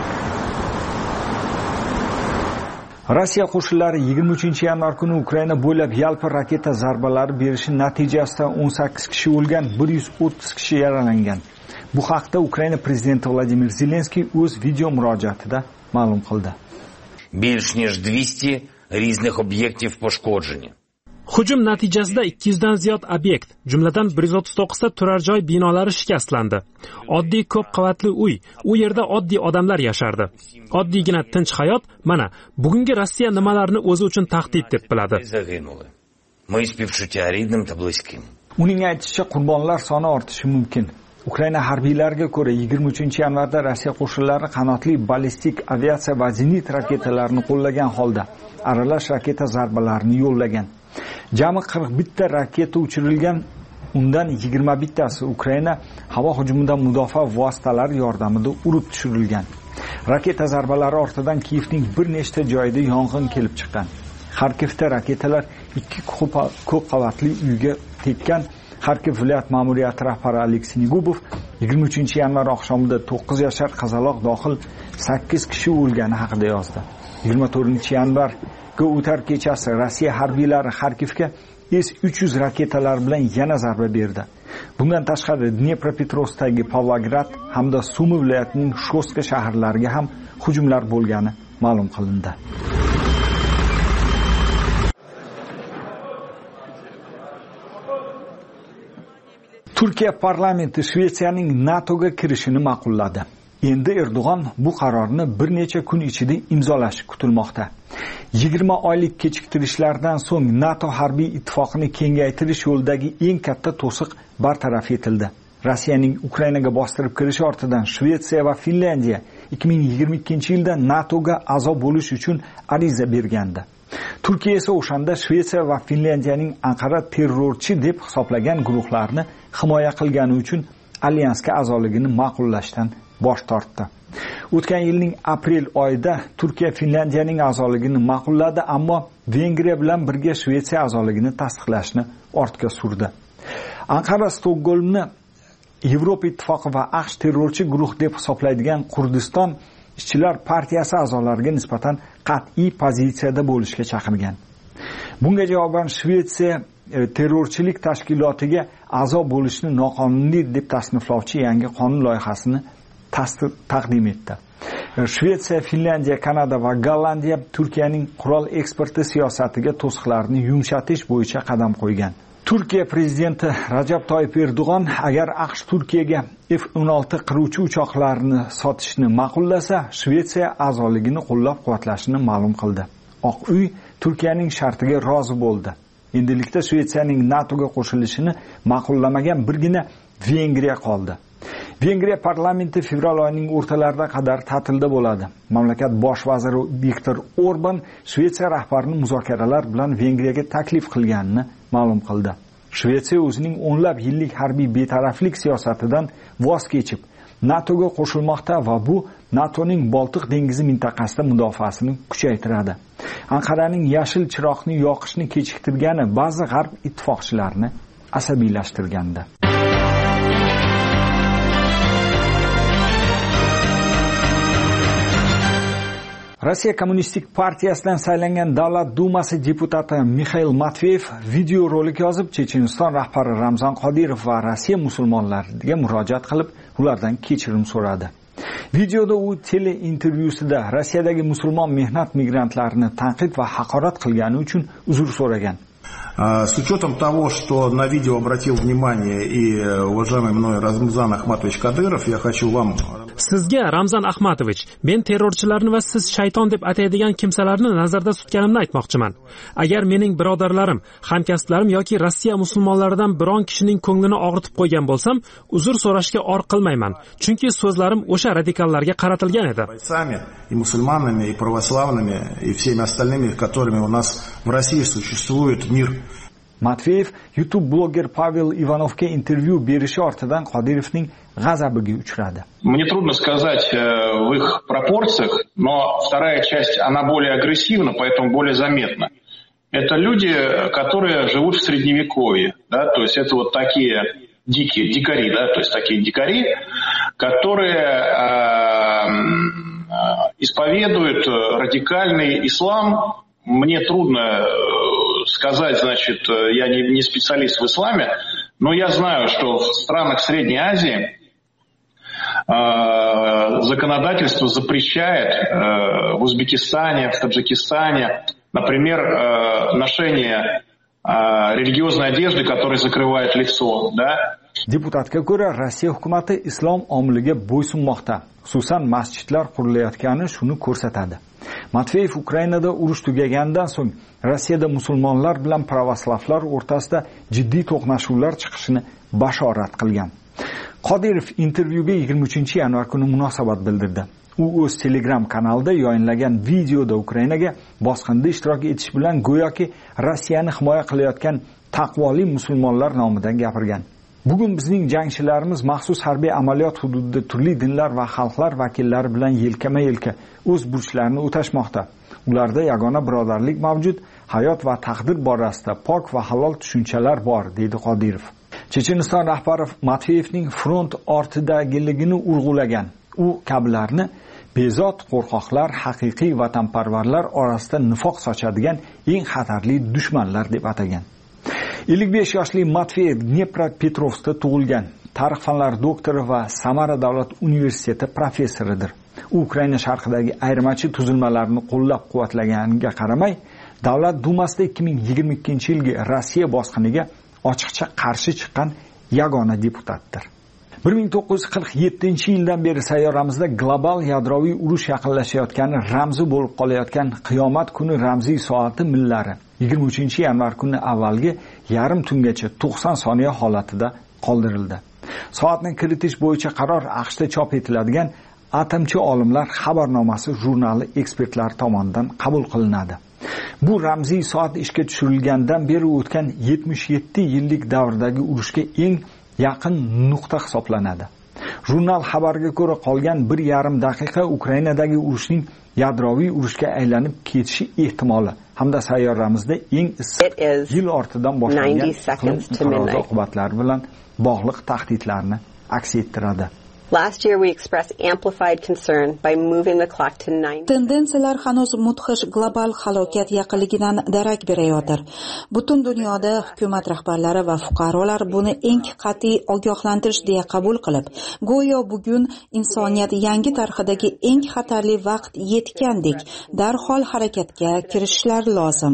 S24: Rossiya qo'shinlari yigirma uchinchi yanvar kuni Ukraina bo'ylab yalpi raketa zarbalari berishi natijasida o'n sakkiz kishi o'lgan, bir yuz o'ttiz kishi yaralangan. Bu haqda Ukraina prezidenti Vladimir Zelenskiy o'z video murojaatida ma'lum qildi.
S4: Більш ніж двісті різних об'єктів пошкоджені.
S1: Hujum natijasida ikki yuz dan ziyod obyekt, jumladan bir yuz o'ttiz to'qqiz ta turar joy binolari shikastlandi. Oddiy ko'p qavatli uy, u yerda oddiy odamlar yashardi. Oddiygina tinch hayot mana bugungi Rossiya nimalarni o'zi uchun tahdid deb biladi.
S4: Мої співчуття рідним та близьким.
S24: Uning aytishicha, qurbonlar soni ortishi mumkin. Ukraina harbiylariga ko'ra yigirma uchinchi yanvarda Rossiya qo'shinlari qanotli ballistik aviatsiya va zenit raketalarini qo'llagan holda aralash raketa zarbalarini yo'llagan. Jami qirq bitta raketa uchirilgan, undan yigirma bittasi Ukraina havo hujumidan mudofaa vositalari yordamida urib tushirilgan. Raketa zarbalari ortidan Kiyevning bir nechta joyida yong'in kelib chiqqan. Xarkivda raketalar ikki ko'p qavatli uyga tekkan. Xarkiv viloyat ma'muriyati rahbari Aleksey Negubov yigirma uchinchi yanvar oqshomida to'qqiz yashar qizaloq dohil sakkiz kishi o'lgani haqida yozdi. yigirma to'rtinchi yanvarga o'tar kechasi Rossiya harbiylari Xarkivga S uch yuz raketalar bilan yana zarba berdi. Bundan tashqari Dnepropetrovskdagi Pavlograd hamda Sumi viloyatining Shoska shaharlariga ham hujumlar bo'lgani ma'lum qilindi. Turkiya parlamenti Shvetsiyaning NATOga kirishini ma'qulladi. Endi Erdo'g'on bu qarorni bir necha kun ichida imzolashi kutilmoqda. yigirma oylik kechiktirishlardan so'ng NATO harbiy ittifoqini kengaytirish yo'lidagi eng katta to'siq bartaraf etildi. Rossiyaning Ukrainaga bostirib kirishi ortidan Shvetsiya va Finlandiya ikki ming yigirma ikkinchi yilda NATOga a'zo bo'lish uchun ariza bergandi. Turkiya esa o'shanda Shvetsiya va Finlandiyaning Anqara terrorchi deb hisoblagan guruhlarni himoya qilgani uchun alyansga a'zoligini ma'qullashdan bosh tortdi. O'tgan yilning aprel oyida Turkiya Finlandiyaning a'zoligini ma'qulladi, ammo Vengriya bilan birga Shvetsiya a'zoligini tasdiqlashni ortga surdi. Anqara Stokgolmni Yevropa ittifoqi va AQSh terrorchi guruh deb hisoblaydigan Kurdiston ishchilar partiyasi a'zolariga nisbatan qat'iy pozitsiyada bo'lishga chaqirgan. Bunga javoban Shvetsiya terrorchilik tashkilotiga a'zo bo'lishni noqonuniy deb tasniflovchi yangi qonun loyihasini taqdim etdi. Shvetsiya, Finlandiya, Kanada va Gollandiya Turkiyaning qurol eksporti siyosatiga to'siqlarni yumshatish bo'yicha qadam qo'ygan. Turkiya prezidenti Rajab Toyyib Erdo'g'on agar AQSh Turkiyaga F o'n olti qiruvchi uchoqlarini sotishni ma'qullasa, Shvetsiya a'zoligini qo'llab-quvvatlashini ma'lum qildi. Oq uy Turkiyaning shartiga rozi bo'ldi. Endilikda Shvetsiyaning NATOga qo'shilishini ma'qullamagan birgina Vengriya qoldi. Vengriya parlamenti fevral oyining o'rtalarida qadar ta'tilda bo'ladi. Mamlakat bosh vaziri Viktor Orban Shvetsiya rahbarini muzokaralar bilan Vengriyaga taklif qilganini ma'lum qildi. Shvetsiya o'zining o'nlab yillik harbiy betaraflik siyosatidan voz kechib, NATOga qo'shilmoqda va bu NATOning Boltiq dengizi mintaqasida mudofaasini kuchaytiradi. Anqaraning yashil chiroqni yoqishni kechiktirgani ba'zi g'arb ittifoqchilarini asabiylashtirgandi. Rossiya Kommunistik partiyasidan saylangan Davlat Dumasi deputati Mikhail Matveyev video rolik yozib, Checheniston rahbari Ramzan Qodirov va Rossiya musulmonlariga murojaat qilib, ulardan kechirim so'radi. Videoda u tele intervyusida Rossiyadagi musulmon mehnat migrantlarini tanqid va haqorat qilgani uchun uzr so'ragan.
S6: С учетом того, что на видео обратил внимание и уважаемый мной Рамзан Ахматович Кадыров, я хочу вам...
S1: Sizga Ramzan Ahmatovich, men terrorchilarni va siz shayton deb ataydigan kimsalarni nazarda tutganimni aytmoqchiman. Agar mening birodarlarim, hamkasblarim yoki Rossiya musulmonlaridan biron kishining ko'nglini og'ritib qo'ygan bo'lsam, uzr so'rashga or qilmayman. Chunki so'zlarim o'sha radikallarga qaratilgan edi.
S6: И мусульманами, и православными, и всеми остальными, которыми у нас в России существует мир.
S24: Matveyev YouTube bloger Pavel Ivanovga intervyu berishi ortidan Qodirovning g'azabiga uchradi.
S7: Мне трудно сказать в их пропорциях, но вторая часть, она более агрессивна, поэтому более заметна. Это люди, которые живут в средневековье, да, то есть это вот такие дикие, дикари, да, то есть такие дикари, которые э, исповедуют радикальный ислам. Мне трудно сказать, значит, я не, не специалист в исламе, но я знаю, что в странах Средней Азии э, законодательство запрещает э, в Узбекистане, в Таджикистане, например, э, ношение э, религиозной одежды, которая закрывает лицо, да.
S24: Deputatga ko'ra, Rossiya hukumati islom omiliga bo'ysunmoqda. Xususan, masjidlar qurilayotgani shuni ko'rsatadi. Matveyev Ukrainada urush tugagandan so'ng Rossiyada musulmonlar bilan pravoslavlar o'rtasida jiddiy to'qnashuvlar chiqishini bashorat qilgan. Qodirov intervyuga yigirma uchinchi yanvar kuni munosabat bildirdi. U o'z Telegram kanalida yayınlagan videoda Ukrainaga bosqinda ishtirok etish bilan go'yoki Rossiyani himoya qilayotgan taqvoli musulmonlar nomidan gapirgan. Bugun bizning jangchilarimiz maxsus harbiy amaliyot hududida turli dinlar va xalqlar vakillari bilan yelkama-yelka o'z burchlarini o'tashmoqda. Ularda yagona birodarlik mavjud, hayot va taqdir borasida pok va halol tushunchalar bor, deydi Qodirov. Checheniston rahbari Matveyevning front ortidagiligini urg'ulagan. U kabilarni bezot qo'rqoqlar, haqiqiy vatanparvarlar orasida nifoq sochadigan eng xatarli dushmanlar deb atagan. ellik besh yoshli Matveyev Dnepropetrovskda tug'ilgan. Tarix fanlari doktori va Samara davlat universiteti professoridir. U Ukraina sharqidagi ayirmachi tuzilmalarni qo'llab-quvvatlaganiga qaramay, Davlat Dumasida ikki ming yigirma ikkinchi yilgi Rossiya bosqiniga ochiqcha qarshi chiqqan yagona deputatdir. bir ming to'qqiz yuz qirq yettinchi yildan beri sayyoramizda global yadroviy urush yaqinlashayotgani ramzi bo'lib qolayotgan qiyomat kuni ramziy soati millari yigirma uchinchi yanvar kuni avvalgi yarim tungacha to'qson soniya holatida qoldirildi. Soatni kiritish bo'yicha qaror AQShda chop etiladigan Atomchi olimlar xabarnomasi jurnali ekspertlar tomonidan qabul qilinadi. Bu ramziy soat ishga tushirilgandan beri o'tgan yetmish yetti yillik davrdagi urushga eng yaqin nuqta hisoblanadi. Jurnal xabariga ko'ra qolgan bir yarim daqiqa Ukrainadagi urushning yadroviy urushga aylanib ketishi ehtimoli hamda sayyoramizda eng issiq yil ortidan boshlangan iqlim inqirozi oqibatlari bilan bog'liq tahdidlarni aks ettiradi.
S9: Last year we expressed amplified concern by moving the clock to nine.
S10: Tendensiyalar hanuz mudhish global halokat yaqinligidan darak berayotir. Butun dunyoda hukumat rahbarlari va fuqarolar buni eng qat'iy ogohlantirish deya qabul qilib, go'yo bugun insoniyat yangi tarixidagi eng xatarli vaqt yetgandek darhol harakatga kirishishlari lozim.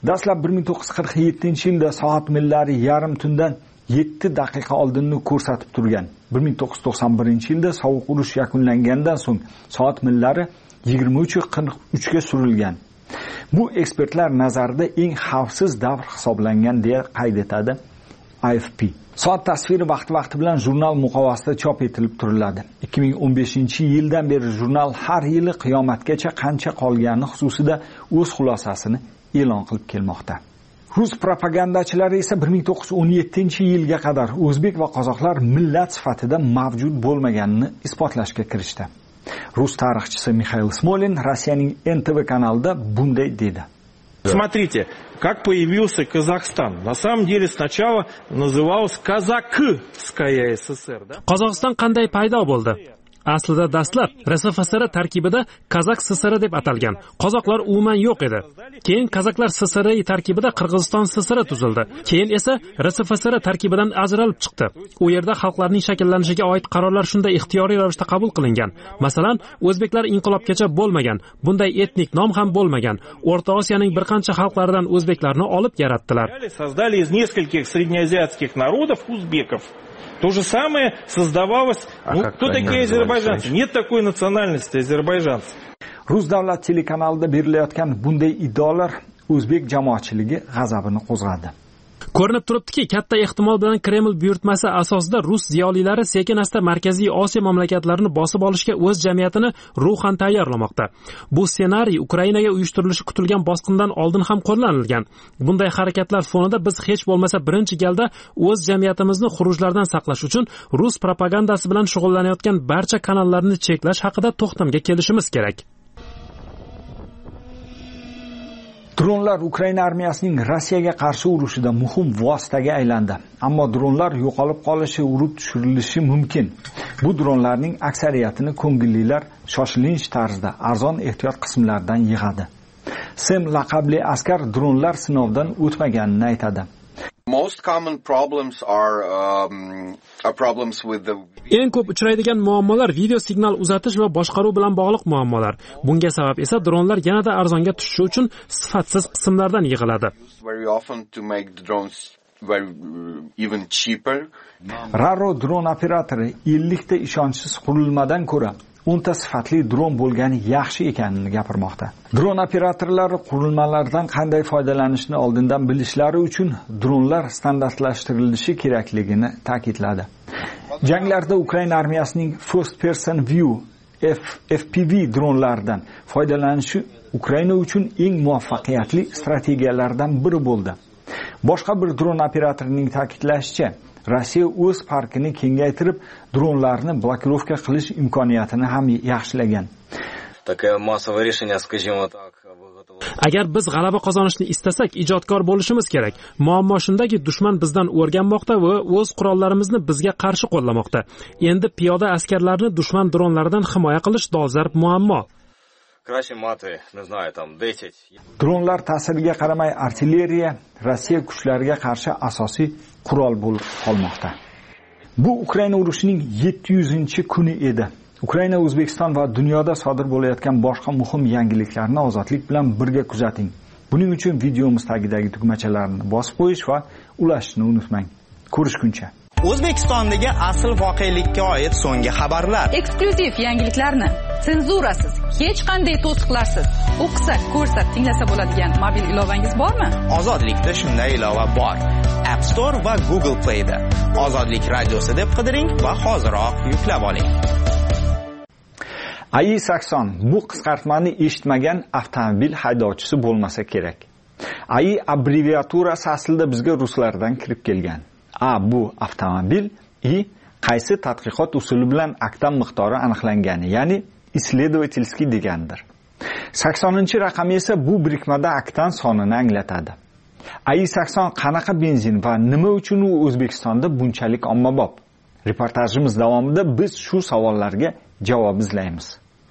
S24: Dastlab bir ming to'qqiz yuz qirq yettinchi yilda soat millari yarim tundan yetti daqiqa oldinni ko'rsatib turgan. bir ming to'qqiz yuz to'qson birinchi yilda sovuq urush yakunlangandan so'ng soat millari yigirma uch qirq uch ga surilgan. Bu ekspertlar nazarida eng xavfsiz davr hisoblangan deya qayd etadi A F P. Soat tasviri vaqti-vaqti bilan jurnal muqovasida chop etilib turiladi. ikki ming o'n beshinchi yildan beri jurnal har yili qiyomatgacha qancha qolgani xususida o'z xulosasini e'lon qilib kelmoqda. Rus propagandachilari esa bir ming to'qqiz yuz o'n yettinchi yilga qadar o'zbek va qozoqlar millat sifatida mavjud bo'lmaganini isbotlashga kirishdi. Rus tarixchisi Mixail Smolin Rossiyaning N T V kanalida bunday dedi.
S8: Смотрите, как появился Казахстан. На самом деле сначала назывался Казакская ССР, да?
S1: Qozog'iston qanday paydo bo'ldi? Aslida dastlab R S F S R tarkibida Kazak S S R deb atalgan. Qozoqlar umuman yo'q edi. Keyin Kazaklar S S R tarkibida Qirg'iziston S S R tuzildi. Keyin esa R S F S R tarkibidan ajralib chiqdi. U yerda xalqlarning shakllanishiga oid qarorlar shunday ixtiyoriy ravishda qabul qilingan. Masalan, o'zbeklar inqilobgacha bo'lmagan, bunday etnik nom ham bo'lmagan. O'rta Osiyoning bir qancha xalqlaridan o'zbeklarni olib yaratdilar.
S8: Создали из нескольких среднеазиатских народов узбеков. То же самое создавалось... А ну, кто такие азербайджанцы? Нет такой национальности азербайджанцев.
S24: Rus davlat telekanalida berilayotgan bunday iddaolar o'zbek jamoatchiligi g'azabini qo'zg'adi.
S1: Ko'rinib turibdiki, katta ehtimol bilan Kreml buyurtmasi asosida rus ziyolilari sekin-asta Markaziy Osiyo mamlakatlarini bosib olishga o'z jamiyatini ruhan tayyorlamoqda. Bu ssenariy Ukrainaga uyushtirilishi kutilgan bosqindan oldin ham qo'llanilgan. Bunday harakatlar fonida biz hech bo'lmasa birinchi galda o'z jamiyatimizni xurujlardan saqlash uchun rus propagandasi bilan shug'ullanayotgan barcha kanallarni cheklash haqida to'xtamga kelishimiz kerak.
S24: Dronlar Ukraina armiyasining Rossiyaga qarshi urushida muhim vositaga aylandi. Ammo dronlar yo'qolib qolishi, urib tushirilishi mumkin. Bu dronlarning aksariyatini ko'ngillilar shoshilinch tarzda arzon ehtiyot qismlaridan yig'adi. Sem laqabli askar dronlar sinovdan o'tmaganini aytadi.
S11: Most common problems are um, are problems with the
S1: Eng ko'p uchraydigan muammolar video signal uzatish va boshqaruv bilan bog'liq muammolar. Bunga sabab esa dronlar yanada arzonga tushishi uchun sifatsiz qismlardan yig'iladi.
S11: Very often to make the drones very even cheaper.
S24: Raro dron operatori ellik ta ishonchsiz qurilmadan ko'ra o'n ta sifatli dron bo'lgani yaxshi ekanini gapirmoqda. Dron operatorlari qurilmalardan qanday foydalanishni oldindan bilishlari uchun dronlar standartlashtirilishi kerakligini ta'kidladi. Janglarda Ukraina armiyasining First Person View F P V dronlaridan foydalanishi Ukraina uchun eng muvaffaqiyatli strategiyalardan biri bo'ldi. Boshqa bir dron operatorining ta'kidlashicha, Rossiya o'z parkini kengaytirib, dronlarni blokirovka qilish imkoniyatini ham yaxshilagan.
S13: Такое массовое решение, скажем так.
S1: Agar biz g'alaba qozonishni istasak, ijodkor bo'lishimiz kerak. Muammo shundaki, dushman bizdan o'rganmoqda va o'z qurollarimizni bizga qarshi qo'llamoqda. Endi piyoda askarlarni dushman dronlaridan himoya qilish dolzarb muammo.
S24: Dronlar ta'siriga qaramay artilleriya Rossiya kuchlariga qarshi asosiy qurol bo'lib qolmoqda. Bu Ukraina urushining yetti yuzinchi kuni edi. Ukraina, O'zbekiston va dunyoda sodir bo'layotgan boshqa muhim yangiliklarni ozodlik bilan birga kuzating. Buning uchun videomiz tagidagi tugmachalarni bosib qo'yish va ulashishni unutmang. Ko'rishguncha.
S16: O'zbekistondagi asl voqelikka oid so'nggi xabarlar.
S12: Eksklyuziv yangiliklarni senzurasiz, hech qanday to'siqlarsiz o'qisa, ko'rsa, tinglasa bo'ladigan mobil ilovangiz bormi?
S16: Ozodlikda shunday ilova bor. App Store va Google Play da. Ozodlik radiosi deb qidiring va hoziroq yuklab oling.
S24: A I sakson bu qisqartmani eshitmagan avtomobil haydovchisi bo'lmasa kerak. A I abbreviaturasi aslida bizga ruslardan kirib kelgan. A bu avtomobil, I qaysi tadqiqot usuli bilan aktam miqdori aniqlangani, ya'ni исследовательский degandir. saksoninchi raqam esa bu birikmada aktan sonini anglatadi. A I sakson qanaqa benzin va nima uchun u O'zbekistonda bunchalik ommabop? Reportajimiz davomida biz shu savollarga javob izlaymiz.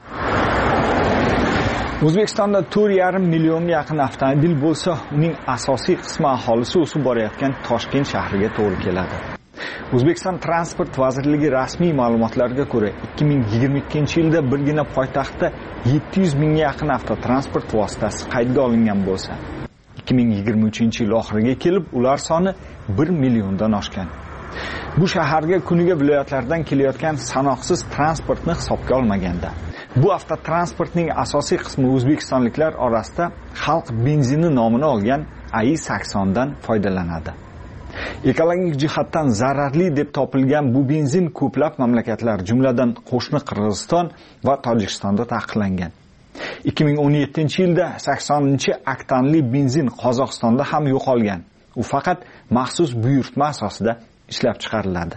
S24: O'zbekistonda to'rt yarim millionga yaqin avtomobil bo'lsa, uning asosiy qismi aholisi o'sib borayotgan Toshkent shahriga to'g'ri keladi. O'zbekiston Transport vazirligi rasmiy ma'lumotlariga ko'ra, ikki ming yigirma ikkinchi yilda birgina poytaxtda yetti yuz mingga yaqin avtotransport vositasi qaydga olingan bo'lsa, ikki ming yigirma uchinchi yil oxiriga kelib ular soni bir milliondan oshgan. Bu shaharga kuniga viloyatlardan kelayotgan sanoqsiz transportni hisobga olmaganda, bu avtotransportning asosiy qismi o'zbekistonliklar orasida xalq benzini nomini olgan A I sakson dan foydalanadi. Ekologik jihatdan zararli deb topilgan bu benzin ko'plab mamlakatlar, jumladan qo'shni Qirg'iziston va Tojikistonda taqiqlangan. ikki ming o'n yettinchi yilda saksoninchi oktanli benzin Qozog'istonda ham yo'qolgan. U faqat maxsus buyurtma asosida ishlab chiqariladi.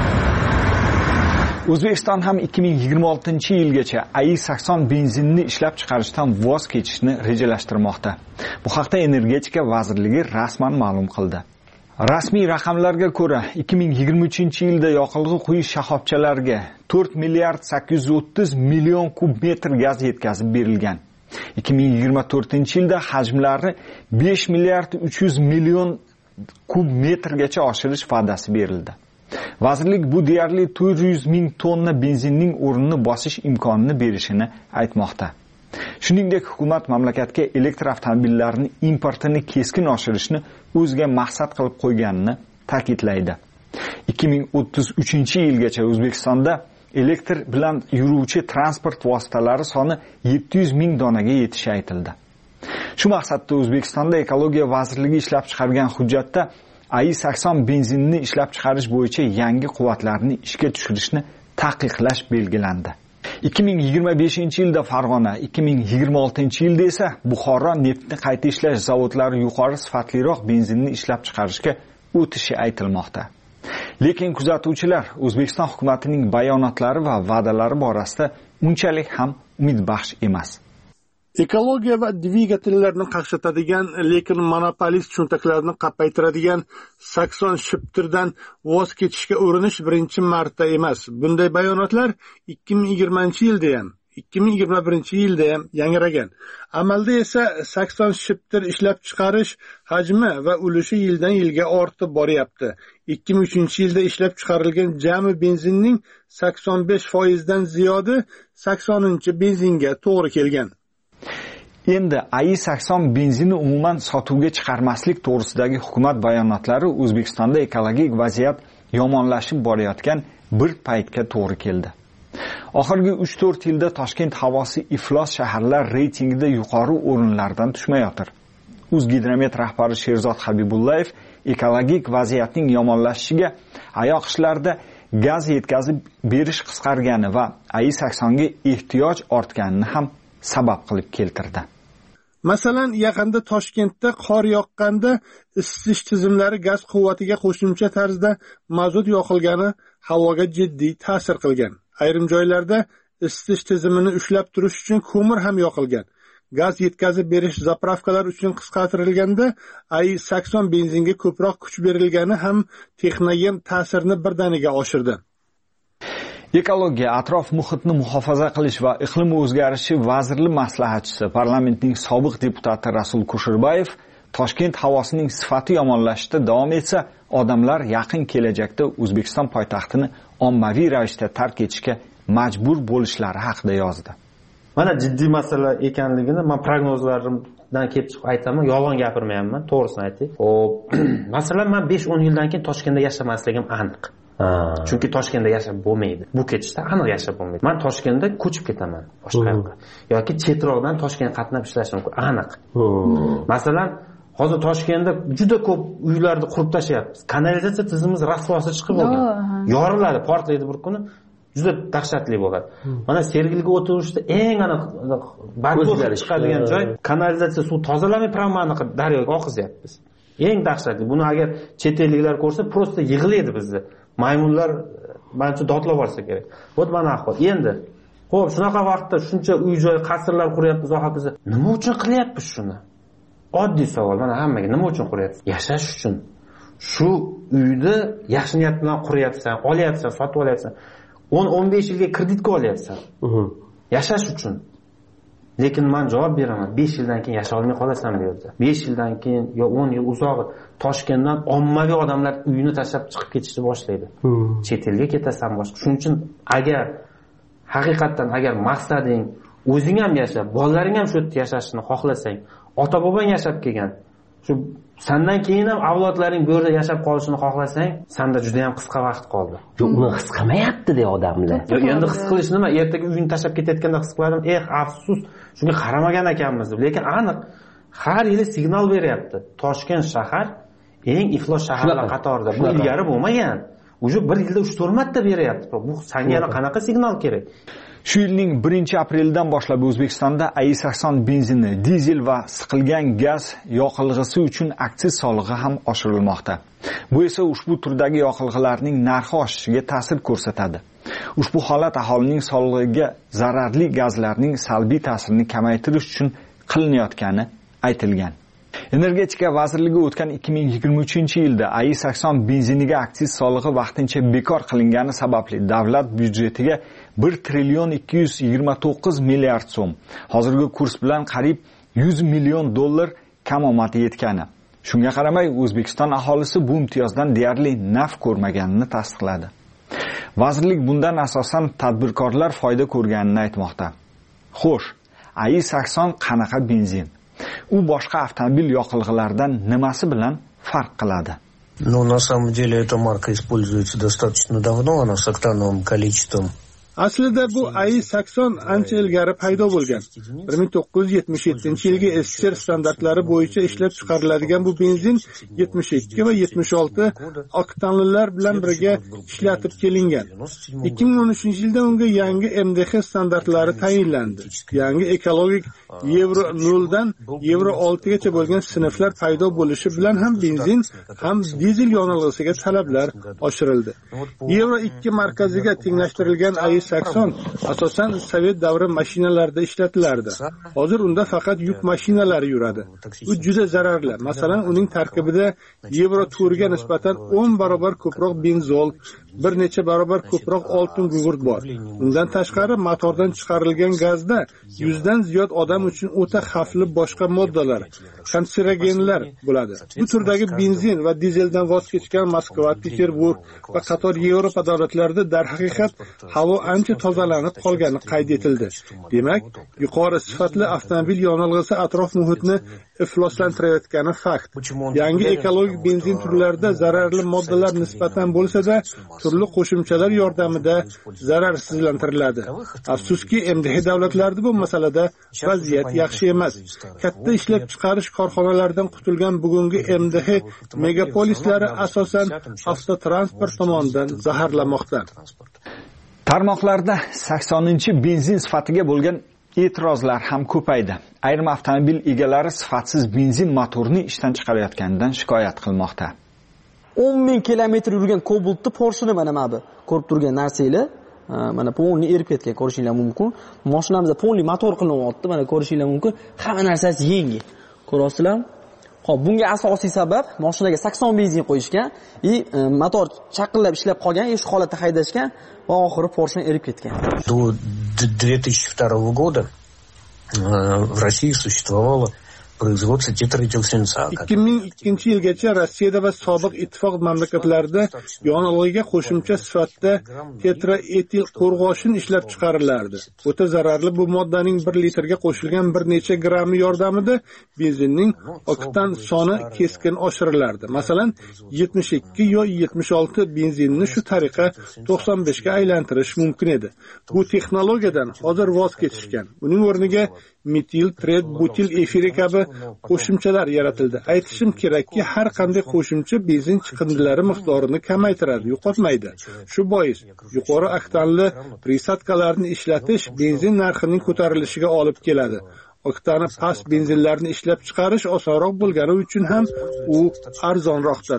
S24: O'zbekiston ham ikki ming yigirma oltinchi yilgacha A I sakson benzinini ishlab chiqarishdan voz kechishni rejalashtirmoqda. Bu haqda Energetika vazirligi rasman ma'lum qildi. Rasmiy raqamlarga ko'ra, ikki ming yigirma uchinchi yilda yoqilg'i quyish shoxobchalariga to'rt milliard sakkiz yuz o'ttiz million kub metr gaz yetkazib berilgan. ikki ming yigirma to'rtinchi yilda hajmlari besh milliard uch yuz million kub metrgacha oshirish va'dasi berildi. Vazirlik bu deyarli to'rt yuz ming tonna benzinning o'rnini bosish imkonini berishini aytmoqda. Shuningdek, hukumat mamlakatga elektr avtomobillarining importini keskin oshirishni o'ziga maqsad qilib qo'yganini ta'kidlaydi. ikki ming o'ttiz uchinchi yilgacha O'zbekistonda elektr bilan yuruvchi transport vositalari soni yetti yuz ming donaga yetishi aytildi. Shu maqsadda O'zbekistonda Ekologiya vazirligi ishlab chiqargan hujjatda A I sakson benzinini ishlab chiqarish bo'yicha yangi quvvatlarni ishga tushirishni taqiqlash belgilandi. ikki ming yigirma beshinchi yilda Farg'ona, ikki ming yigirma oltinchi yilda esa Buxoro neftni qayta ishlash zavodlari yuqori sifatliroq benzinni ishlab chiqarishga o'tishi aytilmoqda. Lekin kuzatuvchilar O'zbekiston hukumatining bayonotlari va va'dalari borasida unchalik ham umidbaxsh emas.
S2: Ekologiya va dvigatellarni qaqshatadigan, lekin monopolist cho'ntaklarni qappaytiradigan sakson shiptirdan voz kechishga urinish birinchi marta emas. Bunday bayonotlar ikki ming yigirmanchi yilda ham, ikki ming yigirma birinchi yilda ham yangragan. Amalda esa sakson shiptir ishlab chiqarish hajmi va ulushi yildan yilga ortib boryapti. ikki ming uchinchi yilda ishlab chiqarilgan jami benzinning sakson besh foiz dan ziyodi saksoninchi benzinga to'g'ri kelgan.
S24: Endi A I sakson benzini umuman sotuvga chiqarmaslik to'g'risidagi hukumat bayonotlari O'zbekistonda ekologik vaziyat yomonlashib borayotgan bir paytga to'g'ri keldi. Oxirgi uch to'rt yilda Toshkent havosi iflos shaharlar reytingida yuqori o'rinlardan tushmayotir. O'zgidromet rahbari Sherzod Habibullayev ekologik vaziyatning yomonlashishiga oyoq ishlarida gaz yetkazib berish qisqargani va A I saksonga ehtiyoj ortganini ham sabab qilib keltirdi.
S2: Masalan, yaqinda Toshkentda qor yoqqanda isitish tizimlari gaz quvvatiga qo'shimcha tarzda mazut yoqilgani havoga jiddiy ta'sir qilgan. Ayrim joylarda isitish tizimini ushlab turish uchun ko'mir ham yoqilgan. Gaz yetkazib berish zapravkalar uchun qisqartirilganda A I sakson benzinga ko'proq kuch berilgani ham texnogen ta'sirni birdaniga oshirdi.
S24: Ekologiya, atrof muhitni muhofaza qilish va iqlim o'zgarishi vazirli maslahatchisi, parlamentning sobiq deputati Rasul Kusherbayev Toshkent havosining sifati yomonlashishda davom etsa, odamlar yaqin kelajakda O'zbekiston poytaxtini ommaviy ravishda tark etishga majbur bo'lishlari haqida yozdi.
S3: Mana jiddiy masala ekanligini men prognozlarimdan kelib chiqib aytaman, yolg'on gapirmayapman, to'g'risini aytay. Xo'p, masalan, men besh o'n yildan keyin Toshkentda yashamasligim aniq. Chunki Toshkentda yashab bo'lmaydi. Bu ketishda aniq yashab bo'lmaydi. Men Toshkentda ko'chib ketaman boshqa yoqqa. Yoki chetroqdan Toshkentga qatnab ishlashim mumkin, aniq. Masalan, hozir Toshkentda juda ko'p uylarni qurib tashlayapmiz. Kanalizatsiya tizimimiz rasvosi chiqib bo'lgan. Yoriladi, portlaydi bir kuni. Juda dahshatli bo'ladi. Mana Sergeliga o'tirishda eng aniq badbo'y chiqadigan joy kanalizatsiya suv tozalamay pramani daryoga oqizyapmiz. Eng dahshatli. Buni agar chet elliklar ko'rsa, prosta yig'laydi bizni. Maymunlar mancha dodlab olsa kerak. Xo'p, mana ahvol. Endi, xo'p, shunaqa vaqtda shuncha uy-joy, qasrlar quryapmiz, hokazo. Nima uchun qilyapmiz shuni? Oddiy savol. Mana hammaga nima uchun quryapmiz? Yashash uchun. Shu uyni yaxshi niyat bilan quryapsan, olyapsan, sotib olyapsan. o'n o'n besh yilga kreditga olyapsan. Yashash uchun. Lekin men javob beraman. besh yildan keyin yasha olmay qolasan bu yerda. besh yildan keyin yo o'n yil uzoq Toshkentdan ommaviy odamlar uyini tashlab chiqib ketishni boshlaydi. Chet elga ketasan boshqa. Shuning uchun agar haqiqatan agar maqsading o'zing ham yashab, bolalaring ham shu yerda yashashini xohlasang, ota-bobang yashab kelgan, shu sandan keyin ham avlodlaring bu yerda yashab qolishini xohlasang, sanda juda ham qisqa vaqt qoldi.
S5: Yo'q, uni his qilmayapti-da odamlar.
S3: Yo'q, endi his qilish nima? Ertaga uyini tashlab ketayotganda his qiladim, "Eh, afsus, shunga qaramagan ekanmiz" deb. Lekin aniq har yili signal beryapti. Toshkent shahar eng iflos shaharlar qatorida. Bu ilgari bo'lmagan. Uje bir yilda uch to'rt marta beryapti. Bu senga yana qanaqa signal kerak?
S24: Shu yilning birinchi aprelidan boshlab O'zbekistonda A I sakson benzini, dizel va siqilgan gaz yoqilg'isi uchun aksiz solig'i ham oshirilmoqda. Bu esa ushbu turdagi yoqilg'ilarning narxi oshishiga ta'sir ko'rsatadi. Ushbu holat aholining sog'lig'iga zararli gazlarning salbiy ta'sirini kamaytirish uchun qilinayotgani aytilgan. Energetika vazirligi o'tgan ikki ming yigirma uchinchi yilda A I sakson benziniga aksiz solig'i vaqtincha bekor qilingani sababli davlat byudjetiga bir trillion ikki yuz yigirma to'qqiz milliard so'm, hozirgi kurs bilan qariyb yuz million dollar kamomati yetgani. Shunga qaramay, O'zbekiston aholisi bu imtiyozdan deyarli naf ko'rmaganini tasdiqladi. Vazirlik bundan asosan tadbirkorlar foyda ko'rganini aytmoqda. Xo'sh, A I sakson qanaqa benzin? U boshqa avtomobil yoqilg'ilaridan nimasi bilan farq qiladi?
S15: Ну, на самом деле эта марка используется достаточно давно, она с октановым количеством.
S2: Aslida bu A I sakson ancha ilgari paydo bo'lgan. bir ming to'qqiz yuz yetmish yettinchi yilgi S S R standartlari bo'yicha ishlab chiqariladigan bu benzin yetmish ikki va yetmish olti oktanlilar bilan birga ishlatib kelingan. ikki ming o'n uchinchi yilda unga yangi M D H standartlari tayinlandi. Yangi ekologik Euro nol dan Euro olti gacha bo'lgan sinflar paydo bo'lishi bilan ham benzin ham dizel yonilg'isiga talablar oshirildi. Euro ikki markaziga tenglashtirilgan A I sakson asosan Sovet davri mashinalarida ishlatilardi. Hozir unda faqat yuk mashinalari yuradi. Bu juda zararli. Masalan, uning tarkibida Euro to'rtga nisbatan o'n barobar ko'proq benzol, bir necha barobar ko'proq oltin gugurt bor. Undan tashqari motordan chiqarilgan gazda yuzdan ziyod odam uchun o'ta xavfli boshqa moddalar, kanserogenlar bo'ladi. Bu turdagi benzin va dizeldan voz kechgan Moskva, Peterburg va qator Yevropa davlatlarida darhaqiqat havo ancha tozalanib qolgani qayd etildi. Demak, yuqori sifatli avtomobil yonilg'isi atrof muhitni ifloslantirayotgani fakt. Yangi ekologik benzin turlarida zararli moddalar nisbatan bo'lsa-da, turli qo'shimchalar yordamida zararsizlantiriladi. Afsuski, M D H davlatlarida bu masalada vaziyat yaxshi emas. Katta ishlab chiqarish korxonalaridan qutilgan bugungi M D H megapolislari asosan avtotransport tomonidan zaharlanmoqda.
S24: Tarmoqlarda saksoninchi benzin sifatiga bo'lgan e'tirozlar ham ko'paydi. Ayrim avtomobil egalari sifatsiz benzin motorini ishdan chiqarayotganidan shikoyat qilmoqda.
S18: o'n ming kilometr yurgan Cobalt'ni Porsche'ni mana mana bu ko'rib turgan narsanglar, mana polni erib ketgan ko'rishinglar mumkin. Mashinamizda polni motor qilinyapti, mana ko'rishinglar mumkin. Hamma narsasi yengil. Ko'rasizlar? Xo'p, bunga asosiy sabab mashinaga sakson benzin qo'yishgan, и motor chaqillab ishlab qolgan, shu holatda haydashgan va oxiri Porsche erib ketgan.
S15: До две тысячи второго года в России существовало производство тетраэтилсвинца.
S2: ikki ming ikkinchi yilgacha Rossiyada va sobiq ittifoq mamlakatlarida yonilg'iga qo'shimcha sifatida tetraetil qo'rg'oshin ishlab chiqarilardi. O'ta zararli bu moddaning bir litrga qo'shilgan bir necha grammi yordamida benzinning oktan soni keskin oshirilardi. Masalan, yetmish ikki yoki yetmish olti benzinni shu tariqa to'qson besh ga aylantirish mumkin edi. Bu texnologiyadan hozir voz kechishgan. Uning o'rniga metil, tret, butil efiri kabi qo'shimchalar yaratildi. Aytishim kerakki, har qanday qo'shimcha benzin chiqindilari miqdorini kamaytiradi, yo'qotmaydi. Shu bois yuqori oktanli prisatkalarni ishlatish benzin narxining ko'tarilishiga olib keladi. Oktani past benzinlarni ishlab chiqarish osonroq bo'lgani uchun ham u arzonroqdir.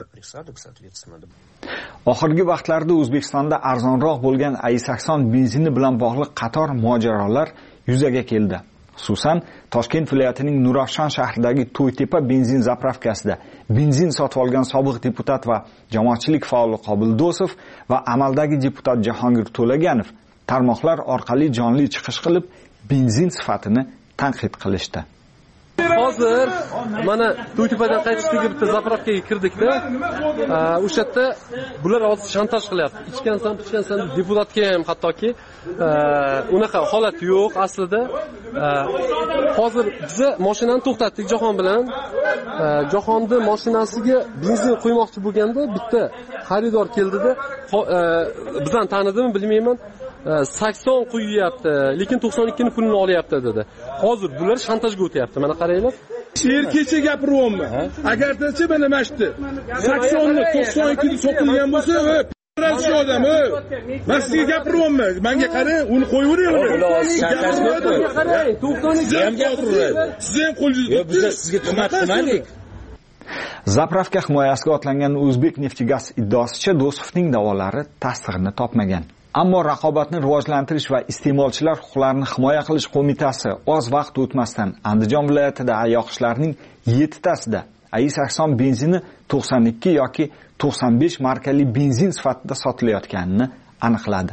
S24: Oxirgi vaqtlarda O'zbekistonda arzonroq bo'lgan A I sakson benzini bilan bog'liq qator mojarolar yuzaga keldi. Xususan, Toshkent viloyatining Nurafshon shahridagi To'ytepa benzin zapravkasida benzin sotib olgan sobiq deputat va jamoatchilik faoli Qobil Do'sov va amaldagi deputat Jahongir To'laganov tarmoqlar orqali jonli chiqish qilib, benzin sifatini tanqid qilishdi.
S19: Hozir mana To'ytepadan qaytishdagi bitta zapravkaga kirdikda, o'sha yerda bular hozir shantaj qilyapti. Ichgansan, ichgansan deputatga ham hattoki unaqa holat yo'q aslida. Hozir biz mashinani to'xtatdik Jahon bilan. jahonni mashinasiga benzin quymoqchi bo'lganda bitta xaridor keldida, bizani tanidimi bilmayman, sakson quyyapti, lekin to'qson ikki ni pulini olyapti dedi. Hozir bular shantajga o'tyapti. Mana qaranglar.
S14: Erkecha gapiryapman. Agardachi mana mashti sakson ni to'qson ikki ni sotilgan bo'lsa, shu odam, men sizga gapiryapman. Menga qarang, uni qo'yavering. Qarang, to'qson ikki ham gapiradi. Siz ham qo'lingizga
S13: biz sizga tuhmat qilmadik.
S24: Zapravka himoyasiga otlangan O'zbek Neftgaz iddaosicha Do'stovning da'volari tasdig'ini topmagan. Ammo raqobatni rivojlantirish va iste'molchilar huquqlarini himoya qilish qo'mitasi oz vaqt o'tmasdan Andijon viloyatida ayoqishlarning yetti tasida A I sakson benzini to'qson ikki yoki to'qson besh markali benzin sifatida sotilayotganini aniqladi.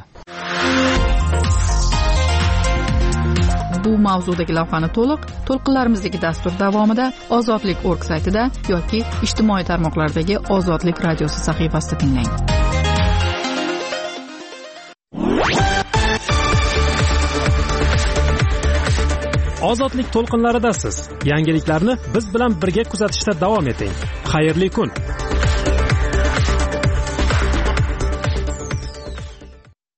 S12: Bu mavzudagi lavhani to'liq to'lqinlarimizdagi dastur davomida Ozodlik nokta org saytida yoki ijtimoiy tarmoqlardagi Ozodlik radiosi sahifasida tinglang.
S1: Ozodlik to'lqinlaridasiz. Yangiliklarni biz bilan birga kuzatishda davom eting. Xayrli kun.